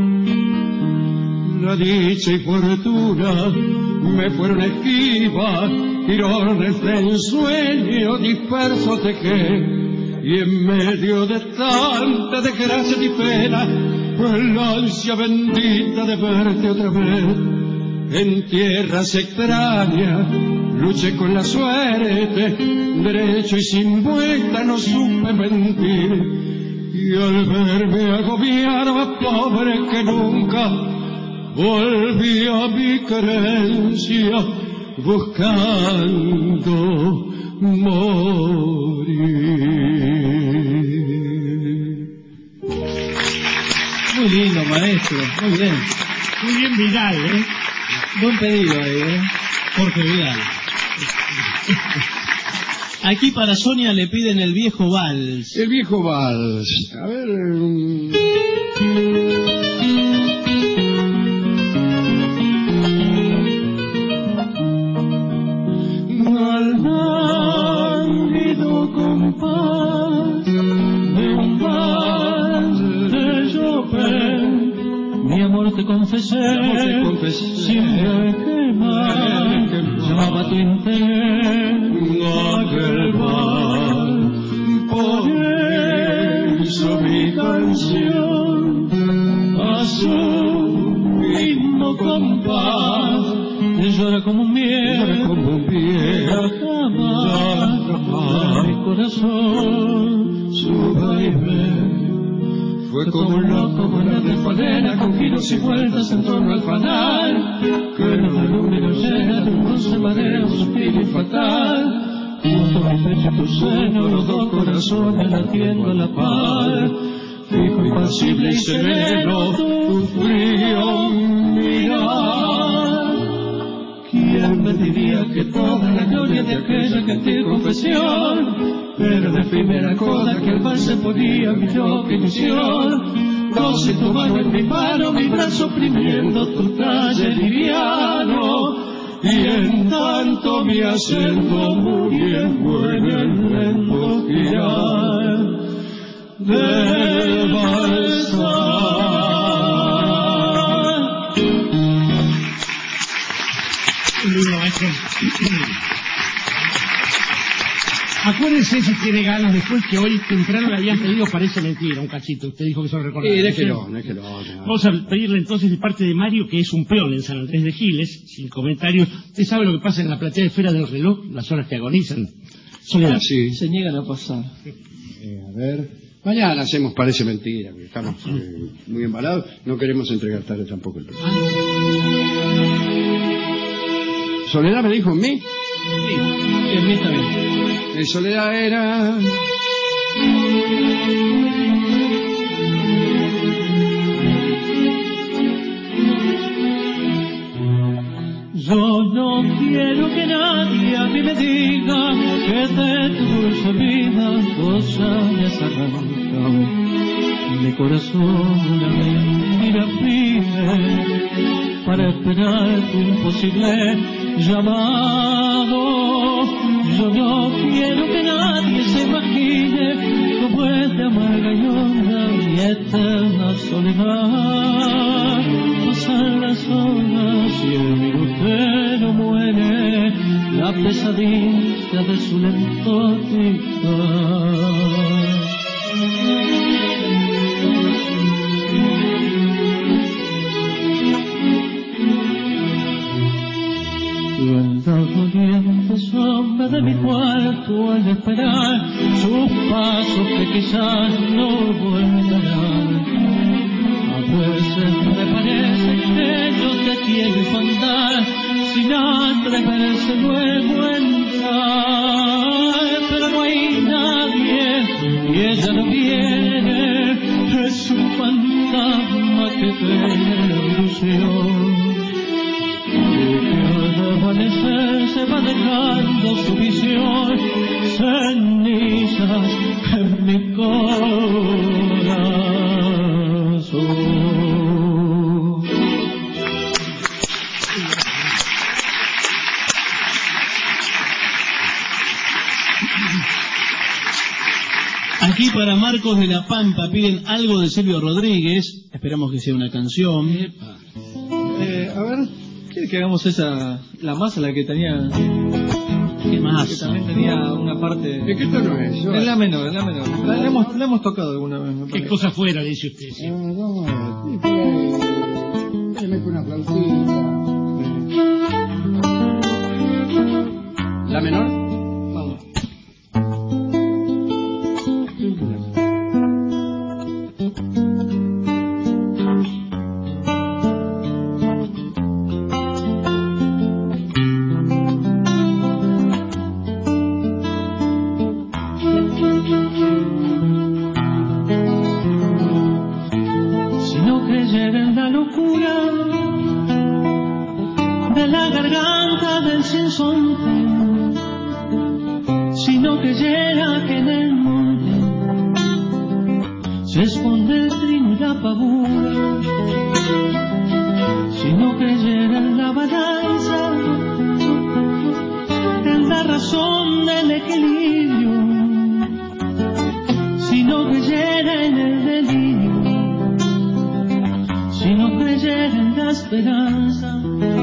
La dicha y fortuna me fueron esquivas, tirones del sueño dispersos dejé, y en medio de tanta desgracia y pena, pues la ansia bendita de verte otra vez. En tierras extrañas luché con la suerte, derecho y sin vuelta no supe mentir, y al verme agobiado, más pobre que nunca, volví a mi querencia buscando morir. Muy lindo, maestro, muy bien. Muy bien, Vidal, ¿eh? Buen pedido ahí, ¿eh? Jorge Vidal. Aquí para Sonia le piden el viejo vals. El viejo vals. A ver... Um... Al lánguido compás de un vals de Chopin, mi amor te confesé, te confesé sin quemar, llamaba tu interés, aquel vals, por eso mi canción, a su mismo compás, llora como un viejo, llora como un viejo, jamás, jamás, mi corazón, su baile. Fue como un loco volar de falena, con giros y vueltas en torno al fanal, que nos alumbra y nos llena de un dulce mareo sutil y fatal. Junto a mi pecho y tu seno, los dos corazones latiendo a la par, fijo, impasible y sereno, tu frío mirar. ¿Quién me diría que toda la gloria de aquella gentil confesión era de efímera coda que al vals se ponía mi loca ilusión? Doce tu mano en mi mano, mi brazo oprimiendo tu talle liviano, y en tanto mi acento muriendo en el lento girar del balsar. Acuérdese si tiene ganas después que hoy temprano le habían pedido Parece Mentira, un cachito. Usted dijo que se lo recordaba. Sí, déjelo, déjelo. Vamos a pedirle entonces de parte de Mario, que es un peón en San Andrés de Giles, sin comentarios. ¿Usted sabe lo que pasa en la platea de esfera del reloj? Las horas que agonizan. Soledad. Sí. Se niegan a pasar. Eh, a ver. Mañana hacemos Parece Mentira, porque estamos eh, muy embalados. No queremos entregar tarde tampoco el premio. ¿Soledad me dijo en mí? Sí, en mí también. Eh, Soledad era... Yo no quiero que nadie a mí me diga que de tu dulce vida cosas me has arrancado. Mi corazón una mentira pide para esperar tu imposible llamado. Yo no quiero que nadie se imagine cómo es de amarga y honda mi eterna soledad. Pasan las horas y el minutero muere, la pesadilla de su lento dictar. rato al esperar sus pasos que quizás no volverán. A veces me parece que yo te quiero andar sin atreverse luego a entrar, pero no hay nadie y ella no viene, es un fantasma que tiene la ilusión. Y que al amanecer se va dejando su visión, cenizas en mi corazón. Aquí para Marcos de la Pampa piden algo de Silvio Rodríguez. Esperamos que sea una canción. Eh, a ver, ¿quiere que hagamos esa, la masa, la que tenía? ¿Qué masa? Que también tenía una parte. ¿De qué tono es? Yo... En la menor, en la menor. La, la, hemos, la hemos tocado alguna vez. Me ¿Qué cosa fuera, dice usted? Sí. No, no, y por ahí, le meto una flautita. ¿La menor? Vamos. Sino creyera que en el monte se esconde el trino y la pavura, si no creyera en la balanza, en la razón del equilibrio, si no creyera en el delirio, si no creyera en la esperanza,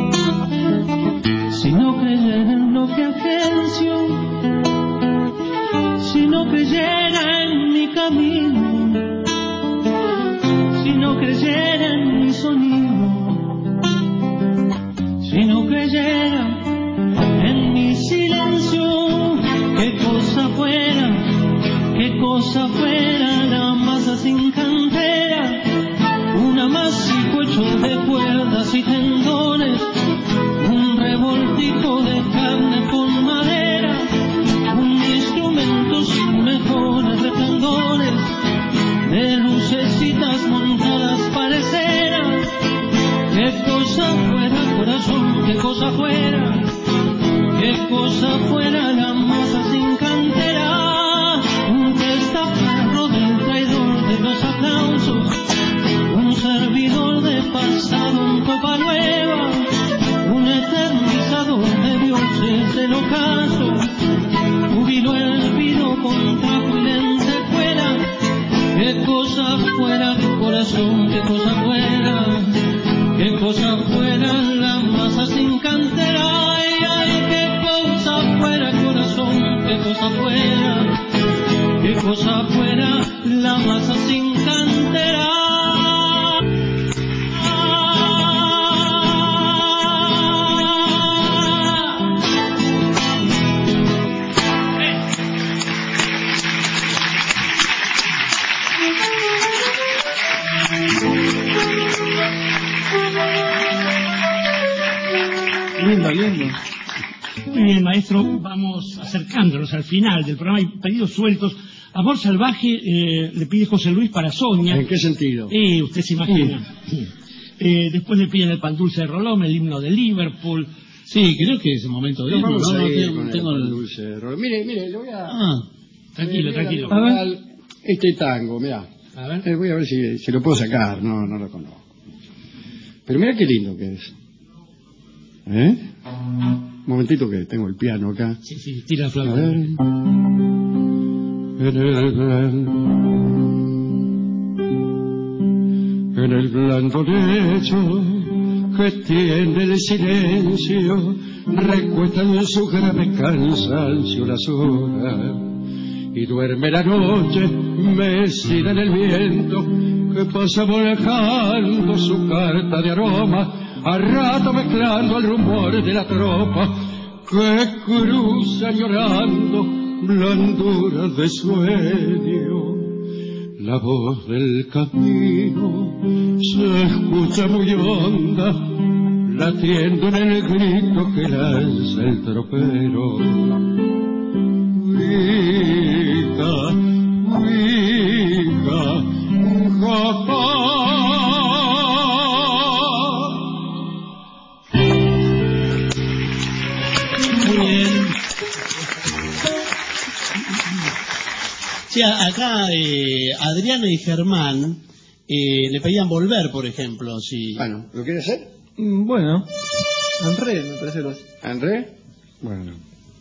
si no creyera en lo que agencio, si no creyera en mi camino, si no creyera en mi sonido, si no creyera en mi silencio, qué cosa fuera, qué cosa fuera la masa sin cantera, un amasijo hecho de cuerdas y tendones, un revoltijo de carne con madera, un instrumento sin mejores resplandores, de lucecitas montadas pareceras, qué cosa fuera corazón, qué cosa fuera, qué cosa fuera la masa sin cantera, un testaferro del traidor de los aplausos, un servidor de pasado en copa nueva, un eternizador de dioses del ocaso, jubilo hervido con trapo y lentejuela, qué cosa fuera el corazón, qué cosa fuera, qué cosa fuera la masa sin cantera, ay, ay, qué cosa fuera el corazón, qué cosa fuera, qué cosa fuera la masa sin cantera. Lindo, lindo. Muy bien, maestro, vamos acercándonos al final del programa. Hay pedidos sueltos. Amor Salvaje eh, le pide José Luis para Sonia. ¿En qué sentido? Eh, usted se imagina. Sí. Eh, después le piden el Pan Dulce de Rolón, el himno de Liverpool. Sí, creo que es el momento de irnos. Vamos No, a no ir tengo, con el tengo Pan el... Dulce de Rolón. Mire, mire, le voy a... Ah, tranquilo, eh, tranquilo. A ver. Este tango, mirá. A ver. Eh, voy a ver si, si lo puedo sacar. No, no lo conozco. Pero mira qué lindo que es. ¿Eh? Un momentito que tengo el piano acá. Sí, sí, tira la flauta. A ver. En el blando, en el blando lecho que tiene el silencio, recuestan en su grave cansancio las horas, y duerme la noche mecida en el viento que pasa volcando su carta de aroma, a rato mezclando el rumor de la tropa que cruza llorando blandura de sueño. La voz del camino se escucha muy honda, latiendo en el grito que lanza el tropero. Hija, hija, papá. Muy bien. Sí, acá eh, Adriana y Germán eh, le pedían volver, por ejemplo. Si... Bueno, ¿lo quiere hacer? Mm, Bueno, André, me parece que lo hace. ¿André? Bueno.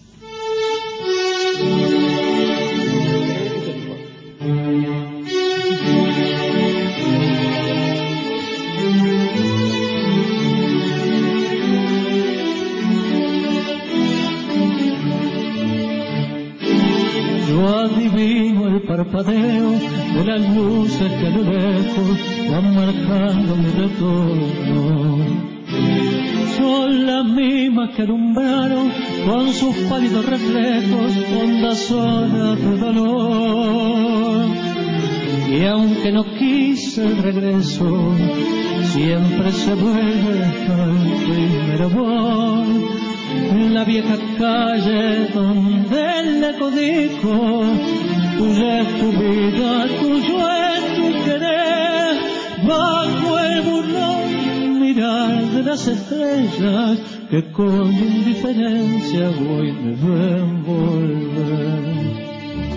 Yo adivino el parpadeo de las luces que a lo lejos van marcando mi retorno. Son las mismas que alumbraron con sus pálidos reflejos hondas olas de dolor. Y aunque no quise el regreso, siempre se vuelve al primer amor. La vieja calle donde el eco dijo, tuya es tu vida, tuyo es tu querer, bajo el burlón mirar de las estrellas que con indiferencia voy me ven volver.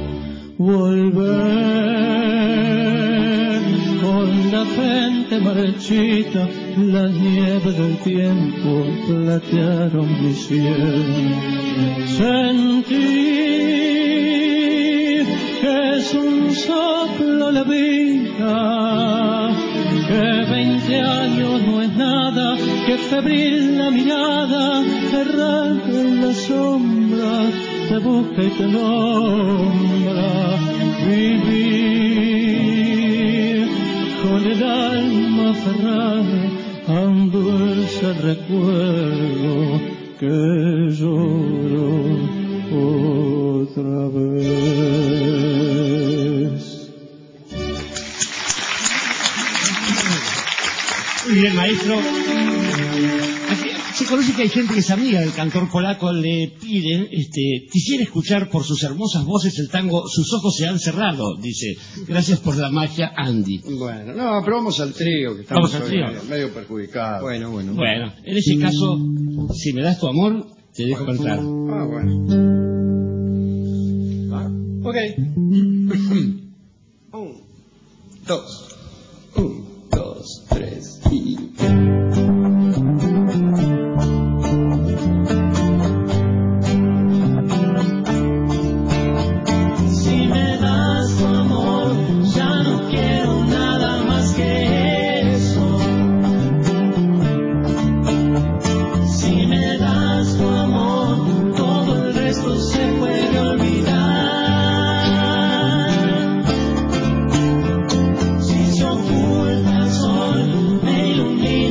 Volver con la frente marchita, la nieve del tiempo platearon mi cielo. Sentir que es un soplo la vida, que veinte años no es nada, que febril la mirada, errante en las sombras, te busca y te nombra. Vivir con el alma aferrada a un dulce recuerdo que lloro otra vez. Muy bien, maestro. Se conoce que hay gente que es amiga del cantor polaco, le pide, este, quisiera escuchar por sus hermosas voces el tango Sus ojos se han cerrado, dice. Gracias por la magia, Andy. Bueno, no, pero vamos al trío, que estamos Vamos al trío. medio, medio perjudicados. Bueno, bueno. Bueno, en ese caso, si me das tu amor, te dejo cantar. Ah, bueno. Ah, ok. Un, dos. Un, dos, tres y... Si se oculta el sol, me ilumina.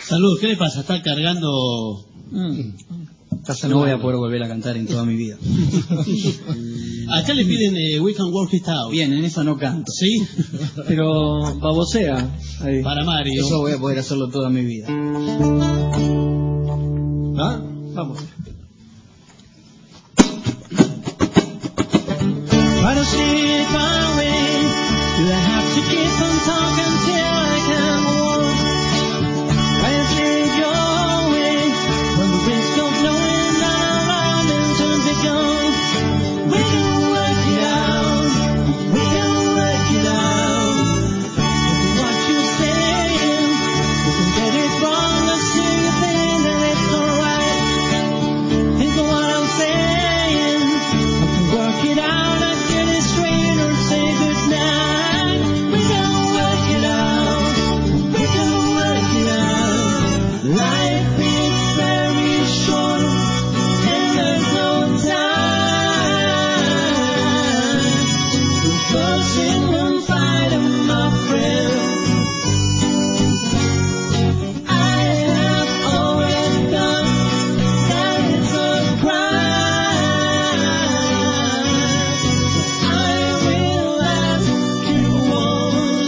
Salud, ¿qué le pasa? ¿Está cargando...? Mm. No voy a poder volver a cantar en toda mi vida. Acá le piden eh, We Can Work It Out. Bien, en eso no canto. ¿Sí? Pero babosea. Ahí. Para Mario. Eso voy a poder hacerlo toda mi vida. ¿Ah? Vamos. Try to see it my way. Do I have to keep on talking till I can walk? Try to see it your way. When the winds go blowing all around and turns it gone. We can work it out. We can work it out. What you're saying, we can get it wrong.